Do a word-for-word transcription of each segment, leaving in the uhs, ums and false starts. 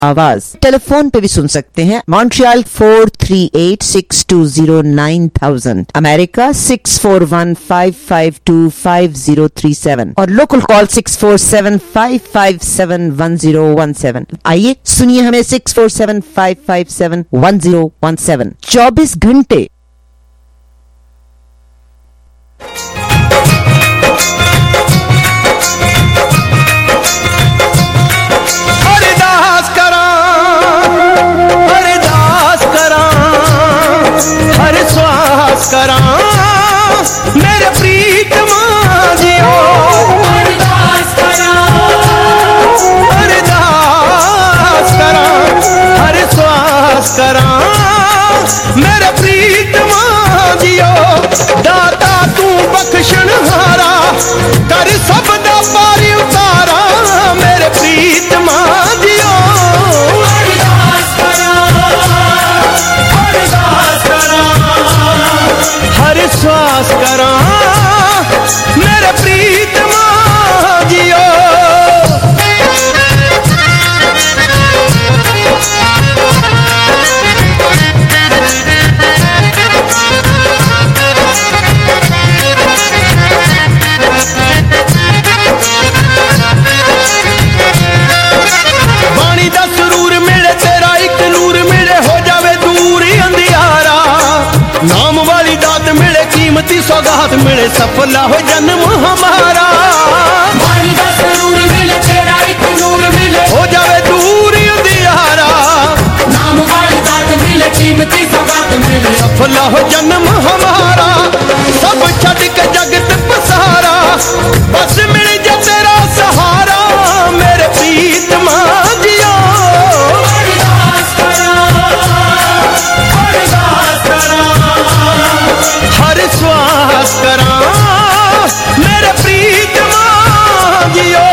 आवाज। टेलीफोन पे भी सुन सकते हैं Montreal four three eight six two zero nine thousand, America six four one five five two five zero three seven और local call six four seven five five seven one zero one seven. आइए सुनिए हमें six four seven five five seven one zero one seven. चौबीस घंटे करा मेरे प्रीतमा जियो, अरदास करा अरदास करा हर श्वास करा मेरे प्रीतमा जियो। दाता तू बख्शण हारा कर सब दा पारी उतारा मेरे प्रीतमा जियो, अरदास करा अरदास करा हर श्वास करा मेरे प्रीतमा जियो। बाणी दा सुरूर मिले तेरा एक नूर मिले हो जावे दूर अंधियारा, नाम वाली दात मिले कीमती सौगात मिले सफला हो जन्म हमारा। बाणी दा सुरूर मिले तेरा एक नूर मिले हो जावे दूर अंधियारा, नाम वाली दात मिले कीमती सौगात मिले सफला हो जन्म हमारा। सब छड़ के जगत पसारा बस मिल जा तेरा सहारा मेरे प्रीतमा जियो, अरदास करा अरदास करा हर श्वास करा मेरे प्रीतमा जियो।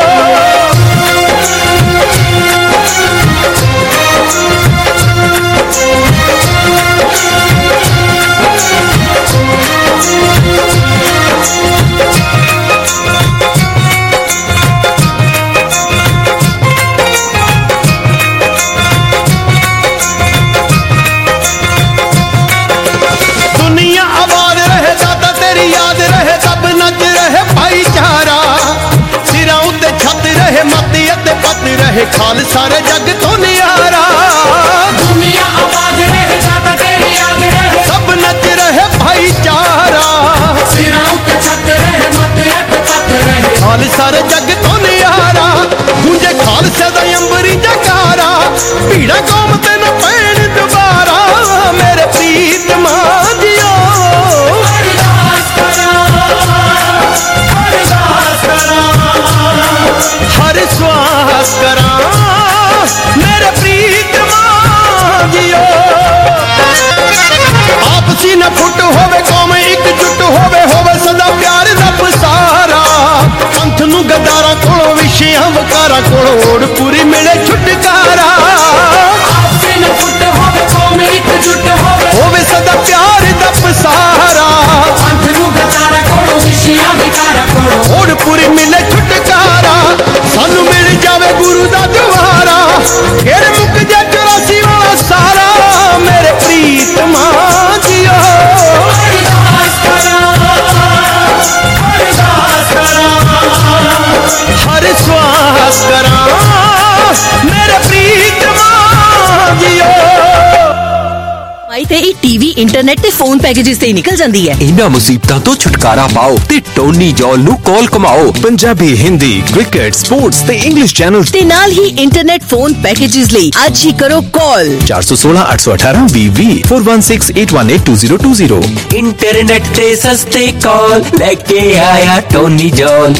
दुनिया आबाद रहे दादा तेरी याद रहे सब नच रहे भाईचारा, सिरा उत्ते छत रहे मती अते पत रहे खालसा रे जग तो नियारा। दुनिया आबाद रहे दादा तेरी याद रहे सब नच रहे भाईचारा, सिरा उत्ते छत रहे मती अते पत रहे खालसा रे जग तो नियारा। गूंजे खालसे दा अंबरी जकारा पीड़ा कौम ते न पैण दुबारा मेरे प्रीतमा जियो, अरदास करा अरदास करा हर श्वास करा मेरे प्रीतमा जियो। आपसी न फुट होवे कौम एकजुट होवे होवे सदा प्यार दा पसारा, पंथ नू गद्दारा कोलों विछियां वकारा कोलों ओड़ पूरी मिले छुटकारा। आपसी न फुट होवे कौम एकजुट होवे होवे सदा प्यार दा पसारा, पंथ नू गद्दारा कोलों विछियां वकारा कोलों ओड़ पूरी मिले छुटकारा। सानू मिल जावे गुरु दा द्वारा फिर मुक जा चौरासी वाला सारा मेरे प्रीतमा जियो, अरदास करा अरदास करा हर श्वास करा मेरे प्रीतमा जियो। ते टीवी इंटरनेट ते फोन पैकेजेस ते निकल जाती है। इन्हां मुसीबतां तो छुटकारा पाओ ते टोनी जॉल नू कॉल कमाओ। पंजाबी, हिंदी, क्रिकेट, स्पोर्ट्स ते इंग्लिश चैनल्स ते नाल ही इंटरनेट फोन पैकेजेस लई आज ही करो कॉल चार सौ सोलह आठ सौ अठारह वी वी four one six eight one eight two zero two zero. Internet ते सस्ते कॉल लेके आया टोनी जॉल।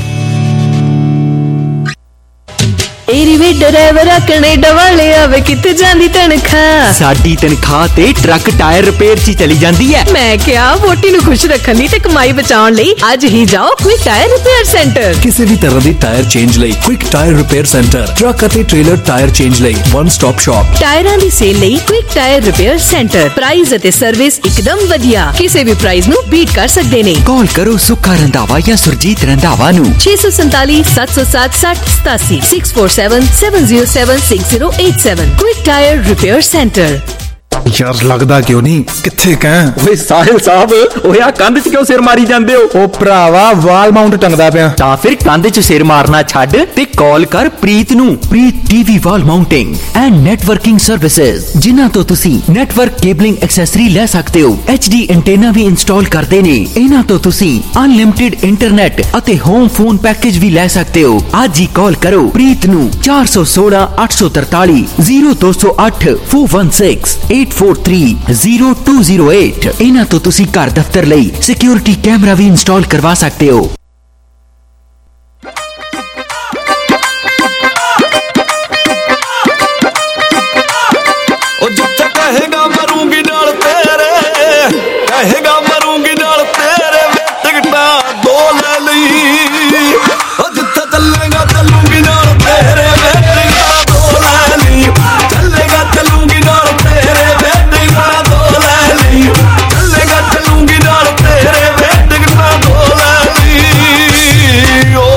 एरी वे ड्राइवर कनेडा वाले आवे किथे जांदी तनखा, साडी तनखा ते ट्रक टायर रिपेयर ची चली जांदी है। मैं क्या वोटी नु खुश रखन दी ते कमाई बचाउण लई आज ही जाओ क्विक टायर रिपेयर सेंटर। किसी भी तरह दी टायर चेंज लई quick tyre repair centre, truck अते ट्रेलर टायर चेंज लई वन स्टॉप शॉप। टायरां दी सेल लई quick tyre repair centre, price अते सर्विस एकदम वधिया, किसी भी प्राइस नु बीट कर सकदे ने। कॉल करो सुखा रंधावा या सुरजीत रंधावा नु छे सौ सैंतालीस सत्त सौ सात सठ सतासी six four seven seven zero seven six zero eight seven. Quick Tire Repair Center. यार लगदा क्यों नहीं किथे कह ਓਏ ਸਾਹਿਲ ਸਾਹਿਬ ਓਏ ਆ ਕੰਧ 'ਚ ਕਿਉਂ ਸਿਰ ਮਾਰੀ ਜਾਂਦੇ ਹੋ? ओ भरावा वाल माउंट टंगदा पिया ਤਾਂ ਫਿਰ ਕੰਧ 'ਚ ਸਿਰ ਮਾਰਨਾ ਛੱਡ ਤੇ ਕਾਲ ਕਰ ਪ੍ਰੀਤ ਨੂੰ। Preet TV wall mounting and networking services, ਜਿਨ੍ਹਾਂ ਤੋਂ ਤੁਸੀਂ ਨੈਟਵਰਕ ਕੇਬਲਿੰਗ ਐਕਸੈਸਰੀ ਲੈ ਸਕਦੇ ਹੋ। ਐਚ ਡੀ ਐਂਟੇਨਾ ਵੀ ਇੰਸਟਾਲ ਕਰਦੇ ਨੇ। ਇਹਨਾਂ ਤੋਂ ਤੁਸੀਂ ਅਨਲਿਮਿਟਿਡ ਇੰਟਰਨੈਟ ਅਤੇ ਹੋਮ ਫੋਨ ਪੈਕੇਜ ਵੀ ਲੈ ਸਕਦੇ ਹੋ। ਅੱਜ ਹੀ ਕਾਲ ਕਰੋ ਪ੍ਰੀਤ ਨੂੰ ਚਾਰ ਸੌ ਸੋਲਾਂ ਅੱਠ ਸੌ ਤਰਤਾਲੀ ਜ਼ੀਰੋ ਦੋ ਸੌ ਅੱਠ four one six eight four three zero two zero eight। ਇਹਨਾਂ ਤੋਂ ਤੁਸੀਂ ਘਰ ਦਫ਼ਤਰ ਲਈ ਸਿਕਿਉਰਿਟੀ ਕੈਮਰਾ ਵੀ ਇੰਸਟਾਲ ਕਰਵਾ ਸਕਦੇ ਹੋ। ਉਹ ਜਿੱਥੇ ਕਹੇਗਾ ਮਰੂੰਗੀ ਨਾਲ ਤੇਰੇ, ਕਹੇਗਾ ਮਰੂੰਗੀ ਨਾਲ ਤੇਰੇ, ਵੇ ਟਿਕਟਾਂ ਦੋ ਲੈ ਲਈ। ਉਹ ਜਿੱਥੇ ਚੱਲੇਗਾ ਚੱਲੂਗੀ ਨਾਲ ਤੇਰੇ, ਵੇ ਟਿਕਟਾਂ ਦੋ ਲੈ ਲਈ। ਚੱਲੇਗਾ ਚੱਲੂਗੀ ਨਾਲ ਤੇਰੇ, ਵੇ ਟਿਕਟਾਂ ਦੋ ਲੈ ਲਈ। ਚੱਲੇਗਾ ਚੱਲੂਗੀ ਨਾਲ ਤੇਰੇ, ਵੇ ਟਿਕਟਾਂ ਦੋ ਲੈ ਲਈ। ਓ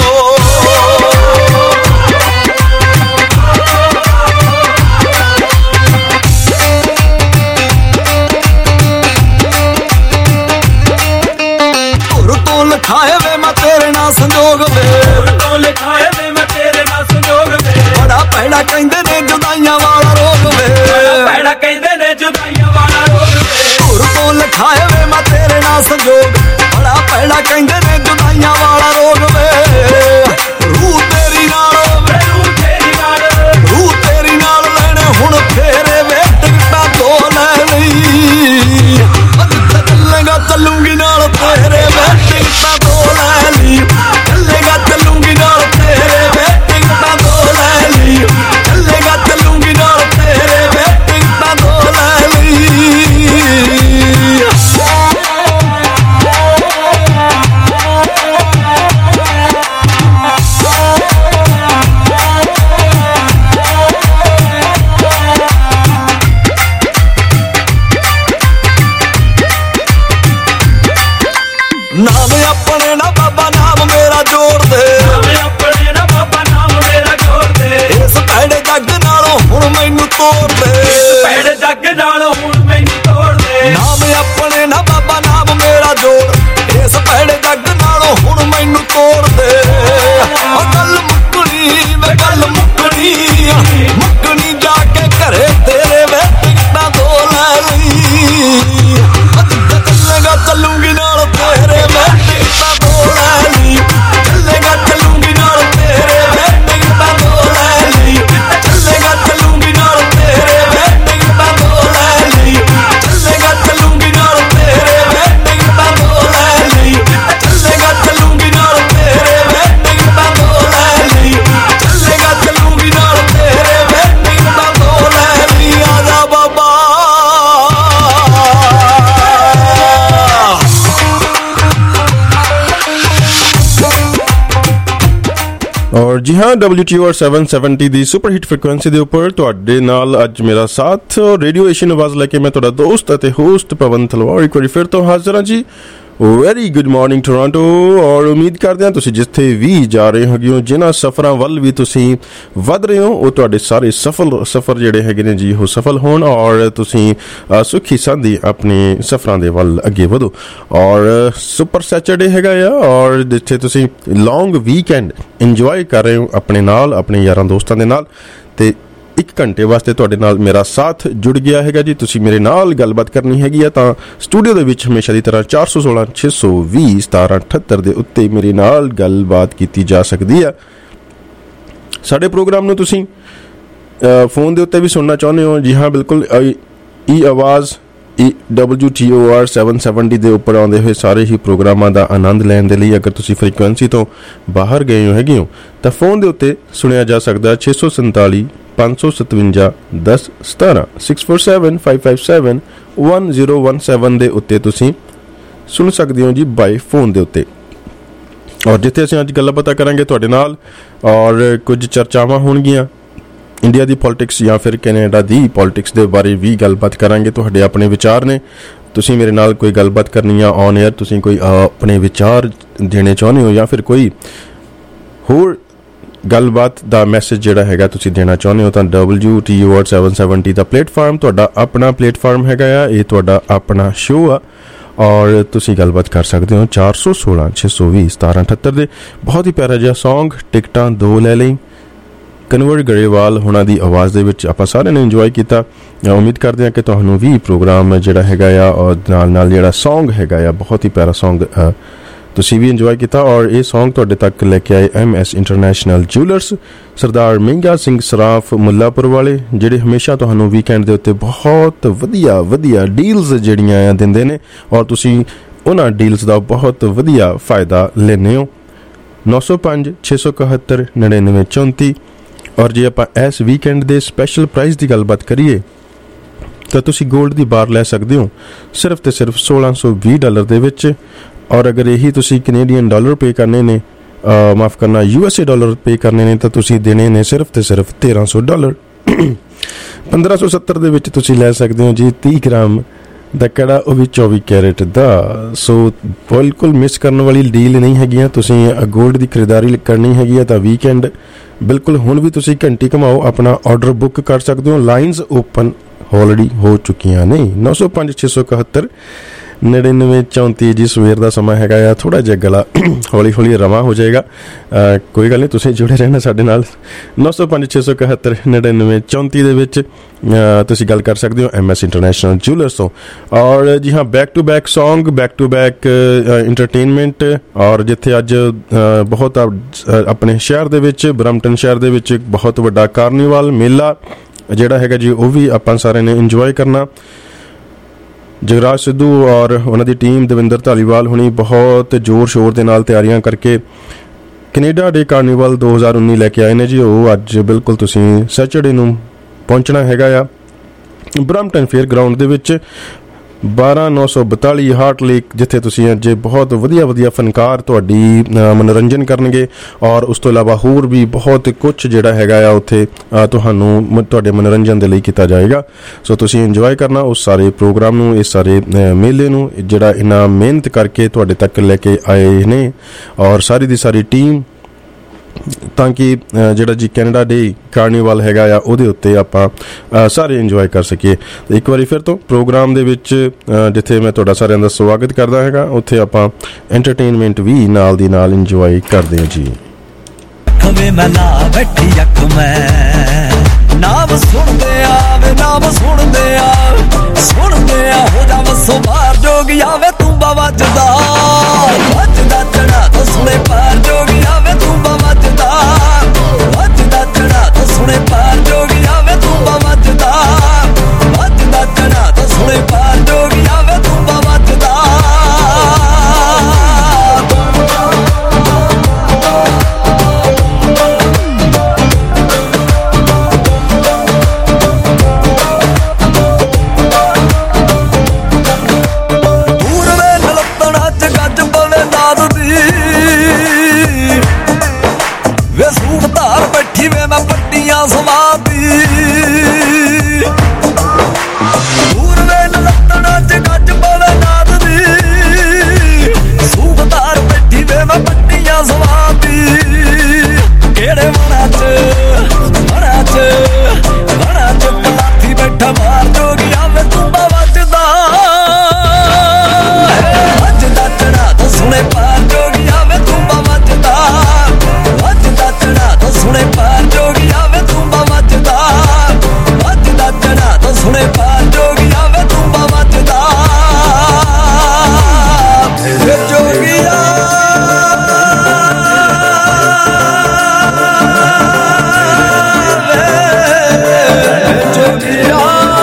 ਲਿਖਾਏ ਵੇ ਮੈਂ ਤੇਰੇ ਨਾਲ ਸੰਜੋਗ ਵੇ, ਤੋਂ ਲਿਖਾਏ ਵੇ ਮੈਂ ਤੇਰੇ ਨਾਲ ਸੰਜੋਗ ਵੇ। ਬੜਾ ਭੈੜਾ ਕਹਿੰਦੇ ਨੇ ਜੁਦਾਈਆਂ ਵਾਲਾ ਰੋਗ ਵੇ, ਭੈੜਾ ਕਹਿੰਦੇ ਨੇ ਜੁਦਾਈਆਂ ਵਾਲਾ ਰੋਗ ਵੇ। ਧੁਰ ਤੋਂ ਲਿਖਾਏ ਵੇ ਮੈਂ ਤੇਰੇ ਨਾਲ ਸੰਜੋਗ, ਬੜਾ ਭੈੜਾ ਕਹਿੰਦੇ ਨੇ ਜੁਦਾਈਆਂ ਵਾਲਾ ਰੋਗ ਵੇ। ਰੂਹ ਤੇਰੀ ਨਾਲ ਵੇ, ਰੂਹ ਤੇਰੀ ਨਾਲ, ਰੂਹ ਤੇਰੀ ਨਾਲ ਲੈਣੇ ਹੁਣ ਫੇਰੇ ਵੇ ਟਿਕਟਾਂ ਦੋ ਲੈ ਲਈ। ਚੱਲੇਗਾ ਚੱਲੂਗੀ ਨਾਲ ਤੇਰੇ ਵੇ ਟਿਕਟਾਂ ਦੋ ਲੈ ਲਈ। ਚੱਲੇਗਾ ਚੱਲੂਗੀ ਨਾਲ ਤੇਰੇ ਵੇ ਟਿਕਟਾਂ ਦੋ ਲੈ ਲਈ। ਚੱਲੇਗਾ ਚੱਲੂਗੀ ਨਾਲ ਤੇਰੇ ਵੇ ਟਿਕਟਾਂ ਦੋ ਲੈ ਲਈ। ਨਾਮ ਆਪਣੇ ਨਾ ਬਾਬਾ ਨਾਮ ਮੇਰਾ ਜੋੜ ਦੇ, ਨਾਮ ਆਪਣੇ ਨਾ ਬਾਬਾ ਨਾਮ ਮੇਰਾ ਜੋੜ ਦੇ। ਇਸ ਭੈੜੇ ਜੱਗ ਨਾਲੋਂ ਹੁਣ ਮੈਨੂੰ ਤੋੜ ਦੇ, ਇਸ ਭੈੜੇ ਜੱਗ ਨਾਲੋਂ ਹੁਣ ਮੈਨੂੰ ਤੋੜ ਦੇ। ਨਾਮ ਆਪਣੇ ਨਾ ਬਾਬਾ ਨਾਮ ਮੇਰਾ ਜੋੜ, ਇਸ ਭੈੜੇ ਜੱਗ ਨਾਲੋਂ ਹੁਣ ਮੈਨੂੰ ਤੋੜ ਦੇ। ਉਹ ਗੱਲ ਮੁੱਕਣੀ ਵੇ ਗੱਲ ਮੁੱਕਣੀ, ਮੁੱਕਣੀ ਜਾ ਕੇ ਘਰੇ ਤੇਰੇ ਵੇ ਟਿਕਟਾਂ ਦੋ ਲੈ ਲਈ। ਚੱਲੇਗਾ ਚੱਲੂਗੀ ਨਾਲ ਤੇਰੇ ਵੇ ਟਿਕਟਾਂ ਦੋ ਲੈ ਲਈ। ਚੱਲੇਗਾ ਚੱਲੂਗੀ ਨਾਲ ਤੇਰੇ ਵੇ ਟਿਕਟਾਂ ਦੋ ਲੈ ਲਈ। ਚੱਲੇਗਾ ਚੱਲੂਗੀ ਨਾਲ ਤੇਰੇ ਵੇ ਟਿਕਟਾਂ ਦੋ ਲੈ ਲਈ। ਚੱਲੇਗਾ ਚੱਲੂਗੀ ਨਾਲ ਤੇਰੇ ਵੇ ਟਿਕਟਾਂ ਦੋ ਲੈ ਲਈ। ਚੱਲੇਗਾ ਚੱਲੂਗੀ ਨਾਲ ਤੇਰੇ ਵੇ ਟਿਕਟਾਂ ਦੋ ਲੈ ਲਈ। ਚੱਲੇਗਾ ਚੱਲੂਗੀ ਨਾਲ ਤੇਰੇ ਵੇ ਟਿਕਟਾਂ ਦੋ ਲੈ ਲਈ। ਆ ਜਾ ਬਾਬਾ। ਔਰ ਜੀ ਹਾਂ W T R seven seventy ਦੀ ਸੁਪਰ ਹਿੱਟ ਫ੍ਰੀਕੁਐਂਸੀ ਦੇ ਉੱਪਰ ਤੁਹਾਡੇ ਨਾਲ ਅੱਜ ਮੇਰਾ ਸਾਥ ਰੇਡੀਓ ਏਸ਼ੀਅਨ ਆਵਾਜ਼ ਲੈ ਕੇ ਮੈਂ ਤੁਹਾਡਾ ਦੋਸਤ ਅਤੇ ਹੋਸਟ ਪਵਨ ਥਲਵਾਰ ਇੱਕ ਵਾਰੀ ਫਿਰ ਤੋਂ ਹਾਜ਼ਰ ਹਾਂ ਜੀ। Very good morning Toronto. ਔਰ ਉਮੀਦ ਕਰਦੇ ਹਾਂ ਤੁਸੀਂ ਜਿੱਥੇ ਵੀ ਜਾ ਰਹੇ ਹੈਗੇ ਹੋ, ਜਿਨ੍ਹਾਂ ਸਫ਼ਰਾਂ ਵੱਲ ਵੀ ਤੁਸੀਂ ਵੱਧ ਰਹੇ ਹੋ, ਉਹ ਤੁਹਾਡੇ ਸਾਰੇ ਸਫਲ ਸਫ਼ਰ ਜਿਹੜੇ ਹੈਗੇ ਨੇ ਜੀ ਉਹ ਸਫਲ ਹੋਣ ਔਰ ਤੁਸੀਂ ਸੁਖੀ ਸਾਂਦੀ ਆਪਣੇ ਸਫ਼ਰਾਂ ਦੇ ਵੱਲ ਅੱਗੇ ਵਧੋ। ਔਰ ਸੁਪਰ ਸੈਚਰਡੇ ਹੈਗਾ ਆ ਔਰ ਜਿੱਥੇ ਤੁਸੀਂ ਲੌਂਗ ਵੀਕਐਂਡ ਇੰਜੋਏ ਕਰ ਰਹੇ ਹੋ ਆਪਣੇ ਨਾਲ, ਆਪਣੇ ਯਾਰਾਂ ਦੋਸਤਾਂ ਦੇ ਨਾਲ, ਤੇ ਇੱਕ ਘੰਟੇ ਵਾਸਤੇ ਤੁਹਾਡੇ ਨਾਲ ਮੇਰਾ ਸਾਥ ਜੁੜ ਗਿਆ ਹੈਗਾ ਜੀ। ਤੁਸੀਂ ਮੇਰੇ ਨਾਲ ਗੱਲਬਾਤ ਕਰਨੀ ਹੈਗੀ ਆ ਤਾਂ ਸਟੂਡੀਓ ਦੇ ਵਿੱਚ ਹਮੇਸ਼ਾ ਦੀ ਤਰ੍ਹਾਂ ਚਾਰ ਸੌ ਸੋਲਾਂ ਛੇ ਸੌ ਵੀਹ ਸਤਾਰਾਂ ਅਠੱਤਰ ਦੇ ਉੱਤੇ ਮੇਰੇ ਨਾਲ ਗੱਲਬਾਤ ਕੀਤੀ ਜਾ ਸਕਦੀ ਆ। ਸਾਡੇ ਪ੍ਰੋਗਰਾਮ ਨੂੰ ਤੁਸੀਂ ਫੋਨ ਦੇ ਉੱਤੇ ਵੀ ਸੁਣਨਾ ਚਾਹੁੰਦੇ ਹੋ? ਜੀ ਹਾਂ ਬਿਲਕੁਲ। ਈ ਆਵਾਜ਼ W T O R seven seventy ਦੇ ਉੱਪਰ ਆਉਂਦੇ ਹੋਏ ਸਾਰੇ ਹੀ ਪ੍ਰੋਗਰਾਮਾਂ ਦਾ ਆਨੰਦ ਲੈਣ ਦੇ ਲਈ ਅਗਰ ਤੁਸੀਂ ਫ੍ਰੀਕੁਐਂਸੀ ਤੋਂ ਬਾਹਰ ਗਏ ਹੋ ਹੈਗੇ ਹੋ ਤਾਂ ਫੋਨ ਦੇ ਉੱਤੇ ਸੁਣਿਆ ਜਾ ਸਕਦਾ ਛੇ ਸੌ ਸੰਤਾਲੀ ਪੰਜ ਸੌ ਸਤਵੰਜਾ ਦਸ ਸਤਾਰਾਂ six four seven five five seven one zero one seven ਦੇ ਉੱਤੇ ਤੁਸੀਂ ਸੁਣ ਸਕਦੇ ਹੋ ਜੀ ਬਾਈ ਫੋਨ ਦੇ ਉੱਤੇ। ਔਰ ਜਿੱਥੇ ਅਸੀਂ ਅੱਜ ਗੱਲਾਂ ਬਾਤਾਂ ਕਰਾਂਗੇ ਤੁਹਾਡੇ ਨਾਲ ਔਰ ਕੁਝ ਚਰਚਾਵਾਂ ਹੋਣਗੀਆਂ ਇੰਡੀਆ ਦੀ ਪੋਲਿਟਿਕਸ ਜਾਂ ਫਿਰ ਕੈਨੇਡਾ ਦੀ ਪੋਲਿਟਿਕਸ ਦੇ ਬਾਰੇ ਵੀ ਗੱਲਬਾਤ ਕਰਾਂਗੇ। ਤੁਹਾਡੇ ਆਪਣੇ ਵਿਚਾਰ ਨੇ, ਤੁਸੀਂ ਮੇਰੇ ਨਾਲ ਕੋਈ ਗੱਲਬਾਤ ਕਰਨੀ ਆ ਔਨ ਏਅਰ, ਤੁਸੀਂ ਕੋਈ ਆਪਣੇ ਵਿਚਾਰ ਦੇਣੇ ਚਾਹੁੰਦੇ ਹੋ ਜਾਂ ਫਿਰ ਕੋਈ ਹੋਰ ਗੱਲਬਾਤ ਦਾ ਮੈਸੇਜ ਜਿਹੜਾ ਹੈਗਾ ਤੁਸੀਂ ਦੇਣਾ ਚਾਹੁੰਦੇ ਹੋ ਤਾਂ W T U R seven seventy ਦਾ ਪਲੇਟਫਾਰਮ ਤੁਹਾਡਾ ਆਪਣਾ ਪਲੇਟਫਾਰਮ ਹੈਗਾ ਆ, ਇਹ ਤੁਹਾਡਾ ਆਪਣਾ ਸ਼ੋਅ ਆ ਔਰ ਤੁਸੀਂ ਗੱਲਬਾਤ ਕਰ ਸਕਦੇ ਹੋ ਚਾਰ ਸੌ ਸੋਲਾਂ ਛੇ ਸੌ ਵੀਹ ਸਤਾਰਾਂ ਅਠੱਤਰ ਦੇ। ਬਹੁਤ ਹੀ ਪਿਆਰਾ ਜਿਹਾ ਸੌਂਗ ਟਿਕਟਾਂ ਦੋ ਲੈ ਲਈ, ਕਨਵਰ ਗਰੇਵਾਲ ਹੁਣਾਂ ਦੀ ਆਵਾਜ਼ ਦੇ ਵਿੱਚ ਆਪਾਂ ਸਾਰਿਆਂ ਨੇ ਇੰਜੋਏ ਕੀਤਾ। ਉਮੀਦ ਕਰਦੇ ਹਾਂ ਕਿ ਤੁਹਾਨੂੰ ਵੀ ਪ੍ਰੋਗਰਾਮ ਜਿਹੜਾ ਹੈਗਾ ਆ ਔਰ ਨਾਲ ਨਾਲ ਜਿਹੜਾ ਸੌਂਗ ਹੈਗਾ ਆ ਬਹੁਤ ਹੀ ਪਿਆਰਾ ਸੌਂਗ ਤੁਸੀਂ ਵੀ ਇੰਜੋਏ ਕੀਤਾ। ਔਰ ਇਹ ਸੌਂਗ ਤੁਹਾਡੇ ਤੱਕ ਲੈ ਕੇ ਆਏ M S international jewellers, Sardar Mehnga Singh ਸਰਾਫ ਮੁੱਲਾਪੁਰ ਵਾਲੇ, ਜਿਹੜੇ ਹਮੇਸ਼ਾ ਤੁਹਾਨੂੰ ਵੀਕਐਂਡ ਦੇ ਉੱਤੇ ਬਹੁਤ ਵਧੀਆ ਵਧੀਆ ਡੀਲਸ ਜਿਹੜੀਆਂ ਆ ਦਿੰਦੇ ਨੇ ਔਰ ਤੁਸੀਂ ਉਹਨਾਂ ਡੀਲਸ ਦਾ ਬਹੁਤ ਵਧੀਆ ਫਾਇਦਾ ਲੈਂਦੇ ਹੋ। ਨੌ ਸੌ ਪੰਜ ਛੇ ਸੌ ਇਕਹੱਤਰ ਨੜਿਨਵੇਂ ਚੌਂਤੀ। ਔਰ ਜੇ ਆਪਾਂ ਇਸ ਵੀਕਐਂਡ ਦੇ ਸਪੈਸ਼ਲ ਪ੍ਰਾਈਸ ਦੀ ਗੱਲਬਾਤ ਕਰੀਏ ਤਾਂ ਤੁਸੀਂ ਗੋਲਡ ਦੀ ਬਾਰ ਲੈ ਸਕਦੇ ਹੋ ਸਿਰਫ ਤੇ ਸਿਰਫ ਸੋਲਾਂ ਸੌ ਵੀਹ ਡਾਲਰ ਦੇ ਵਿੱਚ। ਔਰ ਅਗਰ ਇਹੀ ਤੁਸੀਂ ਕੈਨੇਡੀਅਨ ਡਾਲਰ ਪੇ ਕਰਨੇ ਨੇ, ਮਾਫ ਕਰਨਾ U S A dollar pay ਕਰਨੇ ਨੇ ਤਾਂ ਤੁਸੀਂ ਦੇਣੇ ਨੇ ਸਿਰਫ ਤੇ ਸਿਰਫ ਤੇਰਾਂ ਸੌ ਡਾਲਰ। ਪੰਦਰਾਂ ਸੌ ਸੱਤਰ ਦੇ ਵਿੱਚ ਤੁਸੀਂ ਲੈ ਸਕਦੇ ਹੋ ਜੀ ਤੀਹ ਗ੍ਰਾਮ ਦਾ ਕੜਾ, ਉਹ ਵੀ ਚੌਵੀ ਕੈਰੇਟ ਦਾ। ਸੋ ਬਿਲਕੁਲ ਮਿਸ ਕਰਨ ਵਾਲੀ ਡੀਲ ਨਹੀਂ ਹੈਗੀਆਂ। ਤੁਸੀਂ ਗੋਲਡ ਦੀ ਖਰੀਦਦਾਰੀ ਕਰਨੀ ਹੈਗੀ ਆ ਤਾਂ ਵੀਕਐਂਡ ਬਿਲਕੁਲ ਹੁਣ ਵੀ ਤੁਸੀਂ ਘੰਟੀ ਘਮਾਓ, ਆਪਣਾ ਆਰਡਰ ਬੁੱਕ ਕਰ ਸਕਦੇ ਹੋ। ਲਾਈਨਸ ਓਪਨ ਆਲਰੇਡੀ ਹੋ ਚੁੱਕੀਆਂ ਨੇ। ਨੌ ਸੌ ਪੰਜ ਛੇ ਸੌ ਇਕਹੱਤਰ ਨੜਿਨਵੇਂ ਚੌਂਤੀ ਜੀ। ਸਵੇਰ ਦਾ ਸਮਾਂ ਹੈਗਾ ਆ, ਥੋੜ੍ਹਾ ਜਿਹਾ ਗਲਾ ਹੌਲੀ ਹੌਲੀ ਰਵਾਂ ਹੋ ਜਾਏਗਾ, ਕੋਈ ਗੱਲ ਨਹੀਂ, ਤੁਸੀਂ ਜੁੜੇ ਰਹਿਣਾ ਸਾਡੇ ਨਾਲ। ਨੌ ਸੌ ਪੰਜ ਛੇ ਸੌ ਇਕਹੱਤਰ ਨੜਿਨਵੇਂ ਚੌਂਤੀ ਦੇ ਵਿੱਚ ਤੁਸੀਂ ਗੱਲ ਕਰ ਸਕਦੇ ਹੋ ਐਮ ਐਸ ਇੰਟਰਨੈਸ਼ਨਲ ਜੂਲਰਸ ਤੋਂ। ਔਰ ਜੀ ਹਾਂ, back to back song, back to back entertainment. ਔਰ ਜਿੱਥੇ ਅੱਜ ਬਹੁਤ ਆਪਣੇ ਸ਼ਹਿਰ ਦੇ ਵਿੱਚ, ਬਰੰਪਟਨ ਸ਼ਹਿਰ ਦੇ ਵਿੱਚ ਬਹੁਤ ਵੱਡਾ ਕਾਰਨੀਵਾਲ ਮੇਲਾ ਜਿਹੜਾ ਹੈਗਾ ਜੀ, ਉਹ ਵੀ ਆਪਾਂ ਸਾਰਿਆਂ ਨੇ ਇੰਜੋਏ ਕਰਨਾ। ਜਗਰਾਜ ਸਿੱਧੂ ਔਰ ਉਹਨਾਂ ਦੀ ਟੀਮ ਦਵਿੰਦਰ ਧਾਲੀਵਾਲ ਹੁਣੀ ਬਹੁਤ ਜ਼ੋਰ ਸ਼ੋਰ ਦੇ ਨਾਲ ਤਿਆਰੀਆਂ ਕਰਕੇ ਕੈਨੇਡਾ ਡੇ ਕਾਰਨੀਵਲ ਦੋ ਹਜ਼ਾਰ ਉੱਨੀ ਲੈ ਕੇ ਆਏ ਨੇ ਜੀ। ਉਹ ਅੱਜ ਬਿਲਕੁਲ ਤੁਸੀਂ ਸੈਚਰਡੇ ਨੂੰ ਪਹੁੰਚਣਾ ਹੈਗਾ ਆ ਬਰੰਪਟਨ ਫੇਅਰ ਗਰਾਊਂਡ ਦੇ ਵਿੱਚ, ਬਾਰਾਂ ਨੌ ਸੌ ਬਤਾਲੀ ਹਾਰਟ ਲੇਕ, ਜਿੱਥੇ ਤੁਸੀਂ ਅੱਜ ਬਹੁਤ ਵਧੀਆ ਵਧੀਆ ਫਨਕਾਰ ਤੁਹਾਡੀ ਮਨੋਰੰਜਨ ਕਰਨਗੇ। ਔਰ ਉਸ ਤੋਂ ਇਲਾਵਾ ਹੋਰ ਵੀ ਬਹੁਤ ਕੁਛ ਜਿਹੜਾ ਹੈਗਾ ਆ ਉੱਥੇ ਤੁਹਾਨੂੰ ਤੁਹਾਡੇ ਮਨੋਰੰਜਨ ਦੇ ਲਈ ਕੀਤਾ ਜਾਏਗਾ। ਸੋ ਤੁਸੀਂ ਇੰਜੋਏ ਕਰਨਾ ਉਸ ਸਾਰੇ ਪ੍ਰੋਗਰਾਮ ਨੂੰ, ਇਸ ਸਾਰੇ ਮੇਲੇ ਨੂੰ ਜਿਹੜਾ ਇੰਨਾ ਮਿਹਨਤ ਕਰਕੇ ਤੁਹਾਡੇ ਤੱਕ ਲੈ ਕੇ ਆਏ ਨੇ ਔਰ ਸਾਰੀ ਦੀ ਸਾਰੀ ਟੀਮ, ਤਾਂ ਕਿ ਜਿਹੜਾ ਜੀ ਕੈਨੇਡਾ ਡੇ ਕਾਰਨੀਵਲ ਹੈਗਾ ਆ ਉਹਦੇ ਉੱਤੇ ਆਪਾਂ ਸਾਰੇ ਇੰਜੋਏ ਕਰ ਸਕੀਏ। ਇੱਕ ਵਾਰੀ ਫਿਰ ਤੋਂ ਪ੍ਰੋਗਰਾਮ ਦੇ ਵਿੱਚ ਜਿੱਥੇ ਮੈਂ ਤੁਹਾਡਾ ਸਾਰਿਆਂ ਦਾ ਸਵਾਗਤ ਕਰਦਾ ਹੈਗਾ, ਉੱਥੇ ਆਪਾਂ ਐਂਟਰਟੇਨਮੈਂਟ ਵੀ ਨਾਲ ਦੀ ਨਾਲ ਇੰਜੋਏ ਕਰਦੇ ਹਾਂ ਜੀ। ਮੈਂ ਨਾ ਬੈਠੀ ਅੱਖ ਮੈਂ ਨਾਮ ਸੁਣਦੇ ਆਵੇ, ਨਾਮ ਸੁਣਦੇ ਆ ਸੁਣਦੇ ਆ ਹੋ ਜਾ ਵਸੋ ਬਾਹਰ ਜੋਗੀ ਆਵੇ ਤੂੰ ਵੱਜਦਾ ਵੱਜਦਾ ਚੜਾ ਤੋਂ ਸੁਣੇ ਪਾਰ ਜੋਗੀ ਆਵੇ ਤੂੰ ਵੱਜਦਾ ਵੱਜਦਾ ਚੜਾ ਤੋਂ ਸੁਣੇ ਪਾਰ ਜੋਗੀ ਆਵੇ ਤੂੰ ਵੱਜਦਾ ਵੱਜਦਾ ਚੜਾ ਤੋਂ ਸੁਣੇ ਪਾਰ ਜੋਗੀ ਆਵੇ ਤੂੰ ਵੱਜਦਾ। ਸਵਾਦੀ ਪੂਰਵੇ ਨਲਤਣਾ ਚ ਗੱਜ ਪਵੇ ਨਾਦ ਦੀ ਸੂਬਦਾਰ ਬੈਠੀ ਵੇ ਮੈਂ ਪੱਟੀਆਂ ਸਵਾਦੀ ਕਿਹੜੇ ਵਣਾ ਚ ਵਣਾ ਚ ਵਣਾ ਚ ਪਲਾਥੀ ਬੈਠਾ ਮਾਰ ਜੋਗੀ ਆਵੇ ਤੂੰ ਵੱਜਦਾ ਵੱਜਦਾ ਚੜਾ ਤੋਂ ਸੁਣੇ ਪਾਰ ਜੋਗੀ ਆਵੇ ਤੂੰ ਵੱਜਦਾ ਵੱਜਦਾ ਚੜਾ ਤੋਂ ਸੁਣੇ ਪਾਰ ਜੋਗੀ ਆਵੇ ਵੱਜਦਾ ਵੱਜਦਾ ਚੜਾ ਤੋਂ ਸੁਣੇ ਪਾਰ ਜੋਗੀ ਆਵੇ ਤੂੰ ਵੱਜਦਾ ਜੋਗੀਆ ਜੋਗੀਆ।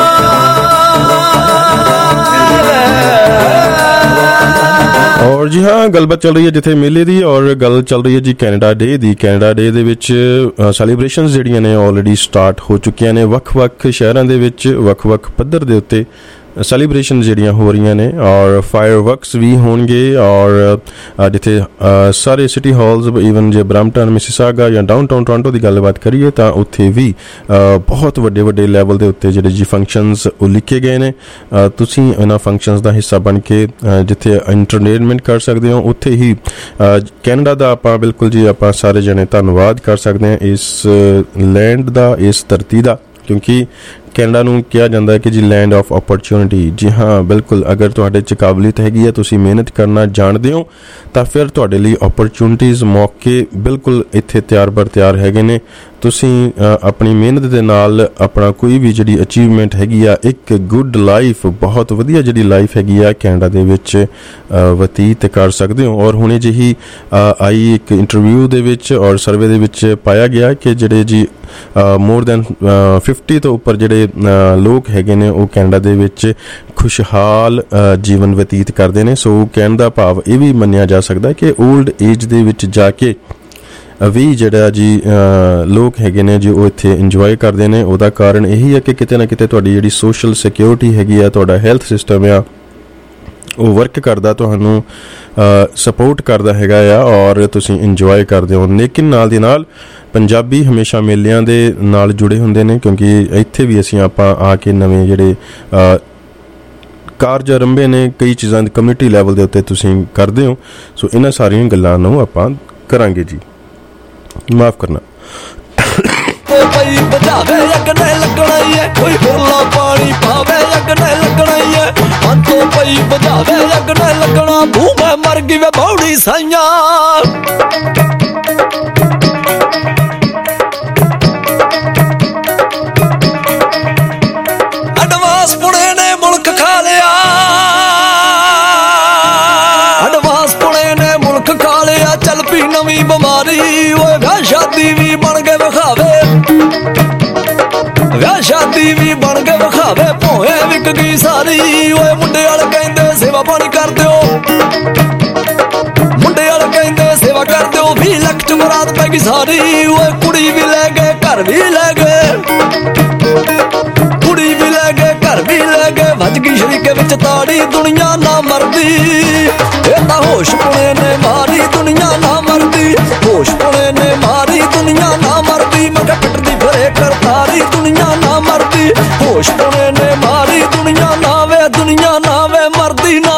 ਔਰ ਜੀ ਹਾਂ, ਗੱਲਬਾਤ ਚੱਲ ਰਹੀ ਹੈ ਜਿੱਥੇ ਮੇਲੇ ਦੀ, ਔਰ ਗੱਲ ਚੱਲ ਰਹੀ ਹੈ ਜੀ ਕੈਨੇਡਾ ਡੇ ਦੀ। ਕੈਨੇਡਾ ਡੇ ਦੇ ਵਿੱਚ ਸੈਲੀਬ੍ਰੇਸ਼ਨਸ ਜਿਹੜੀਆਂ ਨੇ ਆਲਰੇਡੀ ਸਟਾਰਟ ਹੋ ਚੁੱਕੀਆਂ ਨੇ ਵੱਖ-ਵੱਖ ਸ਼ਹਿਰਾਂ ਦੇ ਵਿੱਚ, ਵੱਖ-ਵੱਖ ਪੱਧਰ ਦੇ ਉੱਤੇ ਸੈਲੀਬ੍ਰੇਸ਼ਨ ਜਿਹੜੀਆਂ ਹੋ ਰਹੀਆਂ ਨੇ ਔਰ ਫਾਇਰ ਵਰਕਸ ਵੀ ਹੋਣਗੇ ਔਰ ਜਿੱਥੇ ਸਾਰੇ ਸਿਟੀ ਹਾਲਸ ਈਵਨ ਜੇ ਬਰੈਂਪਟਨ ਮਿਸੀਸਾਗਾ ਜਾਂ ਡਾਊਨਟਾਊਨ ਟੋਰਾਂਟੋ ਦੀ ਗੱਲਬਾਤ ਕਰੀਏ ਤਾਂ ਉੱਥੇ ਵੀ ਬਹੁਤ ਵੱਡੇ ਵੱਡੇ ਲੈਵਲ ਦੇ ਉੱਤੇ ਜਿਹੜੇ ਜੀ ਫੰਕਸ਼ਨਸ ਉਹ ਲਿਖੇ ਗਏ ਨੇ। ਤੁਸੀਂ ਇਹਨਾਂ ਫੰਕਸ਼ਨਸ ਦਾ ਹਿੱਸਾ ਬਣ ਕੇ ਜਿੱਥੇ ਐਂਟਰਟੇਨਮੈਂਟ ਕਰ ਸਕਦੇ ਹੋ ਉੱਥੇ ਹੀ ਕੈਨੇਡਾ ਦਾ ਆਪਾਂ ਬਿਲਕੁਲ ਜੀ ਆਪਾਂ ਸਾਰੇ ਜਣੇ ਧੰਨਵਾਦ ਕਰ ਸਕਦੇ ਹਾਂ ਇਸ ਲੈਂਡ ਦਾ, ਇਸ ਧਰਤੀ ਦਾ, ਕਿਉਂਕਿ ਕੈਨੇਡਾ ਨੂੰ ਕਿਹਾ ਜਾਂਦਾ ਹੈ ਕਿ ਜੀ ਲੈਂਡ ਆਫ ਓਪਰਚੁਨਿਟੀ। ਜੀ ਹਾਂ ਬਿਲਕੁਲ, ਅਗਰ ਤੁਹਾਡੇ 'ਚ ਕਾਬਲੀਅਤ ਹੈਗੀ ਹੈ, ਤੁਸੀਂ ਮਿਹਨਤ ਕਰਨਾ ਜਾਣਦੇ ਹੋ ਤਾਂ ਫਿਰ ਤੁਹਾਡੇ ਲਈ ਓਪਰਚੁਨਿਟੀਜ਼, ਮੌਕੇ ਬਿਲਕੁਲ ਇੱਥੇ ਤਿਆਰ ਬਰ ਤਿਆਰ ਹੈਗੇ ਨੇ। ਤੁਸੀਂ ਆਪਣੀ ਮਿਹਨਤ ਦੇ ਨਾਲ ਆਪਣਾ ਕੋਈ ਵੀ ਜਿਹੜੀ ਅਚੀਵਮੈਂਟ ਹੈਗੀ ਆ, ਇੱਕ ਗੁੱਡ ਲਾਈਫ, ਬਹੁਤ ਵਧੀਆ ਜਿਹੜੀ ਲਾਈਫ ਹੈਗੀ ਆ ਕੈਨੇਡਾ ਦੇ ਵਿੱਚ ਬਤੀਤ ਕਰ ਸਕਦੇ ਹੋ। ਔਰ ਹੁਣੇ ਜਿਹੀ ਆਈ ਇੱਕ ਇੰਟਰਵਿਊ ਦੇ ਵਿੱਚ ਔਰ ਸਰਵੇ ਦੇ ਵਿੱਚ ਪਾਇਆ ਗਿਆ ਕਿ ਜਿਹੜੇ ਜੀ ਮੋਰ ਦੈਨ ਫਿਫਟੀ ਤੋਂ ਉੱਪਰ ਜਿਹੜੇ ਲੋਕ ਹੈਗੇ ਨੇ ਉਹ ਕੈਨੇਡਾ ਦੇ ਵਿੱਚ ਖੁਸ਼ਹਾਲ ਜੀਵਨ ਬਤੀਤ ਕਰਦੇ ਨੇ। ਸੋ ਕਹਿਣ ਦਾ ਭਾਵ ਇਹ ਵੀ ਮੰਨਿਆ ਜਾ ਸਕਦਾ ਕਿ ਓਲਡ ਏਜ ਦੇ ਵਿੱਚ ਜਾ ਕੇ ਵੀ ਜਿਹੜਾ ਜੀ ਲੋਕ ਹੈਗੇ ਨੇ ਜੀ ਉਹ ਇੱਥੇ ਇੰਜੋਏ ਕਰਦੇ ਨੇ। ਉਹਦਾ ਕਾਰਨ ਇਹੀ ਹੈ ਕਿ ਕਿਤੇ ਨਾ ਕਿਤੇ ਤੁਹਾਡੀ ਜਿਹੜੀ ਸੋਸ਼ਲ ਸਿਕਿਉਰਿਟੀ ਹੈਗੀ ਆ, ਤੁਹਾਡਾ ਹੈਲਥ ਸਿਸਟਮ ਆ, ਉਹ ਵਰਕ ਕਰਦਾ, ਤੁਹਾਨੂੰ ਸਪੋਰਟ ਕਰਦਾ ਹੈਗਾ ਆ ਔਰ ਤੁਸੀਂ ਇੰਜੋਏ ਕਰਦੇ ਹੋ। ਲੇਕਿਨ ਨਾਲ ਦੀ ਨਾਲ ਪੰਜਾਬੀ ਹਮੇਸ਼ਾ ਮੇਲਿਆਂ ਦੇ ਨਾਲ ਜੁੜੇ ਹੁੰਦੇ ਨੇ, ਕਿਉਂਕਿ ਇੱਥੇ ਵੀ ਅਸੀਂ ਆਪਾਂ ਆ ਕੇ ਨਵੇਂ ਜਿਹੜੇ ਕਾਰਜ ਆਰੰਭੇ ਨੇ, ਕਈ ਚੀਜ਼ਾਂ ਕਮਿਊਨਿਟੀ ਲੈਵਲ ਦੇ ਉੱਤੇ ਤੁਸੀਂ ਕਰਦੇ ਹੋ। ਸੋ ਇਹਨਾਂ ਸਾਰੀਆਂ ਗੱਲਾਂ ਨੂੰ ਆਪਾਂ ਕਰਾਂਗੇ ਜੀ। ਮਾਫ ਕਰਨਾ। ਪਈ ਬਜਾਵੇ ਲੱਗਣੇ ਲੱਗਣਾ ਹੀ ਹੈ, ਕੋਈ ਬੋਲਾ ਪਾਣੀ ਪਾਵੇ ਲੱਗਣੇ ਲੱਗਣਾ ਹੀ ਹੈ। ਹੱਥੋਂ ਪਈ ਬਜਾਵੇ ਲੱਗਣੇ ਲੱਗਣਾ, ਮੂੰਹ ਮੈਂ ਮਰ ਗਈ ਵੇ ਬੌੜੀ ਸਾਈਆਂ। ਐਡਵਾਂਸ ਪੁਣੇ ਨੇ ਮੁਲਕ ਖਾ ਲਿਆ, ਐਡਵਾਂਸ ਪੁਣੇ ਨੇ ਮੁਲਕ ਖਾ ਲਿਆ। ਚੱਲ ਪਈ ਨਵੀਂ ਬਿਮਾਰੀ, ਓਏ ਵਿਆਹ ਸ਼ਾਦੀ ਵੀ ਬਣ ਕੇ ਵਿਖਾਵੇ, ਵਿਆਹ ਸ਼ਾਦੀ ਵੀ ਬਣ ਕੇ ਵਿਖਾਵੇ। ਭੋਏ ਵਿਕ ਗਈ ਸਾਰੀ, ਓਏ ਮੁੰਡੇ ਵਾਲੇ ਕਹਿੰਦੇ ਸੇਵਾ ਪਾਣੀ ਕਰ ਦਿਓ, ਮੁੰਡੇ ਵਾਲੇ ਕਹਿੰਦੇ ਸੇਵਾ ਕਰ ਦਿਓ। ਵੀਹ ਲੱਖ ਚ ਮੁਰਾਦ ਪੈ ਗਈ ਸਾਰੀ, ਓਏ ਕੁੜੀ ਵੀ ਲੈ ਗਏ ਘਰ ਵੀ ਲੈ ਗਏ, ਕੁੜੀ ਵੀ ਲੈ ਗਏ ਘਰ ਵੀ ਲੈ ਗਏ। ਵੱਜ ਗਈ ਸ਼ਰੀਕੇ ਵਿੱਚ ਤਾੜੀ, ਦੁਨੀਆ ਨਾ ਮਰਦੀ, ਇਹ ਤਾਂ ਹੋਸ਼ ਪੁਣੇ ਨੇ ਮਾਰੀ, ਦੁਨੀਆ ਨਾ ਮਰਦੀ, ਹੋਸ਼ ਪੁਣੇ ਨੇ ਮਾਰੀ, ਦੁਨੀਆ ਨਾ ਮਰਦੀ। ਮੈਂ ਕਿਹਾ ਪਿੱਟਦੀ ਫਿਰੇ ਕਰਤਾਰੀ, ਦੁਨੀਆ ਨਾ ਮਰਦੀ, ਹੋਸ਼ ਪੁਣੇ ਨੇ ਮਾਰੀ, ਦੁਨੀਆ ਨਾ ਵੇ, ਦੁਨੀਆ ਨਾ ਵੇ ਮਰਦੀ ਨਾ।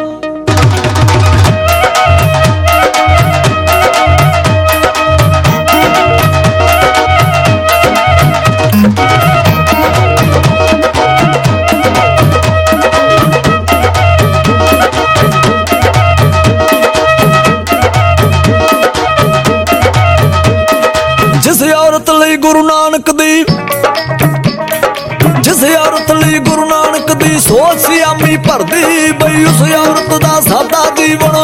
ਜਿਸ ਔਰਤ ਲਈ ਗੁਰੂ ਨਾਨਕ ਦੀ, ਜਿਸ ਔਰਤ ਲਈ ਗੁਰੂ ਨਾਨਕ ਦੀ ਸੋਚ ਸੀ ਆਮੀ ਭਰਦੀ, ਬਈ ਉਸ ਔਰਤ ਦਾ ਸਾਦਾ ਜੀਵਨ,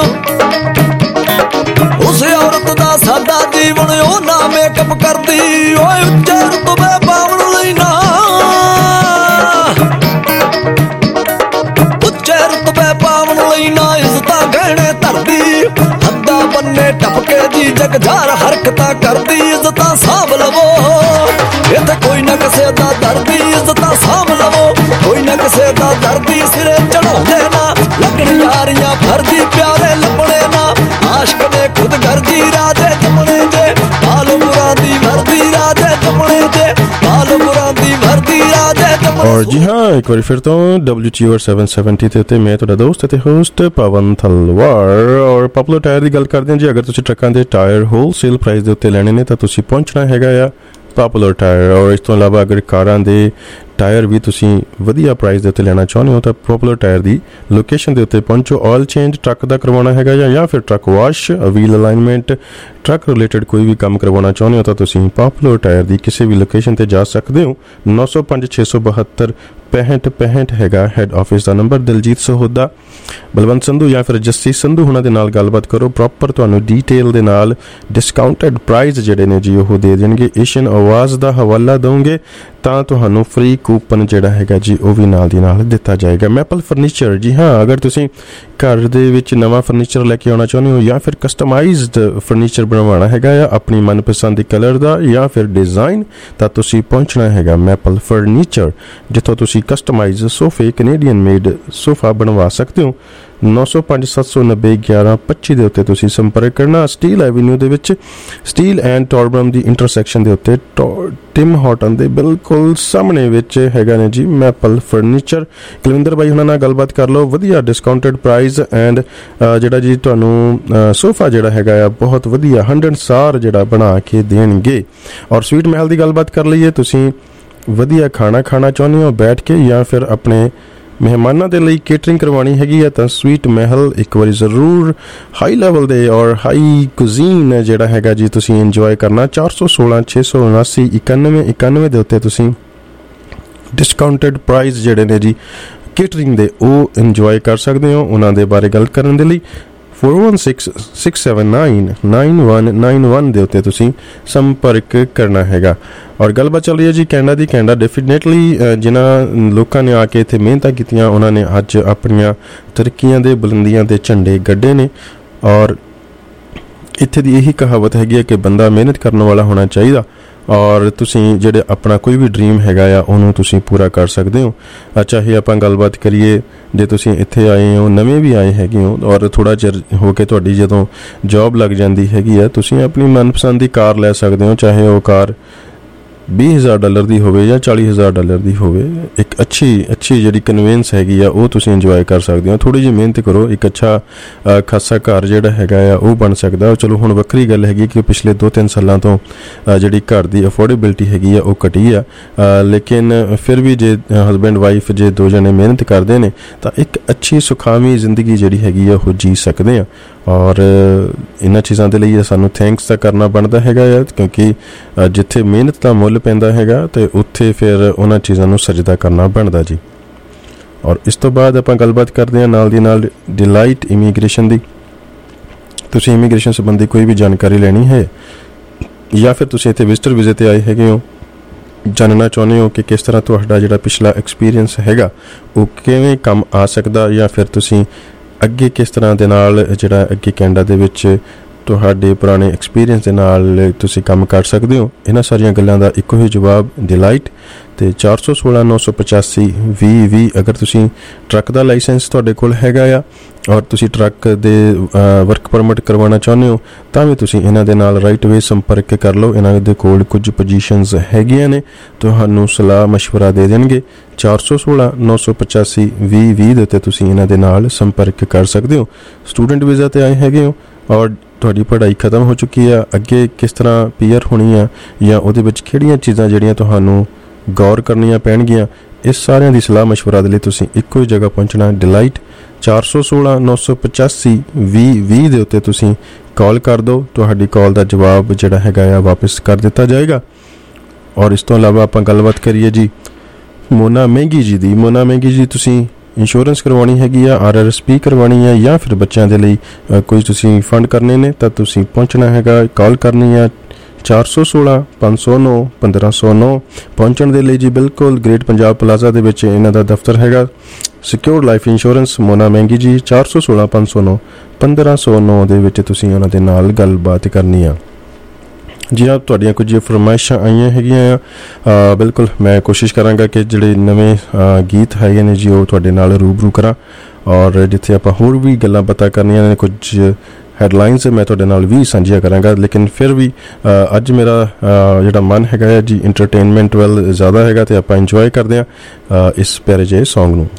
ਉਸ ਔਰਤ ਦਾ ਸਾਦਾ ਜੀਵਨ ਉਹ ਨਾ ਮੇਕਅਪ ਕਰਦੀ। ਓਏ ਉੱਚੇ ਰੁਤਬੇ ਪਾਉਣ ਲਈ ਨਾ, ਉੱਚੇ ਰੁਤਬੇ ਪਾਉਣ ਲਈ ਨਾ ਇੱਜ਼ਤਾਂ ਗਹਿਣੇ ਧਰਦੀ। ਹੱਦਾਂ ਬੰਨੇ ਟਪਕੇ ਜੀ ਜਗਜਾਰ ਹਰਕਤਾਂ ਕਰਦੀ, ਇੱਜ਼ਤਾਂ ਸਾਂਭ ਲਵੋ ਇੱਥੇ ਕੋਈ ਨਾ ਕਿਸੇ ਦਾ ਦਰਦੀ, ਇੱਜ਼ਤਾਂ ਸਾਂਭ ਲਵੋ ਕੋਈ ਨਾ ਕਿਸੇ ਦਾ ਦਰਦੀ। ਸਿਰੇ ਚੜਾਉਂਦੇ ਨਾ ਲੱਗਣ ਯਾਰੀਆਂ ਫਰਦੀ, ਪਿਆਰੇ ਲੱਭਣੇ ਨਾ ਆਸ਼ਕ ਨੇ ਖੁਦ ਗਰਦੀ। ਰਾਜੇ ਜਮਣੇ ਦੇ ਬਾਲ ਮੁਰਾਂ ਦੀ ਵਰਦੀ, ਰਾਜੇ ਜਮਣੇ ਦੇ ਬਾਲ ਮੁਰਾਂ ਦੀ ਵਰਦੀ, ਰਾਜੇ ਜਮਣੇ। ਔਰ ਜੀ ਹਾਂ, ਇੱਕ ਵਾਰੀ ਫਿਰ ਤੋਂ W T O seven seventy ਤੇ ਉੱਤੇ ਮੈਂ ਤੁਹਾਡਾ ਦੋਸਤ ਅਤੇ ਹੋਸਟ ਪਵਨ ਥਲਵਾਰ। ਔਰ ਪਪੂਲਰ ਟਾਇਰ ਦੀ ਗੱਲ ਕਰਦੇ ਹਾਂ ਜੀ। ਅਗਰ ਤੁਸੀਂ ਟਰੱਕਾਂ ਦੇ ਟਾਇਰ ਹੋਲਸੇਲ ਪ੍ਰਾਈਸ ਦੇ ਉੱਤੇ ਲੈਣੇ ਨੇ ਤਾਂ ਤੁਸੀਂ ਪਹੁੰਚਣਾ ਹੈਗਾ ਆ ਪਪੂਲਰ ਟਾਇਰ। ਔਰ ਇਸ ਤੋਂ ਇਲਾਵਾ ਅਗਰ ਕਾਰਾਂ ਦੇ ਟਾਇਰ ਵੀ ਤੁਸੀਂ ਵਧੀਆ ਪ੍ਰਾਈਸ ਦੇ ਉੱਤੇ ਲੈਣਾ ਚਾਹੁੰਦੇ ਹੋ ਤਾਂ ਪਪੂਲਰ ਟਾਇਰ ਦੀ ਲੋਕੇਸ਼ਨ ਦੇ ਉੱਤੇ ਪਹੁੰਚੋ। ਆਇਲ ਚੇਂਜ ਟਰੱਕ ਦਾ ਕਰਵਾਉਣਾ ਹੈਗਾ ਜਾਂ ਜਾਂ ਫਿਰ truck wash, wheel alignment, truck related ਕੋਈ ਵੀ ਕੰਮ ਕਰਵਾਉਣਾ ਚਾਹੁੰਦੇ ਹੋ ਤਾਂ ਤੁਸੀਂ ਪਪੂਲਰ ਟਾਇਰ ਦੀ ਕਿਸੇ ਵੀ ਲੋਕੇਸ਼ਨ ਤੇ ਜਾ ਸਕਦੇ ਹੋ। ਨੌ ਸੌ ਪੰਜ ਛੇ ਸੌ ਬਹੱਤਰ ਪੈਂਹਠ ਪੈਂਹਠ ਹੈਗਾ ਹੈਡ ਆਫਿਸ ਦਾ ਨੰਬਰ। ਦਿਲਜੀਤ ਸਹੋਦਾ, ਬਲਵੰਤ ਸੰਧੂ ਜਾਂ ਫਿਰ ਜੱਸੀ ਸੰਧੂ ਉਹਨਾਂ ਦੇ ਨਾਲ ਗੱਲਬਾਤ ਕਰੋ। ਪ੍ਰੋਪਰ ਤੁਹਾਨੂੰ ਡੀਟੇਲ ਦੇ ਨਾਲ ਡਿਸਕਾਊਂਟਡ ਪ੍ਰਾਈਸ ਜਿਹੜੇ ਨੇ ਜੀ ਉਹ ਦੇ ਦੇਣਗੇ। ਏਸ਼ੀਅਨ ਆਵਾਜ਼ ਦਾ ਹਵਾਲਾ ਦਓਗੇ ਤਾਂ ਤੁਹਾਨੂੰ ਫ੍ਰੀ ਕੂਪਨ ਜਿਹੜਾ ਹੈਗਾ ਜੀ ਉਹ ਵੀ ਨਾਲ ਦੀ ਨਾਲ ਦਿੱਤਾ ਜਾਏਗਾ। ਮੈਪਲ ਫਰਨੀਚਰ, ਜੀ ਹਾਂ, ਅਗਰ ਤੁਸੀਂ ਘਰ ਦੇ ਵਿੱਚ ਨਵਾਂ ਫਰਨੀਚਰ ਲੈ ਕੇ ਆਉਣਾ ਚਾਹੁੰਦੇ ਹੋ ਜਾਂ ਫਿਰ ਕਸਟਮਾਈਜ਼ਡ ਫਰਨੀਚਰ ਬਣਵਾਉਣਾ ਹੈਗਾ ਆ ਆਪਣੀ ਮਨਪਸੰਦ ਦੇ ਕਲਰ ਦਾ ਜਾਂ ਫਿਰ ਡਿਜ਼ਾਈਨ, ਤਾਂ ਤੁਸੀਂ ਪਹੁੰਚਣਾ ਹੈਗਾ ਮੈਪਲ ਫਰਨੀਚਰ, ਜਿੱਥੋਂ ਤੁਸੀਂ ਕਸਟਮਾਈਜ਼ ਸੋਫੇ ਕੈਨੇਡੀਅਨ ਮੇਡ ਸੋਫਾ ਬਣਵਾ ਸਕਦੇ ਹੋ। ਨੌ ਸੌ ਪੰਜ ਸੱਤ ਸੌ ਨੱਬੇ ਗਿਆਰਾਂ ਪੱਚੀ ਦੇ ਉੱਤੇ ਤੁਸੀਂ ਸੰਪਰਕ ਕਰਨਾ। ਸਟੀਲ ਐਵੀਨਿਊ ਦੇ ਵਿੱਚ ਸਟੀਲ ਐਂਡ ਟੋਰਬਰਮ ਦੀ ਇੰਟਰਸੈਕਸ਼ਨ ਦੇ ਉੱਤੇ ਟਿਮ ਹਾਰਟਨ ਦੇ ਬਿਲਕੁਲ ਸਾਹਮਣੇ ਵਿੱਚ ਹੈਗਾ ਨੇ ਜੀ ਮੈਪਲ ਫਰਨੀਚਰ। ਕੁਲਵਿੰਦਰ ਬਾਈ ਉਹਨਾਂ ਨਾਲ ਗੱਲਬਾਤ ਕਰ ਲਓ, ਵਧੀਆ ਡਿਸਕਾਊਂਟਡ ਪ੍ਰਾਈਸ ਐਂਡ ਜਿਹੜਾ ਜੀ ਤੁਹਾਨੂੰ ਸੋਫਾ ਜਿਹੜਾ ਹੈਗਾ ਆ ਬਹੁਤ ਵਧੀਆ ਹੰਡਰਡ ਸਾਰ ਜਿਹੜਾ ਬਣਾ ਕੇ ਦੇਣਗੇ। ਔਰ ਸਵੀਟ ਮਹਿਲ ਦੀ ਗੱਲਬਾਤ ਕਰ ਲਈਏ, ਤੁਸੀਂ ਵਧੀਆ ਖਾਣਾ ਖਾਣਾ ਚਾਹੁੰਦੇ ਹੋ ਬੈਠ ਕੇ ਜਾਂ ਫਿਰ ਆਪਣੇ ਮਹਿਮਾਨਾਂ ਦੇ ਲਈ ਕੇਟਰਿੰਗ ਕਰਵਾਉਣੀ ਹੈਗੀ ਆ, ਤਾਂ ਸਵੀਟ ਮਹਿਲ ਇੱਕ ਵਾਰੀ ਜ਼ਰੂਰ ਹਾਈ ਲੈਵਲ ਦੇ ਔਰ ਹਾਈ ਕੁਜ਼ੀਨ ਜਿਹੜਾ ਹੈਗਾ ਜੀ ਤੁਸੀਂ ਇੰਜੋਏ ਕਰਨਾ। ਚਾਰ ਸੌ ਸੋਲਾਂ ਛੇ ਸੌ ਉਨਾਸੀ ਇਕਾਨਵੇਂ ਇਕਾਨਵੇਂ ਦੇ ਉੱਤੇ ਤੁਸੀਂ ਡਿਸਕਾਊਂਟਡ ਪ੍ਰਾਈਸ ਜਿਹੜੇ ਨੇ ਜੀ ਕੇਟਰਿੰਗ ਦੇ ਉਹ ਇੰਜੋਏ ਕਰ ਸਕਦੇ ਹੋ। ਉਹਨਾਂ ਦੇ ਬਾਰੇ ਗੱਲ ਕਰਨ ਦੇ ਲਈ four one six six seven nine nine one nine one ਦੇ ਉੱਤੇ ਤੁਸੀਂ ਸੰਪਰਕ ਕਰਨਾ ਹੈਗਾ। ਔਰ ਗੱਲਬਾਤ ਚੱਲ ਰਹੀ ਹੈ ਜੀ ਕੈਨੇਡਾ ਦੀ। ਕੈਨੇਡਾ ਡੈਫੀਨੇਟਲੀ ਜਿਨ੍ਹਾਂ ਲੋਕਾਂ ਨੇ ਆ ਕੇ ਇੱਥੇ ਮਿਹਨਤਾਂ ਕੀਤੀਆਂ ਉਹਨਾਂ ਨੇ ਅੱਜ ਆਪਣੀਆਂ ਤਰੱਕੀਆਂ ਦੇ ਬੁਲੰਦੀਆਂ ਦੇ ਝੰਡੇ ਗੱਡੇ ਨੇ। ਔਰ ਇੱਥੇ ਦੀ ਇਹੀ ਕਹਾਵਤ ਹੈਗੀ ਹੈ ਕਿ ਬੰਦਾ ਮਿਹਨਤ ਕਰਨ ਵਾਲਾ ਹੋਣਾ ਚਾਹੀਦਾ ਔਰ ਤੁਸੀਂ ਜਿਹੜੇ ਆਪਣਾ ਕੋਈ ਵੀ ਡਰੀਮ ਹੈਗਾ ਆ ਉਹਨੂੰ ਤੁਸੀਂ ਪੂਰਾ ਕਰ ਸਕਦੇ ਹੋ। ਚਾਹੇ ਆਪਾਂ ਗੱਲਬਾਤ ਕਰੀਏ ਜੇ ਤੁਸੀਂ ਇੱਥੇ ਆਏ ਹੋ ਨਵੇਂ ਵੀ ਆਏ ਹੈਗੇ ਹੋ ਔਰ ਥੋੜ੍ਹਾ ਚਿਰ ਹੋ ਕੇ ਤੁਹਾਡੀ ਜਦੋਂ ਜੋਬ ਲੱਗ ਜਾਂਦੀ ਹੈਗੀ ਆ, ਤੁਸੀਂ ਆਪਣੀ ਮਨਪਸੰਦ ਦੀ ਕਾਰ ਲੈ ਸਕਦੇ ਹੋ, ਚਾਹੇ ਉਹ ਕਾਰ ਵੀਹ ਹਜ਼ਾਰ ਡਾਲਰ ਦੀ ਹੋਵੇ ਜਾਂ ਚਾਲੀ ਹਜ਼ਾਰ ਡਾਲਰ ਦੀ ਹੋਵੇ। ਇੱਕ ਅੱਛੀ ਅੱਛੀ ਜਿਹੜੀ ਕਨਵੈਂਸ ਹੈਗੀ ਆ ਉਹ ਤੁਸੀਂ ਇੰਜੋਏ ਕਰ ਸਕਦੇ ਹੋ। ਥੋੜ੍ਹੀ ਜਿਹੀ ਮਿਹਨਤ ਕਰੋ, ਇੱਕ ਅੱਛਾ ਖਾਸਾ ਘਰ ਜਿਹੜਾ ਹੈਗਾ ਆ ਉਹ ਬਣ ਸਕਦਾ। ਚਲੋ ਹੁਣ ਵੱਖਰੀ ਗੱਲ ਹੈਗੀ ਕਿ ਪਿਛਲੇ ਦੋ ਤਿੰਨ ਸਾਲਾਂ ਤੋਂ ਜਿਹੜੀ ਘਰ ਦੀ ਅਫੋਰਡੇਬਿਲਿਟੀ ਹੈਗੀ ਆ ਉਹ ਘਟੀ ਆ, ਲੇਕਿਨ ਫਿਰ ਵੀ ਜੇ ਹਸਬੈਂਡ ਵਾਈਫ ਜੇ ਦੋ ਜਣੇ ਮਿਹਨਤ ਕਰਦੇ ਨੇ ਤਾਂ ਇੱਕ ਅੱਛੀ ਸੁਖਾਵੀਂ ਜ਼ਿੰਦਗੀ ਜਿਹੜੀ ਹੈਗੀ ਆ ਉਹ ਜੀ ਸਕਦੇ ਆ। ਔਰ ਇਹਨਾਂ ਚੀਜ਼ਾਂ ਦੇ ਲਈ ਸਾਨੂੰ ਥੈਂਕਸ ਤਾਂ ਕਰਨਾ ਬਣਦਾ ਹੈਗਾ ਆ, ਕਿਉਂਕਿ ਜਿੱਥੇ ਮਿਹਨਤ ਦਾ ਮੁੱਲ ਪੈਂਦਾ ਹੈਗਾ ਤੇ ਉੱਥੇ ਫਿਰ ਉਹਨਾਂ ਚੀਜ਼ਾਂ ਨੂੰ ਸਜਦਾ ਕਰਨਾ ਬਣਦਾ ਜੀ। ਔਰ ਇਸ ਤੋਂ ਬਾਅਦ ਆਪਾਂ ਗੱਲਬਾਤ ਕਰਦੇ ਹਾਂ ਨਾਲ ਦੀ ਨਾਲ ਡਿਲਾਈਟ ਇਮੀਗ੍ਰੇਸ਼ਨ ਦੀ। ਤੁਸੀਂ ਇਮੀਗ੍ਰੇਸ਼ਨ ਸੰਬੰਧੀ ਕੋਈ ਵੀ ਜਾਣਕਾਰੀ ਲੈਣੀ ਹੈ ਜਾਂ ਫਿਰ ਤੁਸੀਂ ਇੱਥੇ ਵਿਜ਼ਟਰ ਵੀਜ਼ੇ 'ਤੇ ਆਏ ਹੈਗੇ ਹੋ, ਜਾਣਨਾ ਚਾਹੁੰਦੇ ਹੋ ਕਿ ਕਿਸ ਤਰ੍ਹਾਂ ਤੁਹਾਡਾ ਜਿਹੜਾ ਪਿਛਲਾ ਐਕਸਪੀਰੀਅੰਸ ਹੈਗਾ ਉਹ ਕਿਵੇਂ ਕੰਮ ਆ ਸਕਦਾ, ਜਾਂ ਫਿਰ ਤੁਸੀਂ ਅੱਗੇ ਕਿਸ ਤਰ੍ਹਾਂ ਦੇ ਨਾਲ ਜਿਹੜਾ ਅੱਗੇ ਕੈਨੇਡਾ ਦੇ ਵਿੱਚ ਤੁਹਾਡੇ ਪੁਰਾਣੇ ਐਕਸਪੀਰੀਅੰਸ ਦੇ ਨਾਲ ਤੁਸੀਂ ਕੰਮ ਕਰ ਸਕਦੇ ਹੋ, ਇਹਨਾਂ ਸਾਰੀਆਂ ਗੱਲਾਂ ਦਾ ਇੱਕੋ ਹੀ ਜਵਾਬ ਡਿਲਾਈਟ। ਅਤੇ ਚਾਰ ਸੌ ਸੋਲਾਂ ਨੌ ਸੌ ਪਚਾਸੀ ਵੀਹ ਵੀਹ ਅਗਰ ਤੁਸੀਂ ਟਰੱਕ ਦਾ ਲਾਇਸੈਂਸ ਤੁਹਾਡੇ ਕੋਲ ਹੈਗਾ ਆ ਔਰ ਤੁਸੀਂ ਟਰੱਕ ਦੇ ਵਰਕ ਪਰਮਿਟ ਕਰਵਾਉਣਾ ਚਾਹੁੰਦੇ ਹੋ ਤਾਂ ਵੀ ਤੁਸੀਂ ਇਹਨਾਂ ਦੇ ਨਾਲ ਰਾਈਟ ਵੇ ਸੰਪਰਕ ਕਰ ਲਓ। ਇਹਨਾਂ ਦੇ ਕੋਲ ਕੁਝ ਪੋਜੀਸ਼ਨਸ ਹੈਗੀਆਂ ਨੇ, ਤੁਹਾਨੂੰ ਸਲਾਹ ਮਸ਼ਵਰਾ ਦੇ ਦੇਣਗੇ। ਚਾਰ ਸੌ ਸੋਲਾਂ ਨੌ ਸੌ ਪਚਾਸੀ ਵੀਹ ਵੀਹ ਦੇ ਉੱਤੇ ਤੁਸੀਂ ਇਹਨਾਂ ਦੇ ਨਾਲ ਸੰਪਰਕ ਕਰ ਸਕਦੇ ਹੋ। ਸਟੂਡੈਂਟ ਵੀਜ਼ਾ 'ਤੇ ਆਏ ਹੈਗੇ ਹੋ ਔਰ ਤੁਹਾਡੀ ਪੜ੍ਹਾਈ ਖਤਮ ਹੋ ਚੁੱਕੀ ਆ, ਅੱਗੇ ਕਿਸ ਤਰ੍ਹਾਂ ਪੀਆਰ ਹੋਣੀ ਆ ਜਾਂ ਉਹਦੇ ਵਿੱਚ ਕਿਹੜੀਆਂ ਚੀਜ਼ਾਂ ਜਿਹੜੀਆਂ ਤੁਹਾਨੂੰ ਗੌਰ ਕਰਨੀਆਂ ਪੈਣਗੀਆਂ, ਇਸ ਸਾਰਿਆਂ ਦੀ ਸਲਾਹ ਮਸ਼ਵਰਾ ਦੇ ਲਈ ਤੁਸੀਂ ਇੱਕੋ ਹੀ ਜਗ੍ਹਾ ਪਹੁੰਚਣਾ। ਡਿਲਾਈਟ ਚਾਰ ਸੌ ਸੋਲਾਂ ਨੌ ਸੌ ਪਚਾਸੀ ਵੀਹ ਵੀਹ ਦੇ ਉੱਤੇ ਤੁਸੀਂ ਕਾਲ ਕਰ ਦਿਓ, ਤੁਹਾਡੀ ਕਾਲ ਦਾ ਜਵਾਬ ਜਿਹੜਾ ਹੈਗਾ ਆ ਵਾਪਸ ਕਰ ਦਿੱਤਾ ਜਾਏਗਾ। ਔਰ ਇਸ ਤੋਂ ਇਲਾਵਾ ਆਪਾਂ ਗੱਲਬਾਤ ਕਰੀਏ ਜੀ ਮੋਨਾ ਮਹਿੰਗੀ ਜੀ ਦੀ। ਮੋਨਾ ਮਹਿੰਗੀ ਜੀ ਤੁਸੀਂ ਇੰਸ਼ੋਰੈਂਸ ਕਰਵਾਉਣੀ ਹੈਗੀ ਆ, ਆਰ ਆਰ ਐਸ ਪੀ ਕਰਵਾਉਣੀ ਆ ਜਾਂ ਫਿਰ ਬੱਚਿਆਂ ਦੇ ਲਈ ਕੋਈ ਤੁਸੀਂ ਫੰਡ ਕਰਨੇ ਨੇ ਤਾਂ ਤੁਸੀਂ ਪਹੁੰਚਣਾ ਹੈਗਾ, ਕਾਲ ਕਰਨੀ ਆ ਚਾਰ ਸੌ ਸੋਲਾਂ ਪੰਜ ਸੌ ਨੌ ਪੰਦਰਾਂ ਸੌ ਨੌ। ਪਹੁੰਚਣ ਦੇ ਲਈ ਜੀ ਬਿਲਕੁਲ ਗ੍ਰੇਟ ਪੰਜਾਬ ਪਲਾਜ਼ਾ ਦੇ ਵਿੱਚ ਇਹਨਾਂ ਦਾ ਦਫ਼ਤਰ ਹੈਗਾ। ਸਿਕਿਉਰ ਲਾਈਫ ਇੰਸ਼ੋਰੈਂਸ ਮੋਨਾ ਮਹਿੰਗੀ ਜੀ ਚਾਰ ਸੌ ਸੋਲਾਂ ਪੰਜ ਸੌ ਨੌ ਪੰਦਰਾਂ ਸੌ ਨੌ ਦੇ ਵਿੱਚ ਤੁਸੀਂ ਉਹਨਾਂ ਦੇ ਨਾਲ ਗੱਲਬਾਤ ਕਰਨੀ ਆ। ਜੀ ਹਾਂ, ਤੁਹਾਡੀਆਂ ਕੁਝ ਫਰਮਾਇਸ਼ਾਂ ਆਈਆਂ ਹੈਗੀਆਂ ਆ, ਬਿਲਕੁਲ ਮੈਂ ਕੋਸ਼ਿਸ਼ ਕਰਾਂਗਾ ਕਿ ਜਿਹੜੇ ਨਵੇਂ ਗੀਤ ਹੈਗੇ ਨੇ ਜੀ ਉਹ ਤੁਹਾਡੇ ਨਾਲ ਰੂਬਰੂ ਕਰਾਂ। ਔਰ ਜਿੱਥੇ ਆਪਾਂ ਹੋਰ ਵੀ ਗੱਲਾਂ ਬਾਤਾਂ ਕਰਨੀਆਂ ਨੇ, ਕੁਝ ਹੈਡਲਾਈਨਸ ਮੈਂ ਤੁਹਾਡੇ ਨਾਲ ਵੀ ਸਾਂਝੀਆਂ ਕਰਾਂਗਾ, ਲੇਕਿਨ ਫਿਰ ਵੀ ਅੱਜ ਮੇਰਾ ਜਿਹੜਾ ਮਨ ਹੈਗਾ ਹੈ ਜੀ ਇੰਟਰਟੇਨਮੈਂਟ ਵੱਲ ਜ਼ਿਆਦਾ ਹੈਗਾ ਅਤੇ ਆਪਾਂ ਇੰਜੋਏ ਕਰਦੇ ਹਾਂ ਇਸ ਪਿਆਰੇ ਜਿਹੇ ਸੌਂਗ ਨੂੰ।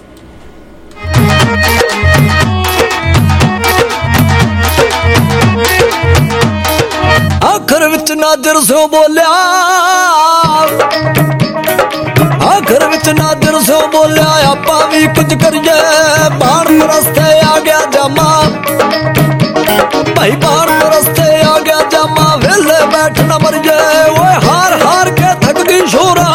ਆਖਰ ਵਿੱਚ ਨਾਜ਼ਰ ਸਿਓ ਬੋਲਿਆ, ਆਖਰ ਵਿੱਚ ਨਾਜ਼ਰ ਸਿਓ ਬੋਲਿਆ ਆਪਾਂ ਵੀ ਕੁਝ ਕਰੀਏ, ਬਾਣ ਰਸਤੇ ਆ ਗਿਆ ਜਾਮਾ ਭਾਈ, ਬਾਣ ਰਸਤੇ ਆ ਗਿਆ ਜਾਮਾ, ਵੇਲੇ ਬੈਠ ਨਾ ਮਰੀਏ, ਓਏ ਹਾਰ ਹਾਰ ਕੇ ਥੱਕ ਗਈ ਸ਼ੋਰਾ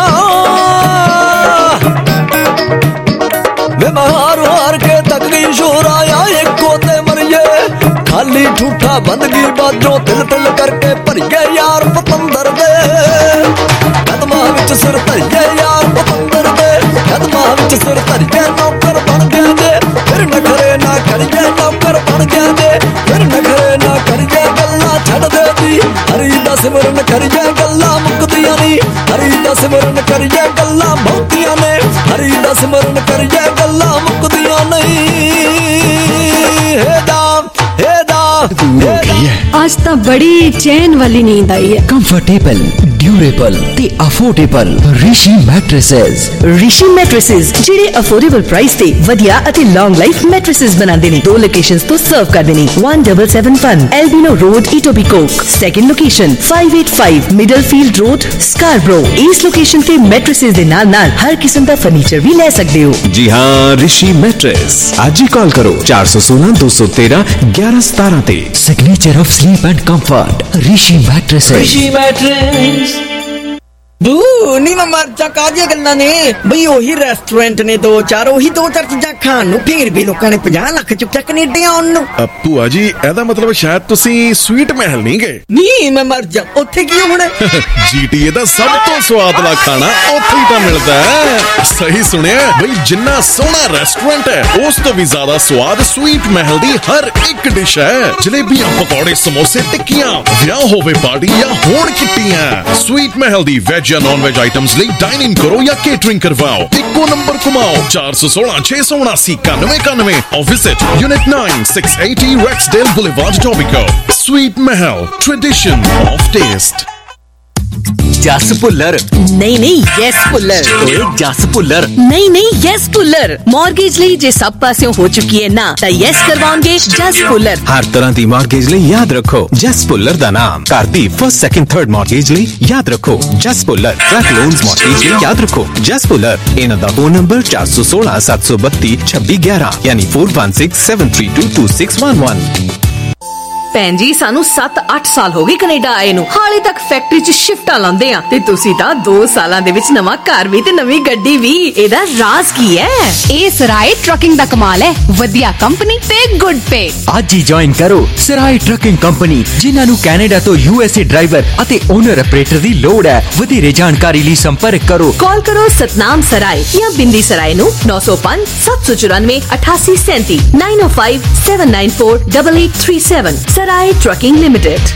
ਵੇ, ਹਾਰ ਹਾਰ ਕੇ ਥੱਕ ਗਈ ਸ਼ੋਰਾ ਆ, ਇੱਕੋ ਤੇ ਮਰੀਏ ਖਾਲੀ ਠੂਠਾ ਬੰਦਗੀ ਬਾਜੋ ਤਿਲ ਤਿਲ ਕਰਕੇ ਭਰੀਏ ਯਾਰ ਪਤੰਦਰ ਦੇ ਕਦਮਾਂ ਵਿੱਚ ਸਿਰ ਧਰੀਏ ਯਾਰ ਪਤੰਦਰ ਦੇ ਕਦਮਾਂ ਵਿੱਚ ਸਿਰ ਧਰੀਏ, ਨੌਕਰ ਬਣ ਗਏ ਜੇ ਫਿਰ ਨਖਰੇ ਨਾ ਕਰੀਏ ਨਾ करिए गल्लां बहुतियां ने हरि दा सिमरन करिए गल्लां मुकदियां नहीं हे दाम हे आज तो बड़ी चैन वाली नींद आई है। कंफर्टेबल ड्यूरेबल ते affordable Rishi mattresses Rishi mattresses ਜਿਹੜੇ ਅਫੋਰਡੇਬਲ ਪ੍ਰਾਈਸ ਤੇ ਵਧੀਆ ਅਤੇ ਲੌਂਗ ਲਾਈਫ ਮੈਟ੍ਰੈਸਸ ਬਣਾਉਂਦੇ ਨੇ। ਦੋ ਲੋਕੇਸ਼ਨਸ ਤੋਂ ਸਰਵ ਕਰਦੇ ਨੇ one seven seven one Albino Road Etobicoke, second location five eighty-five Middlefield Road Scarborough। ਇਸ ਲੋਕੇਸ਼ਨ ਤੇ ਮੈਟ੍ਰੈਸਸ ਦੇ ਨਾਲ ਨਾਲ ਹਰ ਕਿਸਮ ਦਾ ਫਰਨੀਚਰ ਵੀ ਲੈ ਸਕਦੇ ਹੋ। जी हाँ, ऋषि मैट्रेस आज ही कॉल करो चार सौ सोलह दो सौ तेरह ग्यारह सतारह ते। Signature of sleep and comfort Rishi mattresses. Rishi mattress बू नी मैं मर जा काजिया गल्ला ने बई ओही रेस्टोरेंट ने दो चार ओही दो चार चीज़ां खाण नूं फिर भी लोकां ने पचास लाख चुक्या कनेडिया आउण नूं। ਭੂਆ ਜੀ ਇਹਦਾ ਮਤਲਬ ਸ਼ਾਇਦ ਤੁਸੀਂ ਸਵੀਟ ਮਹਿਲ ਨਹੀਂ ਗਏ। ਨਹੀਂ ਮੈਂ ਮਰ ਜਾ ਉੱਥੇ ਕੀ ਹੋਣਾ। ਜੀਟੀਏ ਦਾ ਸਭ ਤੋਂ ਸਵਾਦਲਾ ਖਾਣਾ ਉੱਥੇ ਹੀ ਤਾਂ ਮਿਲਦਾ ਹੈ। ਸਹੀ ਸੁਣਿਆ ਬਈ, ਜਿੰਨਾ ਸੋਹਣਾ ਰੈਸਟੋਰੈਂਟ ਹੈ ਉਸ ਤੋਂ ਵੀ ਜ਼ਿਆਦਾ ਸਵਾਦ ਸਵੀਟ ਮਹਿਲ ਦੀ ਹਰ ਇੱਕ ਡਿਸ਼ ਹੈ। ਜਲੇਬੀਆਂ, ਪਕੌੜੇ, ਸਮੋਸੇ, ਟਿੱਕੀਆਂ, ਵਿਆਹ ਹੋਵੇ ਪਾਰਟੀ ਜਾਂ ਹੋਣ ਕਿੱਟੀਆਂ, ਸਵੀਟ ਮਹਿਲ ਦੀ ਵੈਜ ਜਾਂ ਨॉन वेज आइटम्स ਲਈ डाइनिंग करो या केटरिंग करवाओ। इको नंबर घुमाओ चार सौ सोलह छह सौ उनासी इक्यानवे इक्यानवे और visit unit nine six eighty Rexdale Boulevard, Etobicoke। Sweet Mahal, tradition of taste। जस भुल्लर नहीं नहीं यस भुल्लर ओए जस भुल्लर नहीं नहीं यस भुल्लर मॉर्गेज ਲਈ ਜੇ ਸਭ ਪਾਸਿਓਂ ਹੋ ਚੁੱਕੀ ਹੈ ਨਾ ਤਾਂ ਯੈਸ ਕਰਵਾਉਣਗੇ ਜਸ ਭੁੱਲਰ। हर तरह की मॉर्गेज ਲਈ याद रखो जस भुल्लर ਦਾ ਨਾਮ। ਘਰ ਦੀ फर्स्ट सेकंड थर्ड मॉर्गेज ਲਈ याद रखो जस भुल्लर। ट्रक लोन्स मॉर्गेज ਲਈ याद रखो जस भुल्लर। ਇਹਨਾਂ ਦਾ ਫੋਨ ਨੰਬਰ चार सौ सोलह सात सौ बत्तीस छब्बीस ग्यारह यानी four one six seven three two two six one one। ਭੈਣ ਜੀ ਸਾਨੂੰ ਸੱਤ ਅੱਠ ਸਾਲ ਹੋ ਗਏ ਕੈਨੇਡਾ ਆਏ ਨੂੰ, ਹਾਲੇ ਤੱਕ ਫੈਕਟਰੀ 'ਚ ਸ਼ਿਫਟਾਂ ਲਾਉਂਦੇ ਆ ਤੇ ਤੁਸੀਂ ਤਾਂ ਦੋ ਸਾਲਾਂ ਦੇ ਵਿੱਚ ਨਵਾਂ ਘਰ ਵੀ ਤੇ ਨਵੀਂ ਗੱਡੀ ਵੀ। ਇਹਦਾ ਰਾਜ਼ ਕੀ ਹੈ? ਇਹ ਸਰਾਏ ਟਰੱਕਿੰਗ ਦਾ ਕਮਾਲ ਹੈ। ਵਧੀਆ ਕੰਪਨੀ ਤੇ ਗੁੱਡ ਪੇ। ਅੱਜ ਹੀ ਜੁਆਇਨ ਕਰੋ ਸਰਾਏ ਟਰੱਕਿੰਗ ਕੰਪਨੀ, ਜਿਨ੍ਹਾਂ ਨੂੰ ਕੈਨੇਡਾ ਤੋਂ ਯੂਐਸਏ ਡਰਾਈਵਰ ਅਤੇ ਓਨਰ ਆਪਰੇਟਰ ਦੀ ਲੋੜ ਹੈ। ਵਧੇਰੇ ਜਾਣਕਾਰੀ ਲਈ ਸੰਪਰਕ ਕਰੋ। ਕਾਲ ਕਰੋ ਸਤਨਾਮ ਸਰਾਏ ਜਾਂ ਬਿੰਦੀ ਸਰਾਏ ਨੂੰ नौ सौ पाँच सात सौ चौरानवे अठासी सैंती nine oh five seven nine four eight eight three seven। Sarai trucking limited.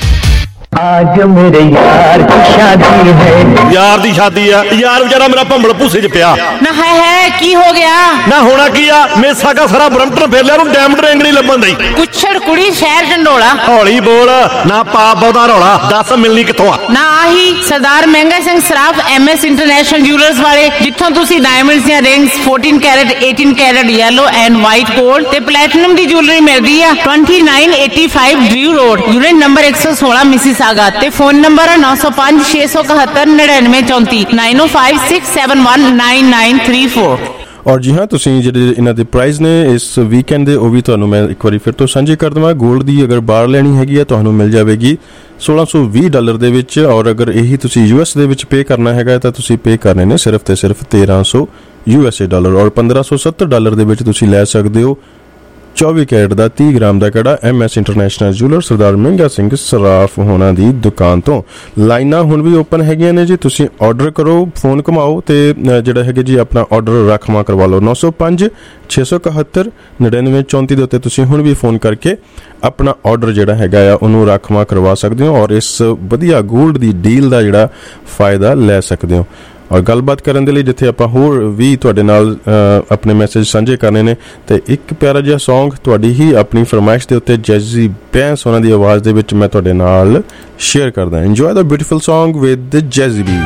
आज मेरे यार की शादी है। यार दी शादी है यार, बेचारा मेरा भंबल भूसे च पिया ना है है की हो गया ना होना की आ। मेसा का सारा ब्रम्पटन फेर लिया, डायमंड रिंग नहीं लभन दी। कुछड़ कुड़ी शहर ढंडोला। हौली बोल ना पा बहुता रौला, दस मिलनी कित्थों आ। ना आही Sardar Mahanga Singh Saraf MS international jewellers वाले, जिथों तुसी डायमंड्स ਦੀਆਂ rings fourteen carat eighteen carat yellow and white gold ते प्लैटिनम दी ज्वेलरी मिलदी आ। twenty-nine eighty-five Drew road unit number एक सौ सोलह मिसिसागा ते फोन नंबर है नौ सौ पाँच छह सौ इकहत्तर निन्यानवे चौंतीस nine oh five six seven one nine nine three four। ਔਰ ਜੀ ਹਾਂ, ਤੁਸੀਂ ਜਿਹੜੇ ਇਹਨਾਂ ਦੇ ਪ੍ਰਾਈਸ ਨੇ ਇਸ ਵੀਕਐਂਡ ਦੇ ਉਹ ਵੀ ਤੁਹਾਨੂੰ ਮੈਂ ਇੱਕ ਵਾਰੀ ਫਿਰ ਤੋਂ ਸਾਂਝੇ ਕਰ ਦੇਵਾਂ। ਗੋਲਡ ਦੀ ਅਗਰ ਬਾਰ ਲੈਣੀ ਹੈਗੀ ਹੈ ਤੁਹਾਨੂੰ ਮਿਲ ਜਾਵੇਗੀ सोलह सौ बीस ਡਾਲਰ ਦੇ ਵਿੱਚ, ਔਰ ਅਗਰ ਇਹੀ ਤੁਸੀਂ ਯੂਐਸ ਦੇ ਵਿੱਚ ਪੇ ਕਰਨਾ ਹੈਗਾ ਤਾਂ ਤੁਸੀਂ ਪੇ ਕਰਨੇ ਨੇ ਸਿਰਫ ਤੇ ਸਿਰਫ तेरह सौ ਯੂਐਸਏ ਡਾਲਰ। ਔਰ पंद्रह सौ सत्तर ਡਾਲਰ ਦੇ ਵਿੱਚ ਤੁਸੀਂ ਲੈ ਸਕਦੇ ਹੋ चौबीस कैरेट का तीस ग्राम का कड़ा M S international jeweller Sardar Mahanga Singh Saraf होना दी दुकान तो। लाइना हुण भी ओपन हैगियां ने जी, तुसीं ऑर्डर करो, फोन घुमाओ ते जिहड़ा है जी अपना ऑर्डर राखवा करवा लो। नौ सौ पाँच छे सौ इकहत्तर निन्यानवे चौंती दे उत्ते तुसीं हुण भी फोन करके अपना ऑर्डर जिहड़ा हैगा आ उहनूं राखवा करवा सकदे हो और इस वधिया गोल्ड दी डील दा जिहड़ा फायदा लै सकदे हो। और गलबात करने के लिए जिथे आप होर भी तुहाडे नाल अपने मैसेज साझे करने ने ते एक प्यारा जिहा सॉन्ग तुहाडी ही अपनी फरमाइश के उत्ते जैजी बैंस उन्हां दी आवाज़ दे विच मैं तुहाडे नाल शेयर करदा। Enjoy the beautiful song with Jazzy B.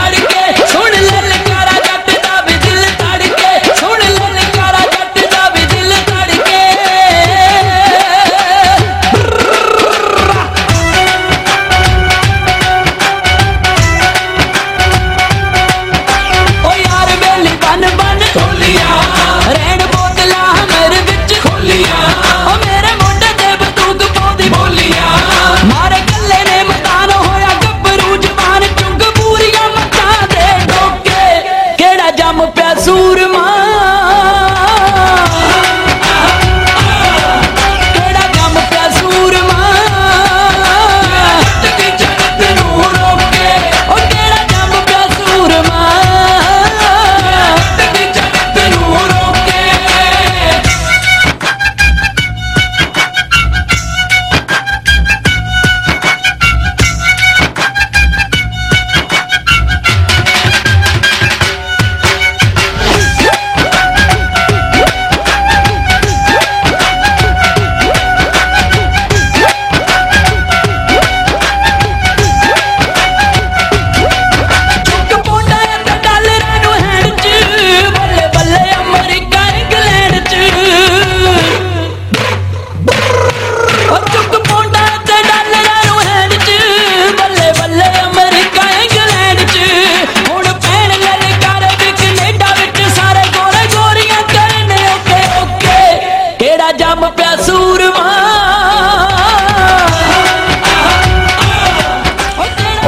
सुन ललकारा जट दा भी दिल तड़के, सुन ललकारा जट दा भी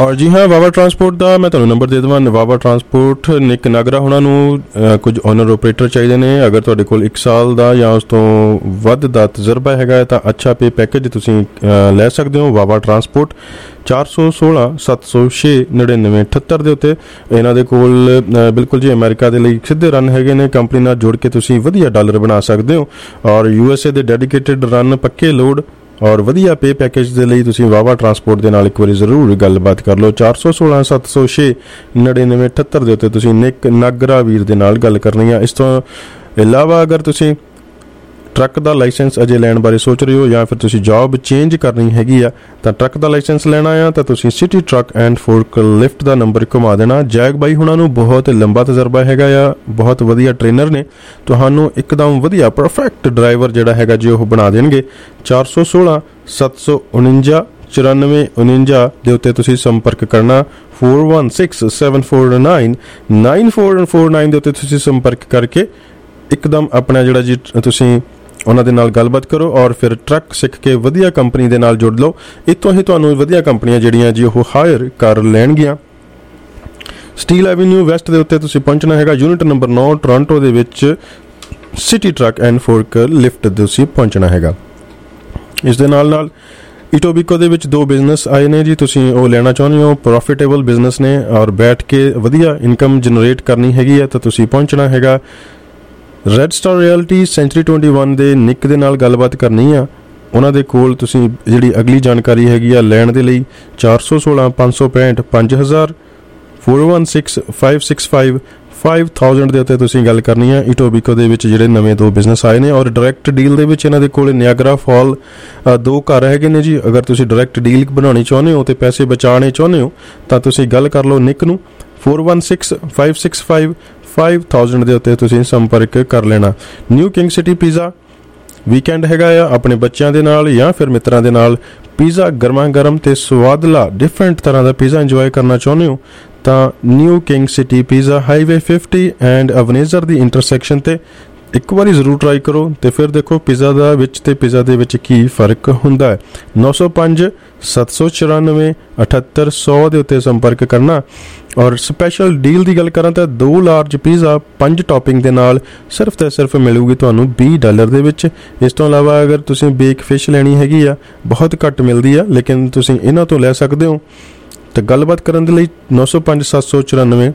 ਔਰ ਜੀ ਹਾਂ, ਵਾਵਾ ਟਰਾਂਸਪੋਰਟ ਦਾ ਮੈਂ ਤੁਹਾਨੂੰ ਨੰਬਰ ਦੇ ਦੇਵਾਂ। ਵਾਵਾ ਟਰਾਂਸਪੋਰਟ ਨਿਕ ਨਾਗਰਾ ਉਹਨਾਂ ਨੂੰ ਕੁਝ ਓਨਰ ਆਪਰੇਟਰ ਚਾਹੀਦੇ ਨੇ। ਅਗਰ ਤੁਹਾਡੇ ਕੋਲ ਇੱਕ ਸਾਲ ਦਾ ਜਾਂ ਉਸ ਤੋਂ ਵੱਧ ਦਾ ਤਜਰਬਾ ਹੈਗਾ ਤਾਂ ਅੱਛਾ ਪੇ ਪੈਕੇਜ ਤੁਸੀਂ ਲੈ ਸਕਦੇ ਹੋ। ਵਾਵਾ ਟਰਾਂਸਪੋਰਟ ਚਾਰ ਸੌ ਸੋਲਾਂ ਸੱਤ ਸੌ ਛੇ ਨੜਿਨਵੇਂ ਅਠੱਤਰ ਦੇ ਉੱਤੇ ਇਹਨਾਂ ਦੇ ਕੋਲ ਬਿਲਕੁਲ ਜੀ ਅਮਰੀਕਾ ਦੇ ਲਈ ਸਿੱਧੇ ਰਨ ਹੈਗੇ ਨੇ। ਕੰਪਨੀ ਨਾਲ ਜੁੜ ਕੇ ਤੁਸੀਂ ਵਧੀਆ ਡਾਲਰ ਬਣਾ ਸਕਦੇ ਹੋ। ਔਰ ਯੂ ਐਸ ਏ ਦੇ ਡੈਡੀਕੇਟਿਡ ਰਨ, ਪੱਕੇ ਲੋਡ ਔਰ ਵਧੀਆ ਪੇ ਪੈਕੇਜ ਦੇ ਲਈ ਤੁਸੀਂ ਵਾਵਾ ਟਰਾਂਸਪੋਰਟ ਦੇ ਨਾਲ ਇੱਕ ਵਾਰੀ ਜ਼ਰੂਰ ਗੱਲਬਾਤ ਕਰ ਲਓ। ਚਾਰ ਸੌ ਸੋਲਾਂ ਸੱਤ ਸੌ ਛੇ ਨੜਿਨਵੇਂ ਅਠੱਤਰ ਦੇ ਉੱਤੇ ਤੁਸੀਂ ਨਿਕ ਨਾਗਰਾ ਵੀਰ ਦੇ ਨਾਲ ਗੱਲ ਕਰਨੀ ਆ। ਇਸ ਤੋਂ ਇਲਾਵਾ ਅਗਰ ਤੁਸੀਂ ਟਰੱਕ ਦਾ ਲਾਇਸੈਂਸ ਅਜੇ ਲੈਣ ਬਾਰੇ ਸੋਚ ਰਹੇ ਹੋ ਜਾਂ ਫਿਰ ਤੁਸੀਂ ਜੌਬ ਚੇਂਜ ਕਰਨੀ ਹੈਗੀ ਆ ਤਾਂ ਟਰੱਕ ਦਾ ਲਾਇਸੈਂਸ ਲੈਣਾ ਆ ਤਾਂ ਤੁਸੀਂ city truck and fork lift ਦਾ ਨੰਬਰ ਘੁਮਾ ਦੇਣਾ। ਜੈਕ ਬਾਈ ਹੁਣਾਂ ਨੂੰ ਬਹੁਤ ਲੰਬਾ ਤਜਰਬਾ ਹੈਗਾ ਆ, ਬਹੁਤ ਵਧੀਆ ਟ੍ਰੇਨਰ ਨੇ, ਤੁਹਾਨੂੰ ਇੱਕਦਮ ਵਧੀਆ ਪਰਫੈਕਟ ਡਰਾਈਵਰ ਜਿਹੜਾ ਹੈਗਾ ਜੀ ਉਹ ਬਣਾ ਦੇਣਗੇ। ਚਾਰ ਸੌ ਸੋਲਾਂ ਸੱਤ ਸੌ ਉਣੰਜਾ ਚੁਰਾਨਵੇਂ ਉਣੰਜਾ ਦੇ ਉੱਤੇ ਤੁਸੀਂ ਸੰਪਰਕ ਕਰਨਾ। Four one six seven four nine nine four four nine ਦੇ ਉੱਤੇ ਤੁਸੀਂ ਸੰਪਰਕ ਕਰਕੇ ਇੱਕਦਮ ਆਪਣਾ ਜਿਹੜਾ ਜੀ ਤੁਸੀਂ ਉਹਨਾਂ ਦੇ ਨਾਲ ਗੱਲਬਾਤ ਕਰੋ ਔਰ ਫਿਰ ਟਰੱਕ ਸਿੱਖ ਕੇ ਵਧੀਆ ਕੰਪਨੀ ਦੇ ਨਾਲ ਜੁੜ ਲਓ। ਇੱਥੋਂ ਹੀ ਤੁਹਾਨੂੰ ਵਧੀਆ ਕੰਪਨੀਆਂ ਜਿਹੜੀਆਂ ਜੀ ਉਹ ਹਾਇਰ ਕਰ ਲੈਣਗੀਆਂ। ਸਟੀਲ ਐਵੀਨਿਊ ਵੈਸਟ ਦੇ ਉੱਤੇ ਤੁਸੀਂ ਪਹੁੰਚਣਾ ਹੈਗਾ। ਯੂਨਿਟ ਨੰਬਰ ਨੌ ਟੋਰਾਂਟੋ ਦੇ ਵਿੱਚ city truck and fork lift ਦੇ ਤੁਸੀਂ ਪਹੁੰਚਣਾ ਹੈਗਾ। ਇਸ ਦੇ ਨਾਲ ਨਾਲ ਇਟੋਬੀਕੋ ਦੇ ਵਿੱਚ ਦੋ ਬਿਜ਼ਨਸ ਆਏ ਨੇ ਜੀ, ਤੁਸੀਂ ਉਹ ਲੈਣਾ ਚਾਹੁੰਦੇ ਹੋ, ਪ੍ਰੋਫਿਟੇਬਲ ਬਿਜ਼ਨਸ ਨੇ ਔਰ ਬੈਠ ਕੇ ਵਧੀਆ ਇਨਕਮ ਜਨਰੇਟ ਕਰਨੀ ਹੈਗੀ ਹੈ ਤਾਂ ਤੁਸੀਂ ਪਹੁੰਚਣਾ ਹੈਗਾ। Red Star Realty Century Twenty One ਦੇ ਨਿਕ ਦੇ ਨਾਲ ਗੱਲਬਾਤ ਕਰਨੀ ਆ। ਉਹਨਾਂ ਦੇ ਕੋਲ ਤੁਸੀਂ ਜਿਹੜੀ ਅਗਲੀ ਜਾਣਕਾਰੀ ਹੈਗੀ ਆ ਲੈਣ ਦੇ ਲਈ ਚਾਰ ਸੌ ਸੋਲਾਂ ਪੰਜ ਸੌ ਪੈਂਹਠ ਪੰਜ ਹਜ਼ਾਰ four one six five six five five thousand ਦੇ ਉੱਤੇ ਤੁਸੀਂ ਗੱਲ ਕਰਨੀ ਆ। ਇਟੋਬੀਕੋ ਦੇ ਵਿੱਚ ਜਿਹੜੇ ਨਵੇਂ ਦੋ ਬਿਜ਼ਨਸ ਆਏ ਨੇ ਔਰ ਡਾਇਰੈਕਟ ਡੀਲ ਦੇ ਵਿੱਚ ਇਹਨਾਂ ਦੇ ਕੋਲ ਨਿਆਗਰਾ ਫਾਲ ਦੋ ਘਰ ਹੈਗੇ ਨੇ ਜੀ। ਅਗਰ ਤੁਸੀਂ ਡਾਇਰੈਕਟ ਡੀਲ ਬਣਾਉਣੀ ਚਾਹੁੰਦੇ ਹੋ ਤੇ ਪੈਸੇ ਬਚਾਉਣੇ ਚਾਹੁੰਦੇ ਹੋ ਤਾਂ ਤੁਸੀਂ ਗੱਲ ਕਰ ਲਓ ਨਿਕ ਨੂੰ। Four one six five six five five thousand ਦੇ ਉੱਤੇ ਤੁਸੀਂ ਸੰਪਰਕ ਕਰ ਲੈਣਾ। New King City Pizza weekend ਹੈਗਾ ਆ, ਆਪਣੇ ਬੱਚਿਆਂ ਦੇ ਨਾਲ ਜਾਂ ਫਿਰ ਮਿੱਤਰਾਂ ਦੇ ਨਾਲ ਪੀਜ਼ਾ ਗਰਮਾ ਗਰਮ ਤੇ ਸਵਾਦਲਾ ਡਿਫਰੈਂਟ ਤਰ੍ਹਾਂ ਦਾ ਪੀਜ਼ਾ ਇੰਜੋਏ ਕਰਨਾ ਚਾਹੁੰਦੇ ਹੋ ਤਾਂ New King City Pizza highway fifty and ਅਵਨੇਜ਼ਰ ਦੀ ਇੰਟਰਸੈਕਸ਼ਨ ਤੇ ਇੱਕ ਵਾਰੀ ਜ਼ਰੂਰ ਟਰਾਈ ਕਰੋ ਤੇ ਫਿਰ ਦੇਖੋ ਪੀਜ਼ਾ ਦਾ ਵਿੱਚ ਤੇ ਪੀਜ਼ਾ ਦੇ ਵਿੱਚ ਕੀ ਫਰਕ ਹੁੰਦਾ ਹੈ। ਨੌ ਸੌ ਪੰਜ ਸੱਤ ਸੌ ਚੁਰਾਨਵੇਂ ਅਠੱਤਰ ਸੌ ਦੇ ਉੱਤੇ ਸੰਪਰਕ ਕਰਨਾ। ਔਰ ਸਪੈਸ਼ਲ ਡੀਲ ਦੀ ਗੱਲ ਕਰਾਂ ਤਾਂ ਦੋ ਲਾਰਜ ਪੀਜ਼ਾ ਪੰਜ ਟੌਪਿੰਗ ਦੇ ਨਾਲ ਸਿਰਫ ਤੇ ਸਿਰਫ ਮਿਲੂਗੀ ਤੁਹਾਨੂੰ ਵੀਹ ਡਾਲਰ ਦੇ ਵਿੱਚ। ਇਸ ਤੋਂ ਇਲਾਵਾ ਅਗਰ ਤੁਸੀਂ ਬੇਕ ਫਿਸ਼ ਲੈਣੀ ਹੈਗੀ ਆ ਬਹੁਤ ਘੱਟ ਮਿਲਦੀ ਆ ਲੇਕਿਨ ਤੁਸੀਂ ਇਹਨਾਂ ਤੋਂ ਲੈ ਸਕਦੇ ਹੋ। ਤਾਂ ਗੱਲਬਾਤ ਕਰਨ ਦੇ ਲਈ ਨੌ ਸੌ ਪੰਜ ਸੱਤ ਸੌ ਚੁਰਾਨਵੇਂ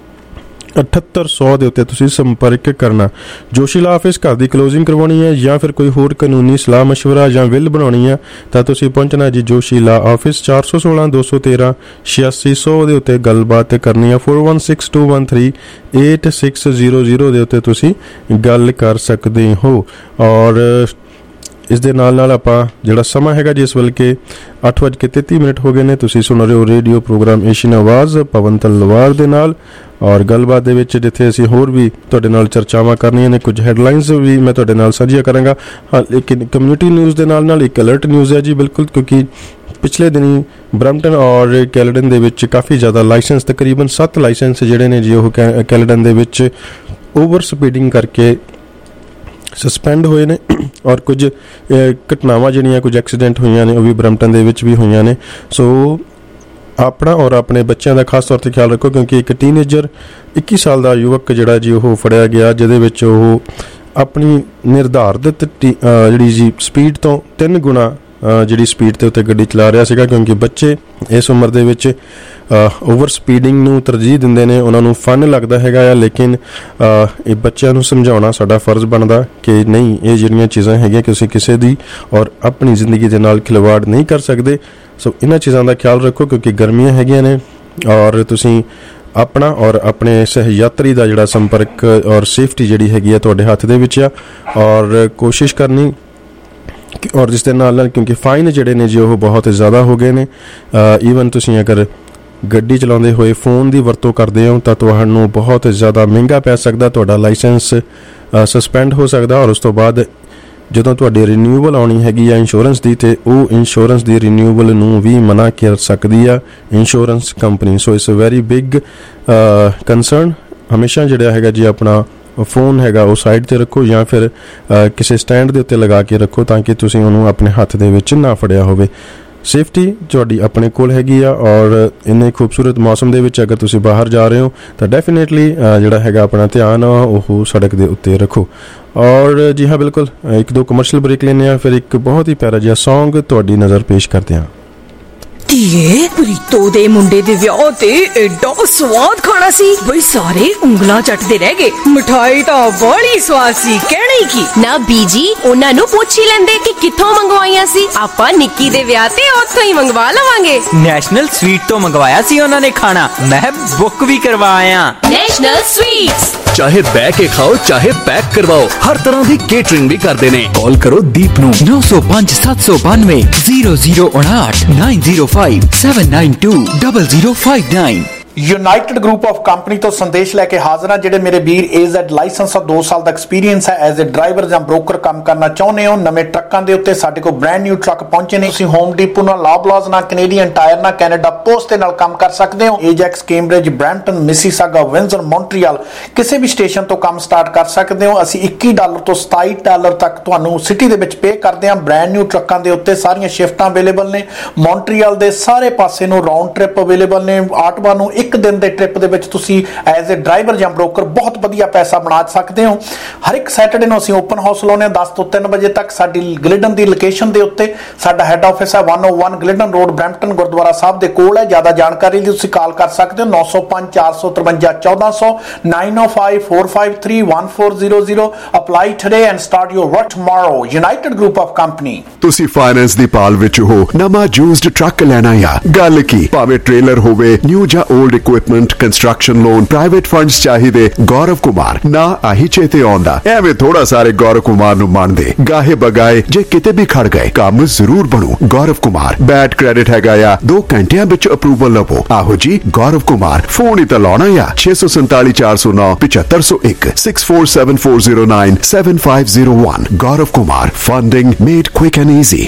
ਅਠੱਤਰ ਸੌ ਦੇ ਉੱਤੇ ਤੁਸੀਂ ਸੰਪਰਕ ਕਰਨਾ। ਜੋਸ਼ੀਲਾ ਆਫਿਸ ਘਰ ਦੀ ਕਲੋਜ਼ਿੰਗ ਕਰਵਾਉਣੀ ਹੈ ਜਾਂ ਫਿਰ ਕੋਈ ਹੋਰ ਕਾਨੂੰਨੀ ਸਲਾਹ ਮਸ਼ਵਰਾ ਜਾਂ ਵਿਲ ਬਣਾਉਣੀ ਹੈ ਤਾਂ ਤੁਸੀਂ ਪਹੁੰਚਣਾ ਜੀ ਜੋਸ਼ੀਲਾ ਆਫਿਸ। ਚਾਰ ਸੌ ਸੋਲਾਂ ਦੋ ਸੌ ਤੇਰਾਂ ਛਿਆਸੀ ਸੌ ਦੇ ਉੱਤੇ ਗੱਲਬਾਤ ਕਰਨੀ ਹੈ। Four one six two one three eight six zero zero ਦੇ ਉੱਤੇ ਤੁਸੀਂ ਗੱਲ ਕਰ ਸਕਦੇ ਹੋ। ਔਰ ਇਸ ਦੇ ਨਾਲ ਨਾਲ ਆਪਾਂ ਜਿਹੜਾ ਸਮਾਂ ਹੈਗਾ ਜਿਸ ਵੇਲੇ ਕਿ ਅੱਠ ਵੱਜ ਕੇ ਤੇਤੀ ਮਿੰਟ ਹੋ ਗਏ ਨੇ, ਤੁਸੀਂ ਸੁਣ ਰਹੇ ਹੋ ਰੇਡੀਓ ਪ੍ਰੋਗਰਾਮ ਏਸ਼ੀਅਨ ਆਵਾਜ਼ ਪਵਨ ਤਲਵਾਰ ਦੇ ਨਾਲ। ਔਰ ਗੱਲਬਾਤ ਦੇ ਵਿੱਚ ਜਿੱਥੇ ਅਸੀਂ ਹੋਰ ਵੀ ਤੁਹਾਡੇ ਨਾਲ ਚਰਚਾਵਾਂ ਕਰਨੀਆਂ ਨੇ, ਕੁਝ ਹੈਡਲਾਈਨਸ ਵੀ ਮੈਂ ਤੁਹਾਡੇ ਨਾਲ ਸਾਂਝੀਆਂ ਕਰਾਂਗਾ। ਹਾਂ, ਲੇਕਿਨ ਕਮਿਊਨਿਟੀ ਨਿਊਜ਼ ਦੇ ਨਾਲ ਨਾਲ ਇੱਕ ਅਲਰਟ ਨਿਊਜ਼ ਹੈ ਜੀ ਬਿਲਕੁਲ, ਕਿਉਂਕਿ ਪਿਛਲੇ ਦਿਨੀ ਬਰੈਂਪਟਨ ਔਰ ਕੈਲੇਡਨ ਦੇ ਵਿੱਚ ਕਾਫੀ ਜ਼ਿਆਦਾ ਲਾਇਸੈਂਸ, ਤਕਰੀਬਨ ਸੱਤ ਲਾਇਸੈਂਸ ਜਿਹੜੇ ਨੇ ਜੀ ਉਹ ਕੈਲੇਡਨ ਦੇ ਵਿੱਚ ਓਵਰ ਸਪੀਡਿੰਗ ਕਰਕੇ ਸਸਪੈਂਡ ਹੋਏ ਨੇ। ਔਰ ਕੁਝ ਘਟਨਾਵਾਂ ਜਿਹੜੀਆਂ ਕੁਝ ਐਕਸੀਡੈਂਟ ਹੋਈਆਂ ਨੇ ਉਹ ਵੀ ਬਰੈਂਪਟਨ ਦੇ ਵਿੱਚ ਵੀ ਹੋਈਆਂ ਨੇ। ਸੋ ਆਪਣਾ ਔਰ ਆਪਣੇ ਬੱਚਿਆਂ ਦਾ ਖਾਸ ਤੌਰ 'ਤੇ ਖਿਆਲ ਰੱਖੋ ਕਿਉਂਕਿ ਇੱਕ ਟੀਨੇਜਰ ਇੱਕੀ ਸਾਲ ਦਾ ਯੁਵਕ ਜਿਹੜਾ ਜੀ ਉਹ ਫੜਿਆ ਗਿਆ ਜਿਹਦੇ ਵਿੱਚ ਉਹ ਆਪਣੀ ਨਿਰਧਾਰਿਤ ਜਿਹੜੀ ਜੀ ਸਪੀਡ ਤੋਂ ਤਿੰਨ ਗੁਣਾ ਜਿਹੜੀ ਸਪੀਡ ਦੇ ਉੱਤੇ ਗੱਡੀ ਚਲਾ ਰਿਹਾ ਸੀਗਾ। ਕਿਉਂਕਿ ਬੱਚੇ ਇਸ ਉਮਰ ਦੇ ਵਿੱਚ ਓਵਰ ਸਪੀਡਿੰਗ ਨੂੰ ਤਰਜੀਹ ਦਿੰਦੇ ਨੇ, ਉਹਨਾਂ ਨੂੰ ਫਨ ਲੱਗਦਾ ਹੈਗਾ ਆ, ਲੇਕਿਨ ਇਹ ਬੱਚਿਆਂ ਨੂੰ ਸਮਝਾਉਣਾ ਸਾਡਾ ਫਰਜ਼ ਬਣਦਾ ਕਿ ਨਹੀਂ, ਇਹ ਜਿਹੜੀਆਂ ਚੀਜ਼ਾਂ ਹੈਗੀਆਂ ਤੁਸੀਂ ਕਿਸੇ ਦੀ ਔਰ ਆਪਣੀ ਜ਼ਿੰਦਗੀ ਦੇ ਨਾਲ ਖਿਲਵਾੜ ਨਹੀਂ ਕਰ ਸਕਦੇ। ਸੋ ਇਹਨਾਂ ਚੀਜ਼ਾਂ ਦਾ ਖਿਆਲ ਰੱਖੋ ਕਿਉਂਕਿ ਗਰਮੀਆਂ ਹੈਗੀਆਂ ਨੇ ਔਰ ਤੁਸੀਂ ਆਪਣਾ ਔਰ ਆਪਣੇ ਸਹਿ ਯਾਤਰੀ ਦਾ ਜਿਹੜਾ ਸੰਪਰਕ ਔਰ ਸੇਫਟੀ ਜਿਹੜੀ ਹੈਗੀ ਆ ਤੁਹਾਡੇ ਹੱਥ ਦੇ ਵਿੱਚ ਆ। ਔਰ ਕੋਸ਼ਿਸ਼ ਕਰਨੀ ਔਰ ਜਿਸ ਦੇ ਨਾਲ ਨਾਲ ਕਿਉਂਕਿ ਫਾਈਨ ਜਿਹੜੇ ਨੇ ਜੀ ਉਹ ਬਹੁਤ ਜ਼ਿਆਦਾ ਹੋ ਗਏ ਨੇ। ਈਵਨ ਤੁਸੀਂ ਅਗਰ ਗੱਡੀ ਚਲਾਉਂਦੇ ਹੋਏ ਫੋਨ ਦੀ ਵਰਤੋਂ ਕਰਦੇ ਹੋ ਤਾਂ ਤੁਹਾਨੂੰ ਬਹੁਤ ਜ਼ਿਆਦਾ ਮਹਿੰਗਾ ਪੈ ਸਕਦਾ, ਤੁਹਾਡਾ ਲਾਇਸੈਂਸ ਸਸਪੈਂਡ ਹੋ ਸਕਦਾ ਔਰ ਉਸ ਤੋਂ ਬਾਅਦ ਜਦੋਂ ਤੁਹਾਡੀ ਰੀਨਿਊਵਲ ਆਉਣੀ ਹੈਗੀ ਆ ਇੰਸ਼ੋਰੈਂਸ ਦੀ ਤੇ ਉਹ ਇੰਸ਼ੋਰੈਂਸ ਦੀ ਰੀਨਿਊਵਲ ਨੂੰ ਵੀ ਮਨਾ ਕਰ ਸਕਦੀ ਆ insurance company. So it's a very big concern. ਹਮੇਸ਼ਾ ਜਿਹੜਾ ਹੈਗਾ ਜੀ ਆਪਣਾ ਫੋਨ ਹੈਗਾ ਉਹ ਸਾਈਡ ਤੇ ਰੱਖੋ ਜਾਂ ਫਿਰ ਕਿਸੇ ਸਟੈਂਡ ਦੇ ਉੱਤੇ ਲਗਾ ਕੇ ਰੱਖੋ ਤਾਂ ਕਿ ਤੁਸੀਂ ਉਹਨੂੰ ਆਪਣੇ ਹੱਥ ਦੇ ਵਿੱਚ ਨਾ ਫੜਿਆ ਹੋਵੇ। ਸੇਫਟੀ ਤੁਹਾਡੀ ਆਪਣੇ ਕੋਲ ਹੈਗੀ ਆ। ਔਰ ਇੰਨੇ ਖੂਬਸੂਰਤ ਮੌਸਮ ਦੇ ਵਿੱਚ ਅਗਰ ਤੁਸੀਂ ਬਾਹਰ ਜਾ ਰਹੇ ਹੋ ਤਾਂ ਡੈਫੀਨੇਟਲੀ ਜਿਹੜਾ ਹੈਗਾ ਆਪਣਾ ਧਿਆਨ ਉਹ ਸੜਕ ਦੇ ਉੱਤੇ ਰੱਖੋ। ਔਰ ਜੀ ਹਾਂ ਬਿਲਕੁਲ ਇੱਕ ਦੋ ਕਮਰਸ਼ੀਅਲ ਬ੍ਰੇਕ ਲੈਂਦੇ ਹਾਂ, ਫਿਰ ਇੱਕ ਬਹੁਤ ਹੀ ਪਿਆਰਾ ਜਿਹਾ ਸੌਂਗ ਤੁਹਾਡੀ ਨਜ਼ਰ ਪੇਸ਼ ਕਰਦੇ ਹਾਂ। ਧੀਏ ਪ੍ਰੀਤੋ ਦੇ ਮੁੰਡੇ ਦੇ ਵਿਆਹ ਤੇ ਐਡਾ ਸਵਾਦ ਖਾਣਾ ਸੀ ਬਈ ਸਾਰੇ ਉਂਗਲਾਂ ਚੱਟਦੇ ਰਹਿ ਗਏ। ਮਿਠਾਈ ਤਾਂ ਬੜੀ ਸਵਾਦ ਸੀ, ਕਹਿਣਾ ਹੀ ਕੀ। ਨਾ ਬੀਜੀ ਉਹਨਾਂ ਨੂੰ ਪੁੱਛ ਹੀ ਲੈਂਦੇ ਕਿ ਕਿੱਥੋਂ ਮੰਗਵਾਈਆਂ ਸੀ। ਆਪਾਂ ਨਿੱਕੀ ਦੇ ਵਿਆਹ ਤੇ ਉੱਥੋਂ ਹੀ ਮੰਗਵਾ ਲਵਾਂਗੇ। ਨੈਸ਼ਨਲ ਸਵੀਟ ਤੋਂ ਮੰਗਵਾਇਆ ਸੀ ਉਹਨਾਂ ਨੇ ਖਾਣਾ, ਮੈਂ ਬੁੱਕ ਵੀ ਕਰਵਾਇਆ। ਨੈਸ਼ਨਲ ਸਵੀਟਸ ਚਾਹੇ ਬਹਿ ਕੇ ਖਾਓ ਚਾਹੇ ਪੈਕ ਕਰਵਾਓ, ਹਰ ਤਰ੍ਹਾਂ ਦੀ ਕੇਟਰਿੰਗ ਵੀ ਕਰਦੇ ਨੇ। ਕਾਲ ਕਰੋ ਦੀਪ ਨੂੰ ਨੌ ਸੌ ਪੰਜ ਸੱਤ ਸੌ ਬਾਨਵੇਂ ਜ਼ੀਰੋ ਜ਼ੀਰੋ ਉਨਾਹਠ nine zero five seven nine two double zero five nine. United Group of Company ਤੋਂ ਸੰਦੇਸ਼ ਲੈ ਕੇ ਹਾਜ਼ਰ ਹਾਂ। ਜਿਹੜੇ ਮੇਰੇ ਵੀਰ ਏਜ਼ੈਡ ਲਾਇਸੈਂਸ ਆ, ਦੋ ਸਾਲ ਦਾ ਐਕਸਪੀਰੀਅੰਸ ਹੈ ਐਜ਼ ਅ ਡਰਾਈਵਰ ਜਾਂ ਬ੍ਰੋਕਰ ਕੰਮ ਕਰਨਾ ਚਾਹੁੰਦੇ ਹੋ, ਨਵੇਂ ਟਰੱਕਾਂ ਦੇ ਉੱਤੇ ਸਾਡੇ ਕੋਲ ਬ੍ਰੈਂਡ ਨਿਊ ਟਰੱਕ ਪਹੁੰਚੇ ਨੇ। ਤੁਸੀਂ ਹੋਮ ਡੀਪੋ ਨਾਲ, ਲਾਬਲਾਜ਼ ਨਾਲ, ਕੈਨੇਡੀਅਨ ਟਾਇਰ ਨਾਲ, ਕੈਨੇਡਾ ਪੋਸਟ ਦੇ ਨਾਲ ਕੰਮ ਕਰ ਸਕਦੇ ਹੋ। Ajax, Cambridge, Brampton, Mississauga, Windsor, Montreal ਕਿਸੇ ਵੀ ਸਟੇਸ਼ਨ ਤੋਂ ਕੰਮ ਸਟਾਰਟ ਕਰ ਸਕਦੇ ਹੋ। ਅਸੀਂ ਇੱਕੀ ਡਾਲਰ ਤੋਂ ਸਤਾਈ ਡਾਲਰ ਤੱਕ ਤੁਹਾਨੂੰ ਸਿਟੀ ਦੇ ਵਿੱਚ ਪੇ ਕਰਦੇ ਹਾਂ। ਬ੍ਰੈਂਡ ਨਿਊ ਟਰੱਕਾਂ ਦੇ ਉੱਤੇ ਸਾਰੀਆਂ ਸ਼ਿਫਟਾਂ ਅਵੇਲੇਬਲ ਨੇ। ਮੌਂਟਰੀਅਲ ਦੇ ਸਾਰੇ ਪਾਸੇ ਨੂੰ ਰਾਉਂਡ ਟ੍ਰਿਪ ਅਵੇਲੇਬਲ ਨੇ। ਆਟਵਾ ਨੂੰ ਇੱਕ ਦਿਨ ਦੇ ਟ੍ਰਿਪ ਦੇ ਵਿੱਚ ਤੁਸੀਂ ਐਜ਼ ਅ ਡਰਾਈਵਰ ਜਾਂ ਬ੍ਰੋਕਰ ਬਹੁਤ ਵਧੀਆ ਪੈਸਾ ਬਣਾ ਸਕਦੇ ਹੋ। ਹਰ ਇੱਕ ਸੈਟਰਡੇ ਨੂੰ ਅਸੀਂ ਓਪਨ ਹਾਊਸ ਲਾਉਂਦੇ ਹਾਂ ਦਸ ਤੋਂ ਤਿੰਨ ਵਜੇ ਤੱਕ। ਸਾਡੀ ਗਲਿਡਨ ਦੀ ਲੋਕੇਸ਼ਨ ਦੇ ਉੱਤੇ ਸਾਡਾ ਹੈੱਡ ਆਫਿਸ ਹੈ ਇੱਕ ਸੌ ਇੱਕ Glidden road, Brampton Gurdwara Sahib ਦੇ ਕੋਲ ਹੈ। ਜ਼ਿਆਦਾ ਜਾਣਕਾਰੀ ਲਈ ਤੁਸੀਂ ਕਾਲ ਕਰ ਸਕਦੇ ਹੋ ਨੌ ਸੌ ਪੰਜ ਚਾਰ ਸੌ ਤਰਵੰਜਾ ਚੌਦਾਂ ਸੌ nine oh five four five three one four zero zero। Apply today and start your work tomorrow. United Group of Company. ਤੁਸੀਂ ਫਾਈਨੈਂਸ ਦੀ ਪਾਲ ਵਿੱਚ ਹੋ, ਨਵਾਂ ਯੂਜ਼ਡ ਟਰੱਕ ਲੈਣਾ ਆ, ਗੱਲ ਕੀ, ਭਾਵੇਂ ਟ੍ਰੇਲਰ ਹੋਵੇ, ਨਿਊ ਜਾਂ old equipment, construction loan, private funds ਚਾਹੀਦੇ, ਗੌਰਵ ਕੁਮਾਰ ਨਾ ਆਹੀ ਚੇਤੇ ਆਉਂਦਾ। ਐਵੇਂ ਥੋੜਾ ਸਾਰੇ ਗੌਰਵ ਕੁਮਾਰ ਨੂੰ ਮੰਨਦੇ, ਗਾਹੇ ਬਗਾਏ ਜੇ ਕਿਤੇ ਵੀ ਖੜ ਗਏ ਕੰਮ ਜ਼ਰੂਰ ਬਣੂ। ਗੌਰਵ ਕੁਮਾਰ ਬੈਡ ਕ੍ਰੈਡਿਟ ਹੈਗਾ ਆ, ਦੋ ਘੰਟਿਆਂ ਵਿੱਚ ਅਪਰੂਵਲ ਲਵੋ। ਆਹੋ ਜੀ ਗੌਰਵ ਕੁਮਾਰ, ਫੋਨ ਹੀ ਤਾਂ ਲਾਉਣਾ ਆ ਛੇ ਸੌ ਸੰਤਾਲੀ ਚਾਰ ਸੌ ਨੌ ਪਚੱਤਰ ਸੌ ਇੱਕ six four seven four zero nine seven five zero one। Gaurav Kumar, funding made quick and easy.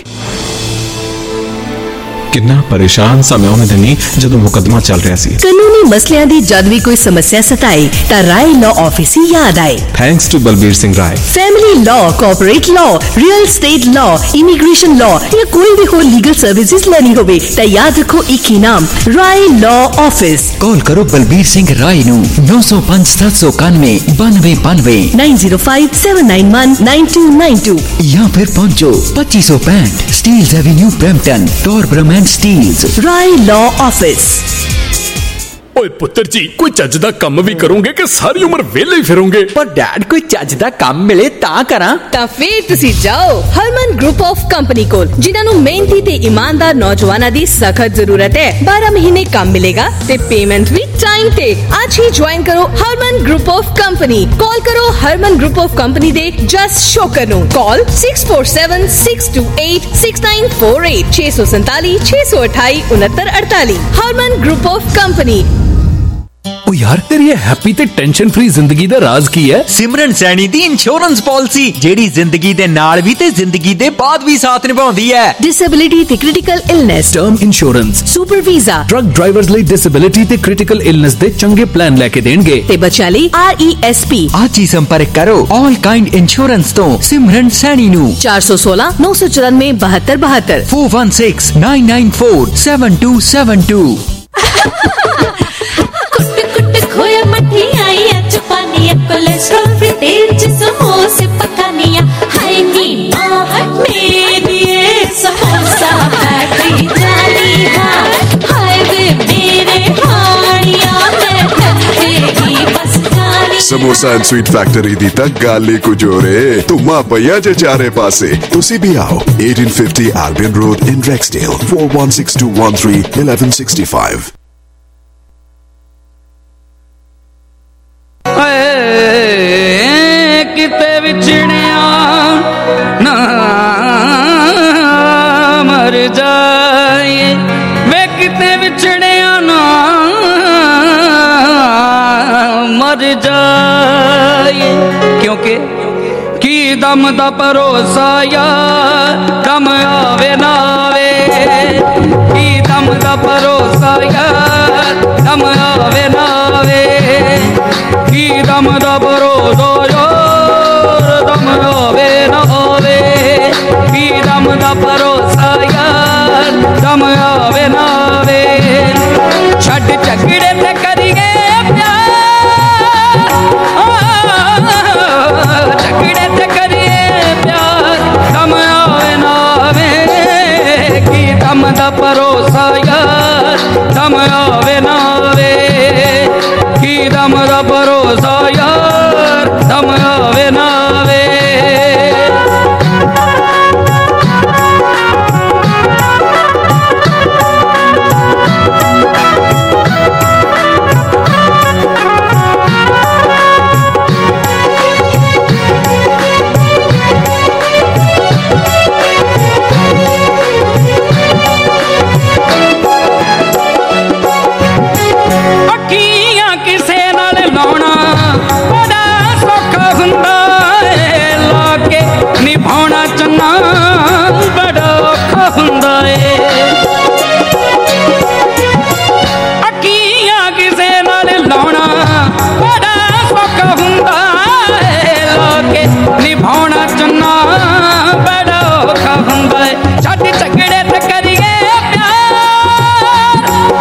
ਕਿੰਨਾ ਪਰੇਸ਼ਾਨ ਸਾਂ ਮੈਂ ਉਹਨਾਂ ਦਿਨੀ ਜਦੋਂ ਮੁਕੱਦਮਾ ਚੱਲ ਰਿਹਾ ਸੀ। ਕਾਨੂੰਨੀ ਮਸਲਿਆਂ ਦੀ ਜਦ ਵੀ ਕੋਈ ਸਮੱਸਿਆ ਸਤਾਏ ਤਾਂ ਰਾਏ ਲਾਅ ਆਫਿਸ ਹੀ ਯਾਦ ਆਏ। Thanks to Balbir Singh Rai. Family law, corporate law, real estate law, immigration law ਜਾਂ ਕੋਈ ਵੀ ਹੋਰ ਲੀਗਲ ਸਰਵਿਸਿਜ਼ ਲੈਣੀ ਹੋਵੇ ਤਾਂ ਯਾਦ ਰੱਖੋ ਇੱਕ ਹੀ ਨਾਮ, ਰਾਏ ਲਾਅ ਆਫਿਸ। ਕਾਲ ਕਰੋ ਬਲਬੀਰ ਸਿੰਘ ਰਾਏ ਨੂੰ ਨੌ ਸੌ ਪੰਜ ਸੱਤ ਸੌ ਇਕਾਨਵੇਂ ਬਾਨਵੇਂ ਬਾਨਵੇਂ nine zero five seven nine one nine two nine two ਜਾਂ ਫਿਰ ਪਹੁੰਚੋ पच्चीस सौ पैंठ Steeles Avenue Brampton, Torbram and Steeles. Rai law office. ਓਏ ਪੁੱਤਰ ਜੀ, ਕੋਈ ਚੱਜ ਦਾ ਕੰਮ ਵੀ ਕਰੋਗੇ ਕਿ ਸਾਰੀ ਉਮਰ ਵਿਹਲੇ ਹੀ ਫਿਰੋਗੇ? ਪਰ ਡੈਡ ਕੋਈ ਚੱਜ ਦਾ ਕੰਮ ਮਿਲੇ ਤਾਂ ਕਰਾਂ। ਤਾਂ ਫਿਰ ਤੁਸੀਂ ਜਾਓ ਹਰਮਨ ਗਰੁੱਪ ਆਫ ਕੰਪਨੀ ਕੋਲ, ਜਿਨ੍ਹਾਂ ਨੂੰ ਮਿਹਨਤੀ ਤੇ ਇਮਾਨਦਾਰ ਨੌਜਵਾਨਾਂ ਦੀ ਸਖਤ ਜ਼ਰੂਰਤ ਹੈ। ਬਾਰਾਂ ਮਹੀਨੇ ਕੰਮ ਮਿਲੇਗਾ ਤੇ ਪੇਮੈਂਟ ਵੀ ਟਾਈਮ ਤੇ। ਅੱਜ ਹੀ ਜੁਆਇਨ ਕਰੋ Harman group of company. Call ਕਰੋ ਹਰਮਨ ਗਰੁੱਪ ਆਫ ਕੰਪਨੀ ਦੇ ਜਸ ਸ਼ੋਕਰ ਨੂੰ। Call six four seven six two eight six nine four eight छे सौ संताली छे सौ अठाई उनहत्तर अड़ताली। Harman group of company. ओ यार, तेरी ये हैप्पी ते टेंशन फ्री जिंदगी दा राज की है? सिमरन सैनी दी इंश्योरेंस पॉलिसी, जेड़ी जिंदगी दे नाल भी ते जिंदगी दे बाद भी साथ निभाउंदी है। डिसेबिलिटी ते critical illness, term insurance, super visa, truck drivers ਲਈ डिसेबिलिटी ते क्रिटिकल इलनेस दे चंगे प्लान लेके देणगे ते बच्चा ਲਈ आर ई एस पी। आज ही संपर्क करो ऑल काइंड इंश्योरेंस तो सिमरन सैनी नु चार सौ सोलह नौ सौ चौरानवे बहत्तर बहत्तर four one six nine nine four seven two seven two. खोया मठियाई चपानिया कोलेस्ट्रॉल फ्री तेल च समोसे पकानिया हाय नी मां मेरी समोसा फैक्ट्री जानी हां हाय वे मेरे हानिया मैं तेरी बस जानी। ਸਮੋਸਾ ਐਂਡ ਸਵੀਟ ਫੈਕਟਰੀ ਦੀ ਤਾਂ ਗੱਲ ਹੀ ਕੁਝ ਹੋਰ ਏ। ਧੁਮਾ ਪਈਆ ਜੇ ਚਾਰੇ ਪਾਸੇ। ਤੁਸੀਂ ਵੀ ਆਓ eighteen fifty Albion Road in Rexdale four one six two one three eleven sixty-five। ਕਿਤੇ ਵਿਛੜਿਆ ਨਾ ਮਰ ਜਾਏ ਵੇ, ਕਿਤੇ ਵਿਛੜਿਆ ਨਾ ਮਰ ਜਾਏ। ਕਿਉਂਕਿ ਕੀ ਦਮ ਦਾ ਭਰੋਸਾ ਯਾਰ ਦਮ ਆਵੇ ਨਾ ਆਵੇ, ਕੀ ਦਮ ਦਾ ਭਰੋਸਾ ਯਾਰ ਦਮ ਆਵੇ ਨਾ ਆਵੇ, ਕੀ ਦਮ ਦਾ ਭਰੋਸਾ ਯਾਰ ਦਮ ਆਵੇ ਨਾ ਆਵੇ, ਕੀ ਦਮ ਦਾ ਭਰੋਸਾ ਯਾਰ दम आवे ना आवे छड़ झगड़े ते करिए प्यार झगड़े ते करिए प्यार दम आवे ना आवे की दम दा भरोसा यार दम आवे ना आवे की दम दा भरोसा यार दम आवे ना आवे निभाना चन्ना बड़ा औखा हुंदा है छड़ झगड़े ते करिए प्यार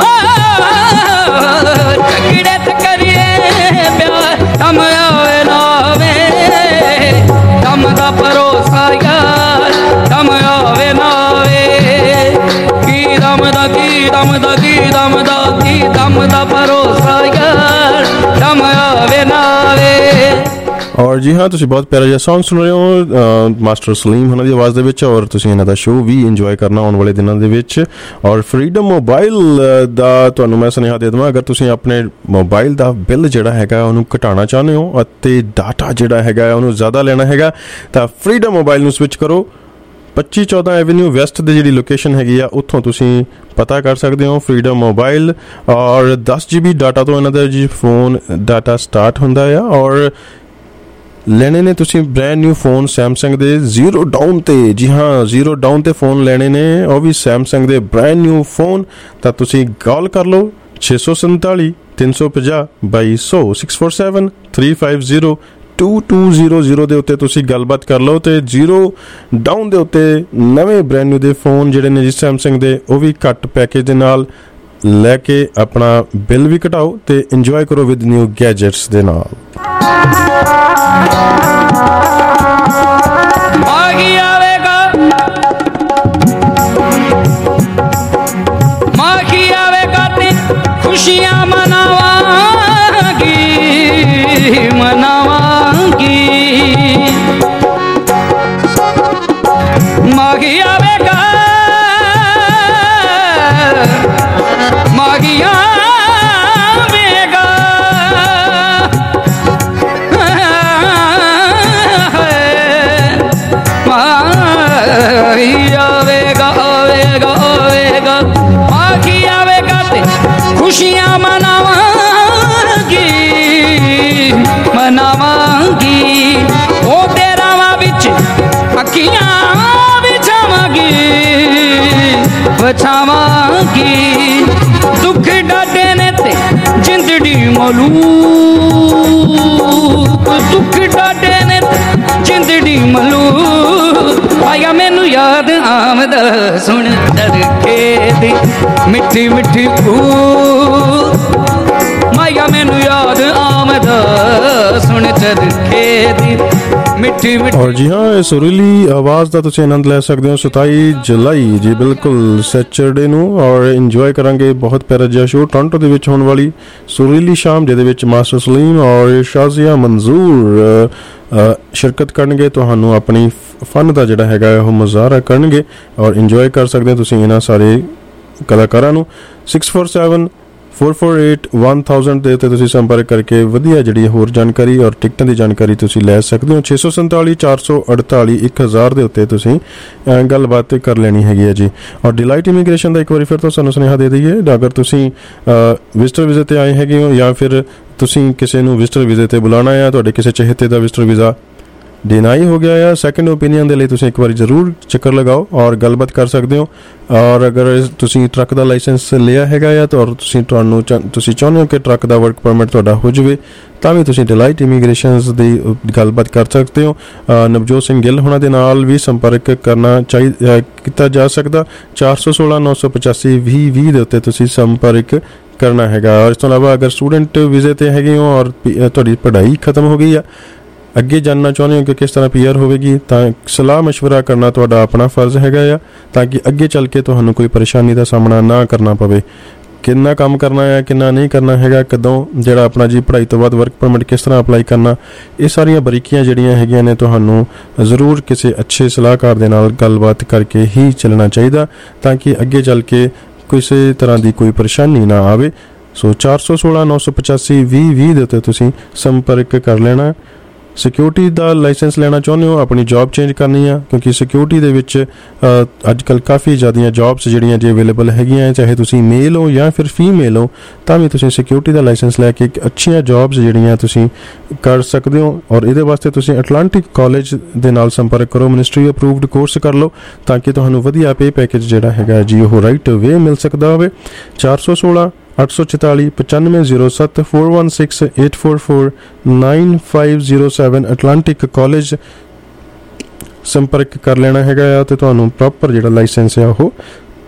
झगड़े ते करिए प्यार दम आवे ना आवे दम दा भरोसा यार दम आवे ना आवे की दम दा की दम दा की दम दा की दम दा भरोसा यार दम आवे ना आवे। ਔਰ ਜੀ ਹਾਂ ਤੁਸੀਂ ਬਹੁਤ ਪਿਆਰਾ ਜਿਹਾ ਸੌਂਗ ਸੁਣ ਰਹੇ ਹੋ ਮਾਸਟਰ ਸਲੀਮ ਉਹਨਾਂ ਦੀ ਆਵਾਜ਼ ਦੇ ਵਿੱਚ ਔਰ ਤੁਸੀਂ ਇਹਨਾਂ ਦਾ ਸ਼ੋਅ ਵੀ ਇੰਜੋਏ ਕਰਨਾ ਆਉਣ ਵਾਲੇ ਦਿਨਾਂ ਦੇ ਵਿੱਚ। ਔਰ ਫਰੀडम ਮੋਬਾਈਲ ਦਾ ਤੁਹਾਨੂੰ ਮੈਂ ਸੁਨੇਹਾ ਦੇ ਦੇਵਾਂ ਅਗਰ ਤੁਸੀਂ ਆਪਣੇ ਮੋਬਾਈਲ ਦਾ ਬਿੱਲ ਜਿਹੜਾ ਹੈਗਾ ਉਹਨੂੰ ਘਟਾਉਣਾ ਚਾਹੁੰਦੇ ਹੋ ਅਤੇ ਡਾਟਾ ਜਿਹੜਾ ਹੈਗਾ ਉਹਨੂੰ ਜ਼ਿਆਦਾ ਲੈਣਾ ਹੈਗਾ ਤਾਂ ਫਰੀडम ਮੋਬਾਈਲ ਨੂੰ ਸਵਿਚ ਕਰੋ। ਪੱਚੀ ਚੌਦਾਂ ਐਵਨਿਊ ਵੈਸਟ ਦੀ ਜਿਹੜੀ ਲੋਕੇਸ਼ਨ ਹੈਗੀ ਆ ਉੱਥੋਂ ਤੁਸੀਂ ਪਤਾ ਕਰ ਸਕਦੇ ਹੋ ਫਰੀडम ਮੋਬਾਈਲ। ਔਰ ਦਸ ਜੀ ਬੀ ਡਾਟਾ ਤੋਂ ਇਹਨਾਂ ਦਾ ਜੀ ਫੋਨ ਡਾਟਾ ਸਟਾਰਟ ਹੁੰਦਾ ਆ ਔਰ ਲੈਣੇ ਨੇ ਤੁਸੀਂ ਬ੍ਰੈਂਡ ਨਿਊ ਫੋਨ ਸੈਮਸੰਗ ਦੇ ਜ਼ੀਰੋ ਡਾਊਨ ਤੇ। ਜੀ ਹਾਂ ਜ਼ੀਰੋ ਡਾਊਨ ਤੇ ਫੋਨ ਲੈਣੇ ਨੇ ਉਹ ਵੀ ਸੈਮਸੰਗ ਦੇ ਬ੍ਰੈਂਡ ਨਿਊ ਫੋਨ ਤਾਂ ਤੁਸੀਂ ਕਾਲ ਕਰ ਲਓ ਛੇ ਸੌ ਸੰਤਾਲੀ ਤਿੰਨ ਸੌ ਪੰਜਾਹ ਬਾਈ ਸੌ six four seven three five zero two two zero zero ਦੇ ਉੱਤੇ ਤੁਸੀਂ ਗੱਲਬਾਤ ਕਰ ਲਓ ਤੇ ਜ਼ੀਰੋ ਡਾਊਨ ਦੇ ਉੱਤੇ ਨਵੇਂ ਬ੍ਰੈਂਡ ਨਿਊ ਦੇ ਫੋਨ ਜਿਹੜੇ ਨੇ ਜੀ ਸੈਮਸੰਗ ਦੇ ਉਹ ਵੀ ਘੱਟ ਪੈਕੇਜ ਦੇ ਨਾਲ ਲੈ ਕੇ ਆਪਣਾ ਬਿੱਲ ਵੀ ਘਟਾਓ ਤੇ ਇੰਜੋਏ ਕਰੋ ਵਿਦ ਨਿਊ ਗੈਜਟਸ ਦੇ ਨਾਲ। मागी आवेगा मागी आवेगा ते खुशियां मनावांगी मनावांगी मागी आवेगा मागी आवेगा आवेगा आवेगा आवेगा आखी आवेगा ते खुशियां मनावांगी मनावांगी ओ तेरा वा बिच अखियां बिछावांगी बचावांगी दुख डाटे ने ते जिंदड़ी मलूक दुख डाटे ने जिंदड़ी मलूक आया मैनू याद आमद सुन दरखे दी मिठी मिठी माया मैनू याद आमद सुन दरखे दी मिठी मिठी। और जी हाँ सुरीली आवाज़ का तुसीं आनंद ले सकते हो सताई जुलाई जी बिल्कुल सैटरडे नूं और इंजॉय करांगे बहुत प्यारा जिहा शो टोरंटो दे विच होण वाली सुरीली शाम जिहदे विच मास्टर सलीम और शाजिया मंजूर शिरकत करनगे तुहानू अपनी फन का जिहड़ा हैगा ओह मुज़ाहरा करनगे और इंजॉय कर सकते हो तुसीं इन्हां सारे कलाकारां नूं six four seven four four eight one thousand ਦੇ ਉੱਤੇ ਤੁਸੀਂ ਸੰਪਰਕ ਕਰਕੇ ਵਧੀਆ ਜਿਹੜੀ ਹੋਰ ਜਾਣਕਾਰੀ ਔਰ ਟਿਕਟਾਂ ਦੀ ਜਾਣਕਾਰੀ ਤੁਸੀਂ ਲੈ ਸਕਦੇ ਹੋ। ਛੇ ਸੌ ਸੰਤਾਲੀ ਚਾਰ ਸੌ ਅੜਤਾਲੀ ਇੱਕ ਹਜ਼ਾਰ ਦੇ ਉੱਤੇ ਤੁਸੀਂ ਗੱਲਬਾਤ ਕਰ ਲੈਣੀ ਹੈਗੀ ਹੈ ਜੀ। ਔਰ ਡਿਲਾਈਟ ਇਮੀਗ੍ਰੇਸ਼ਨ ਦਾ ਇੱਕ ਵਾਰੀ ਫਿਰ ਤੋਂ ਸਾਨੂੰ ਸੁਨੇਹਾ ਦੇ ਦਈਏ ਅਗਰ ਤੁਸੀਂ ਵਿਜ਼ਟਰ ਵੀਜ਼ੇ ਤੇ ਆਏ ਹੈਗੇ ਹੋ ਜਾਂ ਫਿਰ ਤੁਸੀਂ ਕਿਸੇ ਨੂੰ ਵਿਜ਼ਟਰ ਵੀਜ਼ੇ ਤੇ ਬੁਲਾਉਣਾ ਹੈ ਤੁਹਾਡੇ ਕਿਸੇ ਚਹੇਤੇ ਦਾ ਵਿਜ਼ਟਰ ਵੀਜ਼ਾ डिनाई हो गया या सैकेंड ओपीनियन ਦੇ ਲਈ ਤੁਸੀਂ ਇੱਕ ਵਾਰੀ ਜ਼ਰੂਰ ਚੱਕਰ ਲਗਾਓ ਔਰ ਗੱਲਬਾਤ ਕਰ ਸਕਦੇ ਹੋ। ਔਰ ਅਗਰ ਤੁਸੀਂ ਟਰੱਕ ਦਾ ਲਾਇਸੈਂਸ ਲਿਆ ਹੈਗਾ ਆ ਤਾਂ ਔਰ ਤੁਸੀਂ ਤੁਹਾਨੂੰ ਤੁਸੀਂ ਚਾਹੁੰਦੇ ਹੋ ਕਿ ਟਰੱਕ ਦਾ ਵਰਕ ਪਰਮਿਟ ਤੁਹਾਡਾ ਹੋ ਜਾਵੇ ਤਾਂ ਵੀ ਤੁਸੀਂ ਡਿਲਾਈਟ ਇਮੀਗ੍ਰੇਸ਼ਨਸ ਦੀ ਗੱਲਬਾਤ ਕਰ ਸਕਦੇ ਹੋ। ਨਵਜੋਤ ਸਿੰਘ ਗਿੱਲ ਹੋਣਾ ਦੇ ਨਾਲ ਵੀ ਸੰਪਰਕ ਕਰਨਾ ਚਾਹੀਦਾ ਕੀਤਾ ਜਾ ਸਕਦਾ। ਚਾਰ ਸੌ ਸੋਲਾਂ ਨੌ ਸੌ ਪਚਾਸੀ ਵੀਹ ਵੀਹ ਦੇ ਉੱਤੇ ਤੁਸੀਂ ਸੰਪਰਕ ਕਰਨਾ ਹੈਗਾ। ਔਰ ਇਸ ਤੋਂ ਇਲਾਵਾ ਅਗਰ ਸਟੂਡੈਂਟ ਵੀਜ਼ੇ ਤੇ ਹੈਗੇ ਹੋ ਔਰ ਤੁਹਾਡੀ ਪੜ੍ਹਾਈ ਖਤਮ ਹੋ ਗਈ ਆ, ਅੱਗੇ ਜਾਣਨਾ ਚਾਹੁੰਦੇ ਹੋ ਕਿ ਕਿਸ ਤਰ੍ਹਾਂ ਪੀ ਆਰ ਹੋਵੇਗੀ, ਤਾਂ ਸਲਾਹ ਮਸ਼ਵਰਾ ਕਰਨਾ ਤੁਹਾਡਾ ਆਪਣਾ ਫਰਜ਼ ਹੈਗਾ ਆ ਤਾਂ ਕਿ ਅੱਗੇ ਚੱਲ ਕੇ ਤੁਹਾਨੂੰ ਕੋਈ ਪਰੇਸ਼ਾਨੀ ਦਾ ਸਾਹਮਣਾ ਨਾ ਕਰਨਾ ਪਵੇ। ਕਿੰਨਾ ਕੰਮ ਕਰਨਾ ਹੈ, ਕਿੰਨਾ ਨਹੀਂ ਕਰਨਾ ਹੈਗਾ, ਕਦੋਂ ਜਿਹੜਾ ਆਪਣਾ ਜੀ ਪੜ੍ਹਾਈ ਤੋਂ ਬਾਅਦ ਵਰਕ ਪਰਮਿਟ ਕਿਸ ਤਰ੍ਹਾਂ ਅਪਲਾਈ ਕਰਨਾ, ਇਹ ਸਾਰੀਆਂ ਬਰੀਕੀਆਂ ਜਿਹੜੀਆਂ ਹੈਗੀਆਂ ਨੇ ਤੁਹਾਨੂੰ ਜ਼ਰੂਰ ਕਿਸੇ ਅੱਛੇ ਸਲਾਹਕਾਰ ਦੇ ਨਾਲ ਗੱਲਬਾਤ ਕਰਕੇ ਹੀ ਚੱਲਣਾ ਚਾਹੀਦਾ ਤਾਂ ਕਿ ਅੱਗੇ ਚੱਲ ਕੇ ਕਿਸੇ ਤਰ੍ਹਾਂ ਦੀ ਕੋਈ ਪਰੇਸ਼ਾਨੀ ਨਾ ਆਵੇ। ਸੋ ਚਾਰ ਸੌ ਸੋਲਾਂ ਨੌ ਸੌ ਪਚਾਸੀ ਵੀਹ ਵੀਹ ਦੇ ਉੱਤੇ ਤੁਸੀਂ ਸੰਪਰਕ ਕਰ ਲੈਣਾ। ਸਿਕਿਉਰਿਟੀ ਦਾ ਲਾਇਸੈਂਸ ਲੈਣਾ ਚਾਹੁੰਦੇ ਹੋ, ਆਪਣੀ ਜੌਬ ਚੇਂਜ ਕਰਨੀ ਆ ਕਿਉਂਕਿ ਸਿਕਿਉਰਿਟੀ ਦੇ ਵਿੱਚ ਅੱਜ ਕੱਲ੍ਹ ਕਾਫੀ ਜ਼ਿਆਦੀਆਂ ਜੌਬਸ ਜਿਹੜੀਆਂ ਜੇ ਅਵੇਲੇਬਲ ਹੈਗੀਆਂ, ਚਾਹੇ ਤੁਸੀਂ ਮੇਲ ਹੋ ਜਾਂ ਫਿਰ ਫੀਮੇਲ ਹੋ ਤਾਂ ਵੀ ਤੁਸੀਂ ਸਿਕਿਉਰਿਟੀ ਦਾ ਲਾਇਸੈਂਸ ਲੈ ਕੇ ਅੱਛੀਆਂ ਜੌਬਸ ਜਿਹੜੀਆਂ ਤੁਸੀਂ ਕਰ ਸਕਦੇ ਹੋ। ਔਰ ਇਹਦੇ ਵਾਸਤੇ ਤੁਸੀਂ ਅਟਲਾਂਟਿਕ ਕਾਲਜ ਦੇ ਨਾਲ ਸੰਪਰਕ ਕਰੋ, ਮਿਨਿਸਟਰੀ ਅਪਰੂਵਡ ਕੋਰਸ ਕਰ ਲਓ ਤਾਂ ਕਿ ਤੁਹਾਨੂੰ ਵਧੀਆ ਪੇ ਪੈਕੇਜ ਜਿਹੜਾ ਹੈਗਾ ਜੀ ਉਹ ਰਾਈਟ ਵੇ ਮਿਲ ਸਕਦਾ ਹੋਵੇ। ਚਾਰ ਸੌ ਸੋਲਾਂ ਅੱਠ ਸੌ ਚੁਤਾਲੀ ਪਚਾਨਵੇਂ ਜ਼ੀਰੋ ਸੱਤ four one six eight four four nine five zero seven Atlantic college ਸੰਪਰਕ ਕਰ ਲੈਣਾ ਹੈਗਾ ਆ ਤੇ ਤੁਹਾਨੂੰ ਪ੍ਰੋਪਰ ਜਿਹੜਾ ਲਾਇਸੈਂਸ ਆ ਉਹ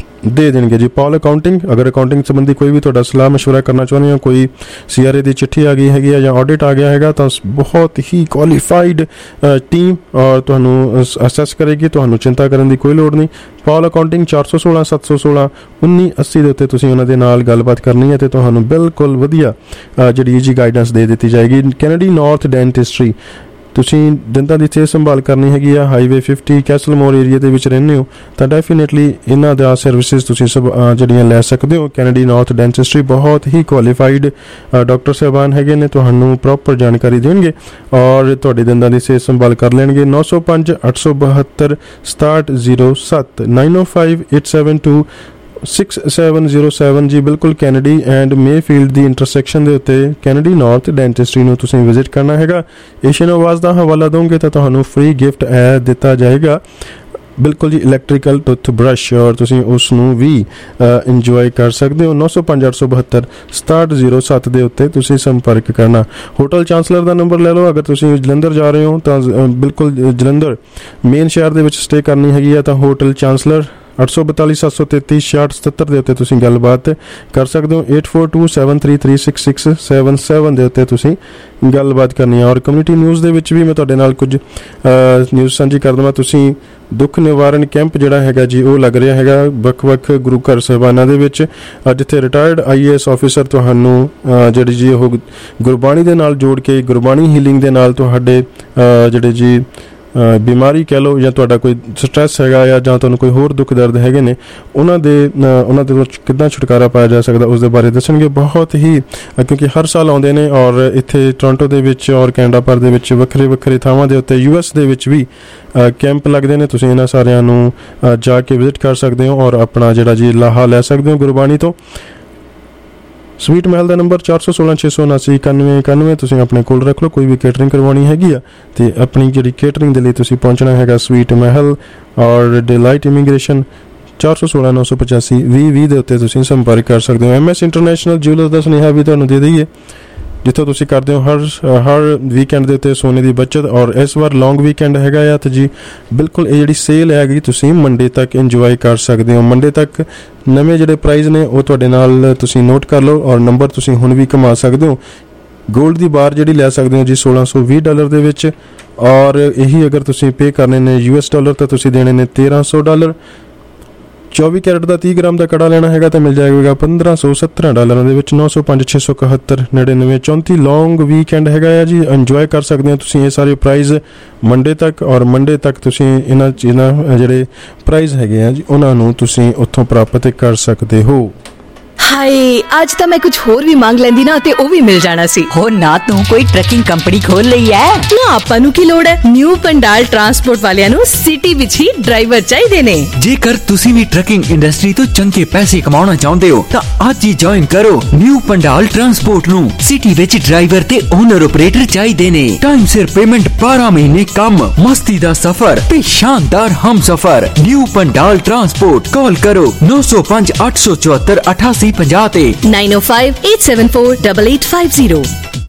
ਦੇ ਦੇਣਗੇ ਜੀ। ਪੌਲ ਅਕਾਊਂਟਿੰਗ, ਅਗਰ ਅਕਾਊਂਟਿੰਗ ਸੰਬੰਧੀ ਕੋਈ ਵੀ ਤੁਹਾਡਾ ਸਲਾਹ ਮਸ਼ਵਰਾ ਕਰਨਾ ਚਾਹੁੰਦੇ ਹੋ, ਕੋਈ ਸੀ ਆਰ ਏ ਦੀ ਚਿੱਠੀ ਆ ਗਈ ਹੈਗੀ ਆ ਜਾਂ ਆਡਿਟ ਆ ਗਿਆ ਹੈਗਾ ਤਾਂ ਬਹੁਤ ਹੀ ਕੁਆਲੀਫਾਈਡ ਟੀਮ ਔਰ ਤੁਹਾਨੂੰ ਅਸੈਸ ਕਰੇਗੀ, ਤੁਹਾਨੂੰ ਚਿੰਤਾ ਕਰਨ ਦੀ ਕੋਈ ਲੋੜ ਨਹੀਂ। ਪੌਲ ਅਕਾਊਂਟਿੰਗ ਚਾਰ ਸੌ ਸੋਲਾਂ ਸੱਤ ਸੌ ਸੋਲਾਂ ਉੱਨੀ ਅੱਸੀ ਦੇ ਉੱਤੇ ਤੁਸੀਂ ਉਹਨਾਂ ਦੇ ਨਾਲ ਗੱਲਬਾਤ ਕਰਨੀ ਹੈ ਤੇ ਤੁਹਾਨੂੰ ਬਿਲਕੁਲ ਵਧੀਆ ਜਿਹੜੀ ਜੀ ਗਾਈਡੈਂਸ ਦੇ ਦਿੱਤੀ ਜਾਏਗੀ। ਕੈਨੇਡੀ ਨਾਰਥ ਡੈਂਟਿਸਟਰੀ, ਤੁਸੀਂ ਦੰਦਾਂ ਦੀ ਸਿਹਤ ਸੰਭਾਲ ਕਰਨੀ ਹੈਗੀ ਆ, ਹਾਈਵੇ ਫਿਫਟੀ ਕੈਸਲਮੋਰ ਏਰੀਆ ਦੇ ਵਿੱਚ ਰਹਿੰਦੇ ਹੋ ਤਾਂ ਡੈਫੀਨੇਟਲੀ ਇਹਨਾਂ ਦਾ ਸਰਵਿਸਿਜ਼ ਤੁਸੀਂ ਸਭ ਜਿਹੜੀਆਂ ਲੈ ਸਕਦੇ ਹੋ। ਕੈਨੇਡੀ ਨਾਰਥ ਡੈਂਟਿਸਟਰੀ ਬਹੁਤ ਹੀ ਕੁਆਲੀਫਾਈਡ ਡਾਕਟਰ ਸਾਹਿਬਾਨ ਹੈਗੇ ਨੇ, ਤੁਹਾਨੂੰ ਪ੍ਰੋਪਰ ਜਾਣਕਾਰੀ ਦੇਣਗੇ ਔਰ ਤੁਹਾਡੇ ਦੰਦਾਂ ਦੀ ਸਿਹਤ ਸੰਭਾਲ ਕਰ ਲੈਣਗੇ। ਨੌ ਸੌ ਪੰਜ ਅੱਠ ਸੌ ਬਹੱਤਰ ਸਤਾਹਠ ਜ਼ੀਰੋ ਸੱਤ nine oh five eight seven two six seven zero seven ਜੀ। ਬਿਲਕੁਲ ਕੈਨੇਡੀ ਐਂਡ ਮੇਫੀਲਡ ਦੀ ਇੰਟਰਸੈਕਸ਼ਨ ਦੇ ਉੱਤੇ ਕੈਨੇਡੀ ਨਾਰਥ ਡੈਂਟਿਸਟਰੀ ਨੂੰ ਤੁਸੀਂ ਵਿਜ਼ਿਟ ਕਰਨਾ ਹੈਗਾ। ਏਸ਼ੀਅਨ ਆਵਾਜ਼ ਦਾ ਹਵਾਲਾ ਦੋਗੇ ਤਾਂ ਤੁਹਾਨੂੰ ਫ੍ਰੀ ਗਿਫਟ ਐ ਦਿੱਤਾ ਜਾਏਗਾ, ਬਿਲਕੁਲ ਜੀ ਇਲੈਕਟ੍ਰੀਕਲ ਟੁੱਥ ਬਰਸ਼, ਔਰ ਤੁਸੀਂ ਉਸ ਨੂੰ ਵੀ ਇੰਜੋਏ ਕਰ ਸਕਦੇ ਹੋ। ਨੌ ਸੌ ਪੰਜ ਅੱਠ ਸੌ ਬਹੱਤਰ ਸਤਾਹਠ ਜ਼ੀਰੋ ਸੱਤ ਦੇ ਉੱਤੇ ਤੁਸੀਂ ਸੰਪਰਕ ਕਰਨਾ। ਹੋਟਲ ਚਾਂਸਲਰ ਦਾ ਨੰਬਰ ਲੈ ਲਓ, ਅਗਰ ਤੁਸੀਂ ਜਲੰਧਰ ਜਾ ਰਹੇ ਹੋ ਤਾਂ ਬਿਲਕੁਲ ਜਲੰਧਰ ਮੇਨ ਸ਼ਹਿਰ ਦੇ ਵਿੱਚ ਸਟੇ ਕਰਨੀ ਹੈਗੀ ਆ ਤਾਂ ਹੋਟਲ ਚਾਂਸਲਰ ਅੱਠ ਸੌ ਬਤਾਲੀ ਸੱਤ ਸੌ ਤੇਤੀ ਛਿਆਹਠ ਸਤੱਤਰ ਦੇ ਉੱਤੇ ਤੁਸੀਂ ਗੱਲਬਾਤ ਕਰ ਸਕਦੇ ਹੋ। Eight four two seven three three six six seven seven ਦੇ ਉੱਤੇ ਤੁਸੀਂ ਗੱਲਬਾਤ ਕਰਨੀ ਹੈ। ਔਰ ਕਮਿਊਨਿਟੀ ਨਿਊਜ਼ ਦੇ ਵਿੱਚ ਵੀ ਮੈਂ ਤੁਹਾਡੇ ਨਾਲ ਕੁਝ ਨਿਊਜ਼ ਸਾਂਝੀ ਕਰ ਦੇਵਾਂ। ਤੁਸੀਂ ਦੁੱਖ ਨਿਵਾਰਨ ਕੈਂਪ ਜਿਹੜਾ ਹੈਗਾ ਜੀ ਉਹ ਲੱਗ ਰਿਹਾ ਹੈਗਾ ਵੱਖ-ਵੱਖ ਗੁਰੂ ਘਰ ਸਾਹਿਬਾਨਾਂ ਦੇ ਵਿੱਚ, ਜਿੱਥੇ retired I A S officer ਤੁਹਾਨੂੰ ਜਿਹੜੀ ਜੀ ਉਹ ਗੁਰਬਾਣੀ ਦੇ ਨਾਲ ਜੋੜ ਕੇ ਗੁਰਬਾਣੀ ਹੀਲਿੰਗ ਦੇ ਨਾਲ ਤੁਹਾਡੇ ਜਿਹੜੇ ਜੀ ਬਿਮਾਰੀ ਕਹਿ ਲਓ ਜਾਂ ਤੁਹਾਡਾ ਕੋਈ ਸਟ੍ਰੈਸ ਹੈਗਾ ਜਾਂ ਜਾਂ ਤੁਹਾਨੂੰ ਕੋਈ ਹੋਰ ਦੁੱਖ ਦਰਦ ਹੈਗੇ ਨੇ ਉਹਨਾਂ ਦੇ ਉਹਨਾਂ ਦੇ ਕਿੱਦਾਂ ਛੁਟਕਾਰਾ ਪਾਇਆ ਜਾ ਸਕਦਾ ਉਸ ਦੇ ਬਾਰੇ ਦੱਸਣਗੇ। ਬਹੁਤ ਹੀ ਕਿਉਂਕਿ ਹਰ ਸਾਲ ਆਉਂਦੇ ਨੇ ਔਰ ਇੱਥੇ ਟੋਰਾਂਟੋ ਦੇ ਵਿੱਚ ਔਰ ਕੈਨੇਡਾ ਭਰ ਦੇ ਵਿੱਚ ਵੱਖਰੇ ਵੱਖਰੇ ਥਾਵਾਂ ਦੇ ਉੱਤੇ ਯੂ ਐਸ ਦੇ ਵਿੱਚ ਵੀ ਕੈਂਪ ਲੱਗਦੇ ਨੇ। ਤੁਸੀਂ ਇਹਨਾਂ ਸਾਰਿਆਂ ਨੂੰ ਜਾ ਕੇ ਵਿਜ਼ਿਟ ਕਰ ਸਕਦੇ ਹੋ ਔਰ ਆਪਣਾ ਜਿਹੜਾ ਜੀ ਲਾਹਾ ਲੈ ਸਕਦੇ ਹੋ ਗੁਰਬਾਣੀ ਤੋਂ। ਸਵੀਟ ਮਹਿਲ ਦਾ ਨੰਬਰ ਚਾਰ ਸੌ ਸੋਲਾਂ ਛੇ ਸੌ ਉਨਾਸੀ ਇਕਾਨਵੇਂ ਇਕਾਨਵੇਂ ਤੁਸੀਂ ਆਪਣੇ ਕੋਲ ਰੱਖ ਲਓ। ਕੋਈ ਵੀ ਕੇਟਰਿੰਗ ਕਰਵਾਉਣੀ ਹੈਗੀ ਆ ਤੇ ਆਪਣੀ ਜਿਹੜੀ ਕੇਟਰਿੰਗ ਦੇ ਲਈ ਤੁਸੀਂ ਪਹੁੰਚਣਾ ਹੈਗਾ ਸਵੀਟ ਮਹਿਲ ਔਰ ਡਿਲਾਈਟ ਇਮੀਗ੍ਰੇਸ਼ਨ ਚਾਰ ਸੌ ਸੋਲਾਂ ਨੌ ਸੌ ਪਚਾਸੀ ਵੀਹ ਵੀਹ ਦੇ ਉੱਤੇ ਤੁਸੀਂ ਸੰਪਰਕ ਕਰ ਸਕਦੇ ਹੋ। ਐਮ ਐਸ ਇੰਟਰਨੈਸ਼ਨਲ ਜਿਊਲਰ ਦਾ ਸੁਨੇਹਾ ਵੀ ਤੁਹਾਨੂੰ ਦੇ ਦਈਏ, ਜਿੱਥੋਂ ਤੁਸੀਂ ਕਰਦੇ ਹੋ ਹਰ ਹਰ ਵੀਕਐਂਡ ਦੇ ਉੱਤੇ ਸੋਨੇ ਦੀ ਬੱਚਤ ਔਰ ਇਸ ਵਾਰ ਲੌਂਗ ਵੀਕਐਂਡ ਹੈਗਾ ਆ ਤੇ ਜੀ ਬਿਲਕੁਲ ਇਹ ਜਿਹੜੀ ਸੇਲ ਹੈਗੀ ਤੁਸੀਂ ਮੰਡੇ ਤੱਕ ਇੰਜੋਏ ਕਰ ਸਕਦੇ ਹੋ। ਮੰਡੇ ਤੱਕ ਨਵੇਂ ਜਿਹੜੇ ਪ੍ਰਾਈਜ਼ ਨੇ ਉਹ ਤੁਹਾਡੇ ਨਾਲ ਤੁਸੀਂ ਨੋਟ ਕਰ ਲਓ ਔਰ ਨੰਬਰ ਤੁਸੀਂ ਹੁਣ ਵੀ ਕਮਾ ਸਕਦੇ ਹੋ। ਗੋਲਡ ਦੀ ਬਾਰ ਜਿਹੜੀ ਲੈ ਸਕਦੇ ਹੋ ਜੀ ਸੋਲਾਂ ਸੌ ਵੀਹ ਡਾਲਰ ਦੇ ਵਿੱਚ ਔਰ ਇਹੀ ਅਗਰ ਤੁਸੀਂ ਪੇ ਕਰਨੇ ਨੇ ਯੂ ਐਸ ਡਾਲਰ ਤਾਂ ਤੁਸੀਂ ਦੇਣੇ ਨੇ ਤੇਰਾਂ ਸੌ ਡਾਲਰ। ਚੌਵੀ ਕੈਰਟ ਦਾ ਤੀਹ ਗ੍ਰਾਮ ਦਾ ਕੜਾ ਲੈਣਾ ਹੈਗਾ ਤਾਂ ਮਿਲ ਜਾਏਗਾ ਪੰਦਰਾਂ ਸੌ ਸੱਤਰਾਂ ਡਾਲਰਾਂ ਦੇ ਵਿੱਚ। ਨੌ ਸੌ ਪੰਜ ਛੇ ਸੌ ਇਕਹੱਤਰ ਨੜਿਨਵੇਂ ਚੌਂਤੀ ਲੌਂਗ ਵੀਕਐਂਡ ਹੈਗਾ ਆ ਜੀ, ਇੰਜੋਏ ਕਰ ਸਕਦੇ ਹੋ ਤੁਸੀਂ ਇਹ ਸਾਰੇ ਪ੍ਰਾਈਜ਼ ਮੰਡੇ ਤੱਕ ਔਰ ਮੰਡੇ ਤੱਕ ਤੁਸੀਂ ਇਹਨਾਂ ਚੀਜ਼ਾਂ ਜਿਹੜੇ ਪ੍ਰਾਈਜ਼ ਹੈਗੇ ਆ ਜੀ ਉਹਨਾਂ ਨੂੰ ਤੁਸੀਂ ਉੱਥੋਂ ਪ੍ਰਾਪਤ ਕਰ ਸਕਦੇ ਹੋ। ਹਾਏ ਅੱਜ ਤਾਂ ਮੈਂ ਕੁਝ ਹੋਰ ਵੀ ਮੰਗ ਲੈਂਦੀ ਨਾ ਤੇ ਉਹ ਵੀ ਮਿਲ ਜਾਣਾ ਸੀ। ਹੋ ਨਾ ਤੂੰ ਕੋਈ ਟਰੱਕਿੰਗ ਕੰਪਨੀ ਖੋਲ ਲਈ ਐ ਨਾ, ਆਪਾਂ ਨੂੰ ਕੀ ਲੋੜ ਹੈ। ਨਿਊ ਪੰਡਾਲ ਟਰਾਂਸਪੋਰਟ ਵਾਲਿਆਂ ਨੂੰ ਸਿਟੀ ਵਿੱਚ ਹੀ ਡਰਾਈਵਰ ਚਾਹੀਦੇ ਨੇ। ਜੇਕਰ ਤੁਸੀਂ ਵੀ ਟਰੱਕਿੰਗ ਇੰਡਸਟਰੀ ਤੋਂ ਚੰਗੇ ਪੈਸੇ ਕਮਾਉਣਾ ਚਾਹੁੰਦੇ ਹੋ ਤਾਂ ਅੱਜ ਹੀ ਜੁਆਇਨ ਕਰੋ ਨਿਊ ਪੰਡਾਲ ਟਰਾਂਸਪੋਰਟ ਨੂੰ। ਸਿਟੀ ਵਿੱਚ ਡਰਾਈਵਰ ਤੇ ਓਨਰ ਆਪਰੇਟਰ ਚਾਹੀਦੇ ਨੇ। ਟਾਈਮ ਸਿਰ ਪੇਮੈਂਟ, ਬਾਰਾਂ ਮਹੀਨੇ ਕੰਮ, ਮਸਤੀ ਦਾ ਸਫ਼ਰ ਤੇ ਸ਼ਾਨਦਾਰ ਹਮਸਫ਼ਰ। New Pandal transport. ਕਾਲ ਕਰੋ ਨੌ ਸੌ ਪੰਜ ਅੱਠ ਸੌ ਚੁਹੱਤਰ ਅਠਾਸੀ ਪੰਜਾਹ ਤੇ nine oh five eight seven four double eight five zero.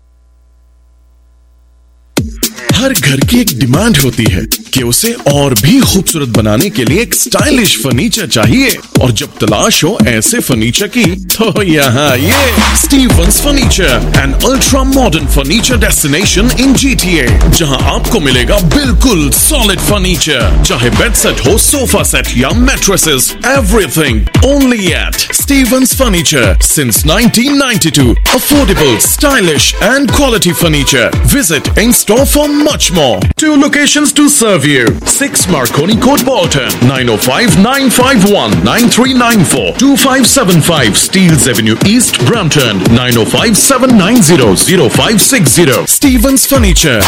हर घर की एक डिमांड होती है कि उसे और भी खूबसूरत बनाने के लिए एक स्टाइलिश फर्नीचर चाहिए, और जब तलाश हो ऐसे फर्नीचर की तो यहाँ ये Stevens furniture, an ultra modern furniture destination in G T A, जहाँ आपको मिलेगा बिल्कुल सॉलिड फर्नीचर, चाहे बेड सेट हो, सोफा सेट या mattresses, everything only at Stevens furniture since nineteen ninety two. Affordable, stylish and quality furniture. Visit in store for much more. Two locations to serve you. six Marconi Court, Bolton. nine oh five, nine five one, nine three nine four. two five seven five Steeles Avenue East, Brampton. nine oh five, seven nine zero, zero five six zero. Stevens Furniture.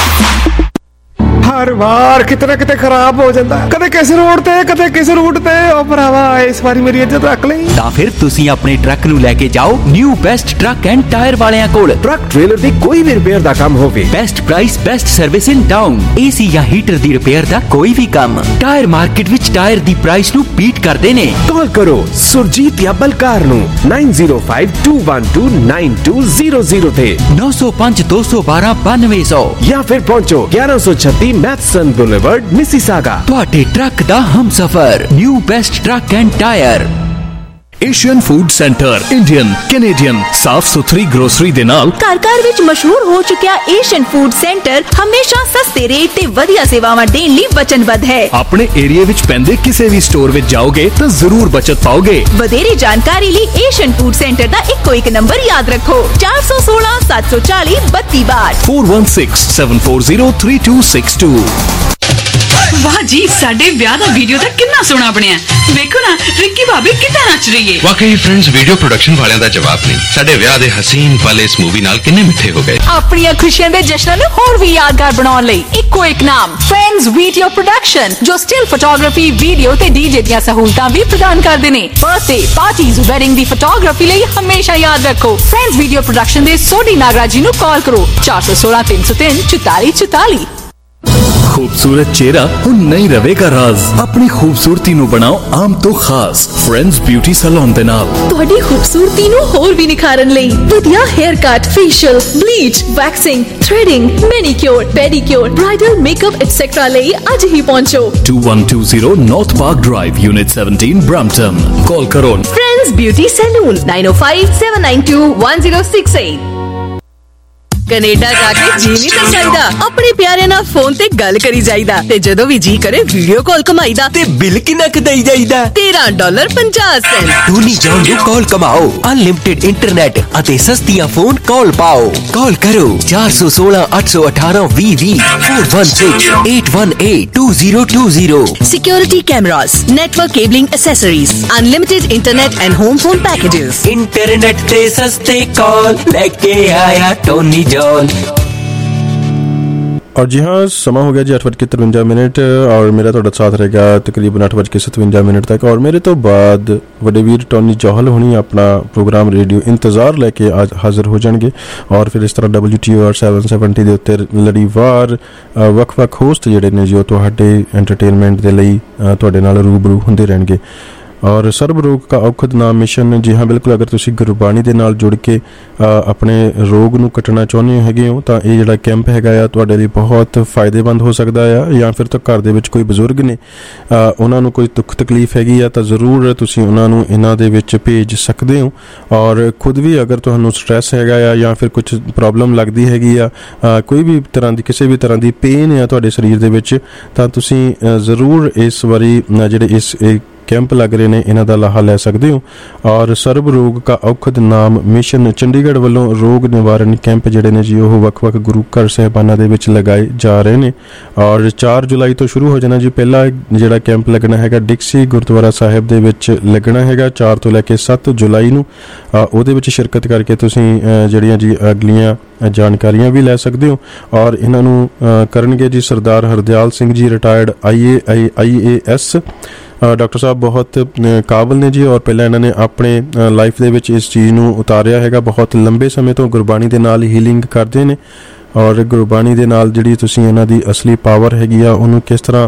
हर बार कितना किते खराब हो जाता है, कदे किस रोड ते कदे किस रूट ते। ओ भरावा इस बारी मेरी इज्जत रख ਲਈ। ਤਾਂ ਫਿਰ ਤੁਸੀਂ ਆਪਣੇ ਟਰੱਕ ਨੂੰ ਲੈ ਕੇ ਜਾਓ new best truck and tyre ਵਾਲਿਆਂ ਕੋਲ। ਟਰੱਕ ਟ੍ਰੇਲਰ ਦੀ ਕੋਈ ਵੀ ਰਿਪੇਅਰ ਦਾ ਕੰਮ ਹੋਵੇ, best price, best service in town. AC ਜਾਂ ਹੀਟਰ ਦੀ ਰਿਪੇਅਰ ਦਾ ਕੋਈ ਵੀ ਕੰਮ, ਟਾਇਰ ਮਾਰਕੀਟ ਵਿੱਚ ਟਾਇਰ ਦੀ ਪ੍ਰਾਈਸ ਨੂੰ ਬੀਟ ਕਰਦੇ ਨੇ। ਕਾਲ ਕਰੋ ਸੁਰਜੀਤ ਜਾਂ ਬਲਕਾਰ ਨੂੰ nine oh five, two one two, nine two zero zero ਤੇ ਨੌ ਸੌ ਪੰਜ ਦੋ ਸੌ ਬਾਰਾਂ ਬਾਨਵੇਂ ਸੌ, ਜਾਂ ਫਿਰ ਪਹੁੰਚੋ ਗਿਆਰਾਂ ਸੌ ਛੱਤੀ ਮੈਥਸਨ ਬੁਲੇਵਰਡ, ਮਿਸੀਸਾਗਾ। ਤੁਹਾਡੇ ਟਰੱਕ ਦਾ ਹਮਸਫ਼ਰ new best truck and tyre. Asian food centre Indian Canadian ਸਾਫ ਸੁਥਰੀ ਗਰੋਸਰੀ ਦੇ ਨਾਲ ਘਰ ਘਰ ਵਿੱਚ ਮਸ਼ਹੂਰ ਹੋ ਚੁੱਕਿਆ ਏਸ਼ੀਅਨ ਫੂਡ ਸੈਂਟਰ ਹਮੇਸ਼ਾ ਸਸਤੇ ਰੇਟ ਤੇ ਵਧੀਆ ਸੇਵਾਵਾਂ ਦੇਣ ਲਈ ਵਚਨਬੱਧ ਹੈ। ਆਪਣੇ ਏਰੀਆ ਵਿੱਚ ਪੈਂਦੇ ਕਿਸੇ ਵੀ ਸਟੋਰ ਵਿੱਚ ਜਾਓਗੇ ਤਾਂ ਜ਼ਰੂਰ ਬਚਤ ਪਾਓਗੇ। ਵਧੇਰੇ ਜਾਣਕਾਰੀ ਲਈ ਏਸ਼ੀਅਨ ਫੂਡ ਸੈਂਟਰ ਦਾ ਇੱਕੋ ਇੱਕ ਨੰਬਰ ਯਾਦ ਰੱਖੋ, ਚਾਰ ਸੌ ਸੋਲਾਂ ਸੱਤ ਸੌ ਚਾਲੀ ਬੱਤੀ ਬਾਰ four one six, seven four zero, three two six two। ਵਾਹ ਜੀ, ਸਾਡੇ ਵਿਆਹ ਦਾ ਵੀਡੀਓ ਤਾਂ ਕਿੰਨਾ ਸੋਹਣਾ ਬਣਿਆ। ਵੇਖੋ ਨਾ ਰਿੱਕੀ ਭਾਬੀ ਕਿੱਦਾਂ ਨੱਚ ਰਹੀ ਹੈ। ਵਾਕਈ ਫਰੈਂਡਸ, ਵੀਡੀਓ ਪ੍ਰੋਡਕਸ਼ਨ ਵਾਲਿਆਂ ਦਾ ਜਵਾਬ ਨਹੀਂ। ਸਾਡੇ ਵਿਆਹ ਦੇ ਹਸੀਨ ਪਲ ਇਸ ਮੂਵੀ ਨਾਲ ਕਿੰਨੇ ਮਿੱਠੇ ਹੋ ਗਏ। ਆਪਣੀਆਂ ਖੁਸ਼ੀਆਂ ਦੇ ਜਸ਼ਨਾਂ ਨੂੰ ਹੋਰ ਵੀ ਯਾਦਗਾਰ ਬਣਾਉਣ ਲਈ ਇੱਕੋ ਇੱਕ ਨਾਮ, ਫਰੈਂਡਸ ਵੀਡੀਓ ਪ੍ਰੋਡਕਸ਼ਨ, ਜੋ ਸਟਿਲ ਫੋਟੋਗ੍ਰਾਫੀ, ਵੀਡੀਓ ਤੇ ਡੀਜੇ ਦੀਆਂ ਸਹੂਲਤਾਂ ਵੀ ਪ੍ਰਦਾਨ ਕਰਦੇ ਨੇ। ਬਰਥਡੇ ਪਾਰਟੀਜ਼, ਵੈਡਿੰਗ ਦੀ ਫੋਟੋਗ੍ਰਾਫੀ ਲਈ ਹਮੇਸ਼ਾ ਯਾਦ ਰੱਖੋ ਫਰੈਂਡਸ ਵੀਡੀਓ ਪ੍ਰੋਡਕਸ਼ਨ ਦੇ ਸੋਢੀ ਨਾਗਰਾਜ ਜੀ ਨੂੰ ਕਾਲ ਕਰੋ ਚਾਰ ਸੌ ਸੋਲਾਂ ਤਿੰਨ ਸੌ ਤਿੰਨ ਚੁਤਾਲੀ ਚੁਤਾਲੀ। खूबसूरत चेहरा हुन नहीं रहेगा राज। अपनी खूबसूरती नु बनाओ आम तो खास फ्रेंड्स ब्यूटी सैलून दे नाल। ਤੁਹਾਡੀ ਖੂਬਸੂਰਤੀ ਨੂੰ ਹੋਰ ਵੀ ਨਿਖਾਰਨ ਲਈ ਵਧੀਆ hair cut, facial, bleach, waxing, threading, manicure, pedicure, bridal makeup etcetera ਲਈ ਅੱਜ ਹੀ ਪਹੁੰਚੋ two one two zero North Park Drive, Unit seventeen, Brampton। Call करो friends beauty salon nine oh five, seven nine two, one zero six eight। Canada ਜਾ ਕੇ ਜੀ ਨਹੀਂ ਤਾਂ ਚਾਹੀਦਾ, ਆਪਣੇ ਪਿਆਰੇ ਨਾਲ ਫੋਨ ਤੇ ਗੱਲ ਕਰੀ ਜਾਈਦਾ, ਤੇ ਜਦੋਂ ਵੀ ਜੀ ਕਰੇ ਵੀਡੀਓ ਕਾਲ ਕਮਾਈਦਾ। ਤੇ ਬਿੱਲ ਕਿੰਨਾ ਕਦਾਈ ਜਾਈਦਾ? ਤੇਰਾਂ ਡਾਲਰ ਪੰਜਾਹ ਸੈਂਟ। ਤੂੰ ਨਹੀਂ ਜਾਣਦੇ ਕਾਲ ਕਮਾਓ, ਅਨਲਿਮਿਟਿਡ ਇੰਟਰਨੈਟ ਅਤੇ ਸਸਤੀਆਂ ਫੋਨ ਕਾਲ ਪਾਓ। ਕਾਲ ਕਰੋ ਚਾਰ ਸੌ ਸੋਲਾਂ ਅੱਠ ਸੌ ਅਠਾਰਾਂ ਵੀਹ ਵੀਹ four one six, eight one eight, two zero two zero। Security cameras, network cabling accessories, unlimited internet and home phone packages। Internet ਤੇ ਸਸਤੇ ਕਾਲ ਲੈ ਕੇ ਆਇਆ ਟੋਨੀ ਜॉन। और जी हाँ, समा हो गया जी अठ बज के तिरवंजा मिनट, और मेरा थोड़ा साथ रहेगा तकरीबन अठ बज के सतवंजा मिनट तक। और मेरे तो बाद वड्डे वीर टोनी जौहल होनी अपना प्रोग्राम रेडियो इंतज़ार लैके आज हाजिर हो जाएंगे, और फिर इस तरह W T R seven seventy के उत्ते लड़ीवार वक् वक् होस्ट जिहड़े ने जो तुहाडे एंटरटेनमेंट दे लई तुहाडे नाल रूबरू हुंदे रहणगे। और सर्व रोग का औखद नाम मिशन, जी हाँ बिल्कुल, अगर तुसी गुरबाणी दे नाल जुड़ के अपने रोग नूं कटना चाहुंदे हैगे हो तां इह जिहड़ा कैंप हैगा आ तुहाडे लई बहुत फायदेमंद हो सकदा आ। या फिर तां घर दे विच कोई बजुर्ग ने उन्हां नूं कोई दुख तकलीफ हैगी आ तां जरूर तुसी उन्हां नूं इन्हां दे विच भेज सकदे हो। और खुद भी अगर तुहानूं स्ट्रैस हैगा आ या फिर कुछ प्रॉब्लम लगदी हैगी आ, कोई भी तरह दी किसी भी तरह दी पेन आ तुहाडे शरीर दे विच तां तुसी जरूर इस वारी जिहड़े इस कैंप लग रहे हैं, इन्हां दा लाहा लै सकदे हो। और सर्व रोग का औखद नाम मिशन चंडीगढ़ वालों रोग निवारण कैंप जिहड़े ने जी ओह वख-वख गुरु घर साहिबाना दे विच लगाए जा रहे हैं और चार जुलाई तो शुरू हो जाना जी। पहला जिहड़ा कैंप लगना हैगा डिक्सी गुरुद्वारा साहिब दे विच लगना हैगा चार तो लैके सत्त जुलाई नूं। ਉਹਦੇ ਵਿੱਚ ਸ਼ਿਰਕਤ ਕਰਕੇ ਤੁਸੀਂ ਜਿਹੜੀਆਂ ਜੀ ਅਗਲੀਆਂ ਜਾਣਕਾਰੀਆਂ ਵੀ ਲੈ ਸਕਦੇ ਹੋ। ਔਰ ਇਹਨਾਂ ਨੂੰ ਕਰਨਗੇ ਜੀ ਸਰਦਾਰ Hardyal Singh ji retired I A I A S doctor sahib ਬਹੁਤ ਕਾਬਲ ਨੇ ਜੀ। ਔਰ ਪਹਿਲਾਂ ਇਹਨਾਂ ਨੇ ਆਪਣੇ ਲਾਈਫ ਦੇ ਵਿੱਚ ਇਸ ਚੀਜ਼ ਨੂੰ ਉਤਾਰਿਆ ਹੈਗਾ, ਬਹੁਤ ਲੰਬੇ ਸਮੇਂ ਤੋਂ ਗੁਰਬਾਣੀ ਦੇ ਨਾਲ ਹੀਲਿੰਗ ਕਰਦੇ ਨੇ ਔਰ ਗੁਰਬਾਣੀ ਦੇ ਨਾਲ ਜਿਹੜੀ ਤੁਸੀਂ ਇਹਨਾਂ ਦੀ ਅਸਲੀ ਪਾਵਰ ਹੈਗੀ ਆ ਉਹਨੂੰ ਕਿਸ ਤਰ੍ਹਾਂ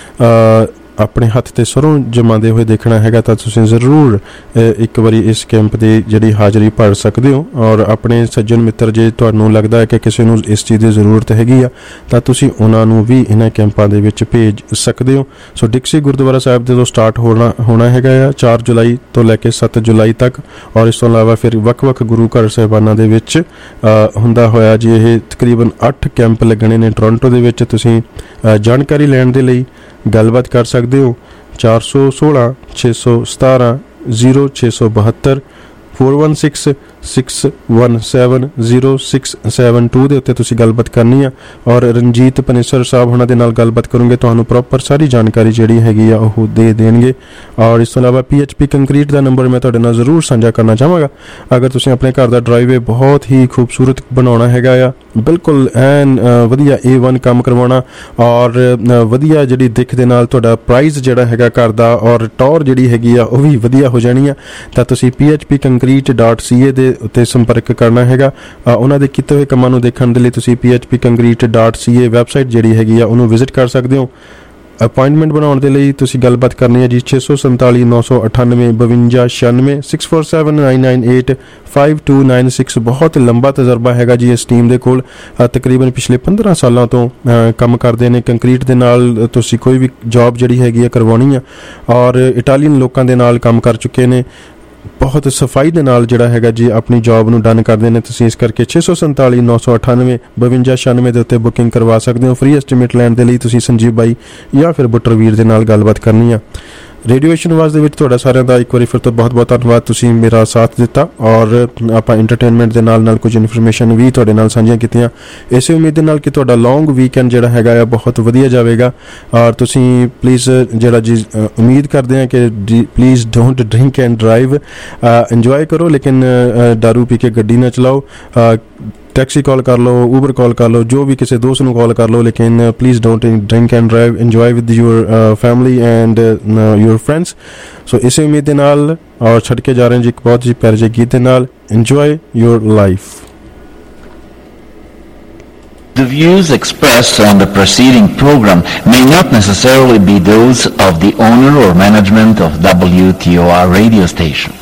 ਆਪਣੇ ਹੱਥ ਤੇ ਸਰੋਂ ਜਮਾਉਂਦੇ ਹੋਏ ਦੇਖਣਾ ਹੈਗਾ ਤਾਂ ਤੁਸੀਂ ਜ਼ਰੂਰ ਇੱਕ ਵਾਰੀ ਇਸ ਕੈਂਪ ਦੀ ਜਿਹੜੀ ਹਾਜ਼ਰੀ ਭਰ ਸਕਦੇ ਹੋ। ਔਰ ਆਪਣੇ ਸੱਜਣ ਮਿੱਤਰ ਜੇ ਤੁਹਾਨੂੰ ਲੱਗਦਾ ਹੈ ਕਿ ਕਿਸੇ ਨੂੰ ਇਸ ਚੀਜ਼ ਦੀ ਜ਼ਰੂਰਤ ਹੈਗੀ ਆ ਤਾਂ ਤੁਸੀਂ ਉਹਨਾਂ ਨੂੰ ਵੀ ਇਹਨਾਂ ਕੈਂਪਾਂ ਦੇ ਵਿੱਚ ਭੇਜ ਸਕਦੇ ਹੋ। ਸੋ ਡਿਕਸੀ ਗੁਰਦੁਆਰਾ ਸਾਹਿਬ ਦੇ ਤੋਂ ਸਟਾਰਟ ਹੋਣਾ ਹੋਣਾ ਹੈਗਾ ਆ ਚਾਰ ਜੁਲਾਈ ਤੋਂ ਲੈ ਕੇ ਸੱਤ ਜੁਲਾਈ ਤੱਕ। ਔਰ ਇਸ ਤੋਂ ਇਲਾਵਾ ਫਿਰ ਵੱਖ-ਵੱਖ ਗੁਰੂ ਘਰ ਸਾਹਿਬਾਨਾਂ ਦੇ ਵਿੱਚ ਹੁੰਦਾ ਹੋਇਆ ਜੀ ਇਹ ਤਕਰੀਬਨ ਅੱਠ ਕੈਂਪ ਲੱਗਣੇ ਨੇ ਟੋਰਾਂਟੋ ਦੇ ਵਿੱਚ। ਤੁਸੀਂ ਜਾਣਕਾਰੀ ਲੈਣ ਦੇ ਲਈ ਗੱਲਬਾਤ ਕਰ ਸਕਦੇ ਹੋ ਚਾਰ ਸੌ ਸੋਲਾਂ ਛੇ ਸੌ ਸਤਾਰਾਂ ਜ਼ੀਰੋ ਛੇ ਸੌ ਬਹੱਤਰ four one six six one seven zero six seven two ਦੇ ਉੱਤੇ ਤੁਸੀਂ ਗੱਲਬਾਤ ਕਰਨੀ ਆ। ਔਰ ਰਣਜੀਤ ਪਨੇਸਰ ਸਾਹਿਬ ਉਹਨਾਂ ਦੇ ਨਾਲ ਗੱਲਬਾਤ ਕਰੋਗੇ ਤੁਹਾਨੂੰ ਪ੍ਰੋਪਰ ਸਾਰੀ ਜਾਣਕਾਰੀ ਜਿਹੜੀ ਹੈਗੀ ਆ ਉਹ ਦੇ ਦੇਣਗੇ। ਔਰ ਇਸ ਤੋਂ ਇਲਾਵਾ ਪੀ ਐਚ ਪੀ ਕੰਕਰੀਟ ਦਾ ਨੰਬਰ ਮੈਂ ਤੁਹਾਡੇ ਨਾਲ ਜ਼ਰੂਰ ਸਾਂਝਾ ਕਰਨਾ ਚਾਹਾਂਗਾ। ਅਗਰ ਤੁਸੀਂ ਆਪਣੇ ਘਰ ਦਾ ਡਰਾਈਵੇ ਬਹੁਤ ਹੀ ਖੂਬਸੂਰਤ ਬਣਾਉਣਾ ਹੈਗਾ ਆ, ਬਿਲਕੁਲ ਐਨ ਵਧੀਆ ਏ ਵਨ ਕੰਮ ਕਰਵਾਉਣਾ ਔਰ ਵਧੀਆ ਜਿਹੜੀ ਦਿੱਖ ਦੇ ਨਾਲ ਤੁਹਾਡਾ ਪ੍ਰਾਈਸ ਜਿਹੜਾ ਹੈਗਾ ਘਰ ਦਾ ਔਰ ਟੌਰ ਜਿਹੜੀ ਹੈਗੀ ਆ ਉਹ ਵੀ ਵਧੀਆ ਹੋ ਜਾਣੀ ਆ, ਤਾਂ ਤੁਸੀਂ P H P concrete dot C A ਦੇ ਉੱਤੇ ਸੰਪਰਕ ਕਰਨਾ ਹੈਗਾ। ਉਹਨਾਂ ਦੇ ਕੀਤੇ ਹੋਏ ਕੰਮਾਂ ਨੂੰ ਦੇਖਣ ਦੇ ਲਈ ਤੁਸੀਂ P H P concrete dot C A website ਜਿਹੜੀ ਹੈਗੀ ਆ ਉਹਨੂੰ ਵਿਜ਼ਿਟ ਕਰ ਸਕਦੇ ਹੋ। ਅਪਾਇੰਟਮੈਂਟ ਬਣਾਉਣ ਦੇ ਲਈ ਤੁਸੀਂ ਗੱਲਬਾਤ ਕਰਨੀ ਹੈ ਜੀ ਛੇ ਸੌ ਸੰਤਾਲੀ ਨੌ ਸੌ ਅਠਾਨਵੇਂ ਬਵੰਜਾ ਛਿਆਨਵੇਂ six four seven nine nine eight five two nine six. ਬਹੁਤ ਲੰਬਾ ਤਜਰਬਾ ਹੈਗਾ ਜੀ ਇਸ ਟੀਮ ਦੇ ਕੋਲ, ਤਕਰੀਬਨ ਪਿਛਲੇ ਪੰਦਰਾਂ ਸਾਲਾਂ ਤੋਂ ਕੰਮ ਕਰਦੇ ਨੇ ਕੰਕਰੀਟ ਦੇ ਨਾਲ। ਤੁਸੀਂ ਕੋਈ ਵੀ ਜੌਬ ਜਿਹੜੀ ਹੈਗੀ ਆ ਕਰਵਾਉਣੀ ਆ ਔਰ ਇਟਾਲੀਅਨ ਲੋਕਾਂ ਦੇ ਨਾਲ ਕੰਮ ਕਰ ਚੁੱਕੇ ਨੇ, ਬਹੁਤ ਸਫਾਈ ਦੇ ਨਾਲ ਜਿਹੜਾ ਹੈਗਾ ਜੀ ਆਪਣੀ ਜੌਬ ਨੂੰ ਡਨ ਕਰਦੇ ਨੇ। ਤੁਸੀਂ ਇਸ ਕਰਕੇ ਛੇ ਸੌ ਸੰਤਾਲੀ ਨੌ ਸੌ ਅਠਾਨਵੇਂ ਬਵੰਜਾ ਛਿਆਨਵੇਂ ਦੇ ਉੱਤੇ ਬੁਕਿੰਗ ਕਰਵਾ ਸਕਦੇ ਹੋ। ਫ੍ਰੀ ਐਸਟੀਮੇਟ ਲੈਣ ਦੇ ਲਈ ਤੁਸੀਂ ਸੰਜੀਵ ਬਾਈ ਜਾਂ ਫਿਰ ਬੁੱਟਰ ਵੀਰ ਦੇ ਨਾਲ ਗੱਲਬਾਤ ਕਰਨੀ ਆ। ਰੇਡੀਓ ਏਸ਼ੀਅਨ ਆਵਾਜ਼ ਦੇ ਵਿੱਚ ਤੁਹਾਡਾ ਸਾਰਿਆਂ ਦਾ ਇੱਕ ਵਾਰੀ ਫਿਰ ਤੋਂ ਬਹੁਤ ਬਹੁਤ ਧੰਨਵਾਦ, ਤੁਸੀਂ ਮੇਰਾ ਸਾਥ ਦਿੱਤਾ ਔਰ ਆਪਾਂ ਇੰਟਰਟੇਨਮੈਂਟ ਦੇ ਨਾਲ ਨਾਲ ਕੁਝ ਇਨਫੋਰਮੇਸ਼ਨ ਵੀ ਤੁਹਾਡੇ ਨਾਲ ਸਾਂਝੀਆਂ ਕੀਤੀਆਂ, ਇਸੇ ਉਮੀਦ ਦੇ ਨਾਲ ਕਿ ਤੁਹਾਡਾ ਲੌਂਗ ਵੀਕਐਂਡ ਜਿਹੜਾ ਹੈਗਾ ਆ ਬਹੁਤ ਵਧੀਆ ਜਾਵੇਗਾ। ਔਰ ਤੁਸੀਂ ਪਲੀਜ਼ ਜਿਹੜਾ ਜੀ ਉਮੀਦ ਕਰਦੇ ਹਾਂ ਕਿ please don't drink and drive, enjoy ਕਰੋ ਲੇਕਿਨ ਦਾਰੂ ਪੀ ਕੇ ਗੱਡੀ ਨਾ ਚਲਾਓ। टैक्सी कॉल कर लो, ऊबर कॉल कर लो, जो भी किसी दोस्त को कॉल कर लो, लेकिन please don't drink and drive, enjoy with your family and your friends. So इसी उम्मीद के नाल और छड़ के जा रहे हैं जी एक बहुत ही प्यारे जे गीत के नाल। Enjoy your life. The views expressed on the preceding program may not necessarily be those of the owner or management of W T O R radio station.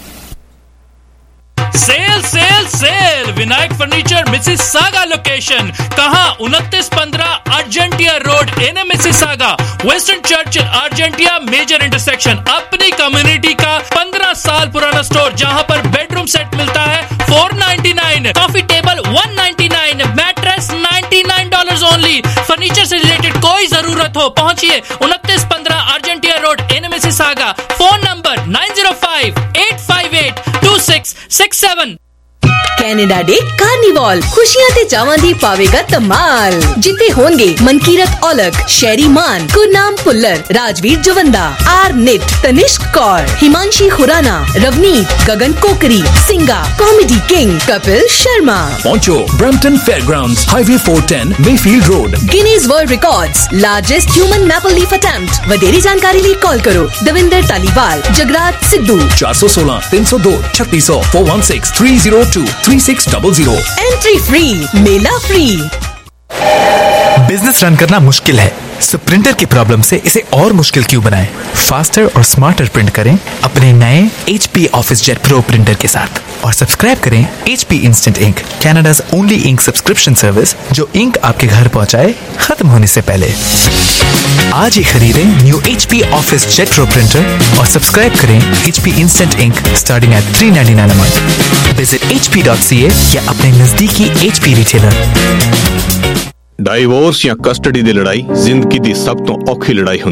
Sale sale sale Vinayak furniture Mississauga location कहां उनतीस पंद्रह Argentia road in Mississauga, western church Argentia major intersection. अपनी community का पंद्रह साल पुराना store जहां पर बेडरूम सेट मिलता है four ninety nine, coffee table one ninety nine, mattress ninety nine dollar only. Furniture से रिलेटेड कोई जरूरत हो पहुंचिए उनतीस पंद्रह Argentia road in Mississauga. Phone number nine zero five eight five eight two six six seven. Canada day carnival ਖੁਸ਼ੀਆਂ ਤੇ ਚਾਵਾਂ ਦੀ ਪਾਵੇਗਾ ਧਮਾਲ, ਜਿੱਥੇ ਹੋਣਗੇ ਮਨਕੀਰਤ ਔਲਖ, ਸ਼ੈਰੀ ਮਾਨ, ਗੁਰਨਾਮ ਭੁੱਲਰ, ਰਾਜਵੀਰ ਜਵੰਦਾ, ਆਰ ਨਿਟ, ਤਨਿਸ਼ਕ ਕੌਰ, ਹਿਮਾਂਸ਼ੀ ਖੁਰਾਨਾ, ਰਵਨੀਤ, ਗਗਨ ਕੋਕਰੀ, ਸਿੰਗਾ, ਕਾਮੇਡੀ ਕਿੰਗ ਕਪਿਲ ਸ਼ਰਮਾ। ਪਹੁੰਚੋ Brampton fairgrounds, highway four ten, Mayfield road. Guinness world records largest human maple leaf attempt. ਵਧੇਰੇ ਜਾਣਕਾਰੀ ਲਈ ਕਾਲ ਕਰੋ ਦਵਿੰਦਰ ਤਾਲੀਵਾਲ, ਜਗਰਾਜ ਸਿੱਧੂ चार सौ सोलह तीन सौ दो छत्तीस सौ four one six three zero two three six double zero. Entry free, मेला फ्री। बिजनेस रन करना मुश्किल है, सो प्रिंटर की प्रॉब्लम से इसे और मुश्किल क्यों बनाएं? फास्टर और स्मार्टर प्रिंट करें अपने नए H P office jet pro printer के साथ और सब्सक्राइब करें H P instant ink, Canada's only ink subscription service जो इंक आपके घर पहुंचाए खत्म होने से पहले। आज ही खरीदें new H P office jet pro printer और सब्सक्राइब करें H P instant ink starting at three ninety nine a month. Visit H P dot C A या अपने नजदीकी एच पी रिटेलर। ਡਾਈਵੋਰਸ ਜਾਂ ਕਸਟਡੀ ਦੀ ਲੜਾਈ ਜ਼ਿੰਦਗੀ ਦੀ ਸਭ ਤੋਂ ਔਖੀ ਲੜਾਈ ਹੁੰਦੀ ਹੈ।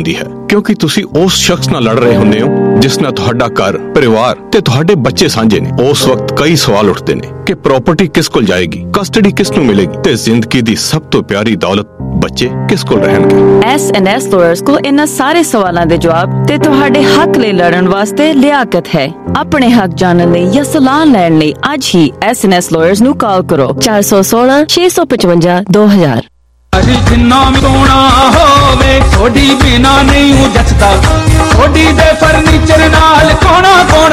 ਕਿਉਂਕਿ ਤੁਸੀਂ ਉਸ ਸ਼ਖਸ ਨਾਲ ਲੜ ਰਹੇ ਹੁੰਦੇ ਹੋ ਜਿਸ ਨਾਲ ਤੁਹਾਡਾ ਘਰ, ਪਰਿਵਾਰ ਤੇ ਤੁਹਾਡੇ ਬੱਚੇ ਸਾਂਝੇ ਨੇ। ਉਸ ਵਕਤ ਕਈ ਸਵਾਲ ਉੱਠਦੇ ਨੇ ਕਿ ਪ੍ਰਾਪਰਟੀ ਕਿਸ ਕੋਲ ਜਾਏਗੀ, ਕਸਟਡੀ ਕਿਸ ਨੂੰ ਮਿਲੇਗੀ ਤੇ ਜ਼ਿੰਦਗੀ ਦੀ ਸਭ ਤੋਂ ਪਿਆਰੀ ਦੌਲਤ ਬੱਚੇ ਕਿਸ ਕੋਲ ਰਹਿਣਗੇ। ਐਸ ਐਨ ਐਸ ਲਾਇਰਸ ਕੋਲ ਇਹਨਾਂ ਸਾਰੇ ਸਵਾਲਾਂ ਦੇ ਜਵਾਬ ਤੇ ਤੁਹਾਡੇ ਹੱਕ ਲਈ ਲੜਨ ਵਾਸਤੇ ਲਿਆਕਤ ਹੈ। ਆਪਣੇ ਹੱਕ ਜਾਣਨ ਲਈ ਜਾਂ ਸਲਾਹ ਲੈਣ ਲਈ ਅੱਜ ਹੀ ਐਸ ਐਨ ਐਸ ਲਾਇਰਸ ਨੂੰ ਕਾਲ ਕਰੋ ਚਾਰ ਸੌ ਸੋਲਾਂ ਛੇ ਸੌ ਪਚਵੰਜਾ ਦੋ ਹਜ਼ਾਰ। ਅਜੀ ਜਿੰਨਾ ਵੀ ਸੋਹਣਾ ਹੋਵੇ ਥੋੜੀ ਬਿਨਾ ਨਹੀਂ ਜੱਚਦਾ, ਥੋੜੀ ਦੇ ਫਰਨੀਚਰ ਨਾਲ ਕੋਣਾ ਕੋਣਾ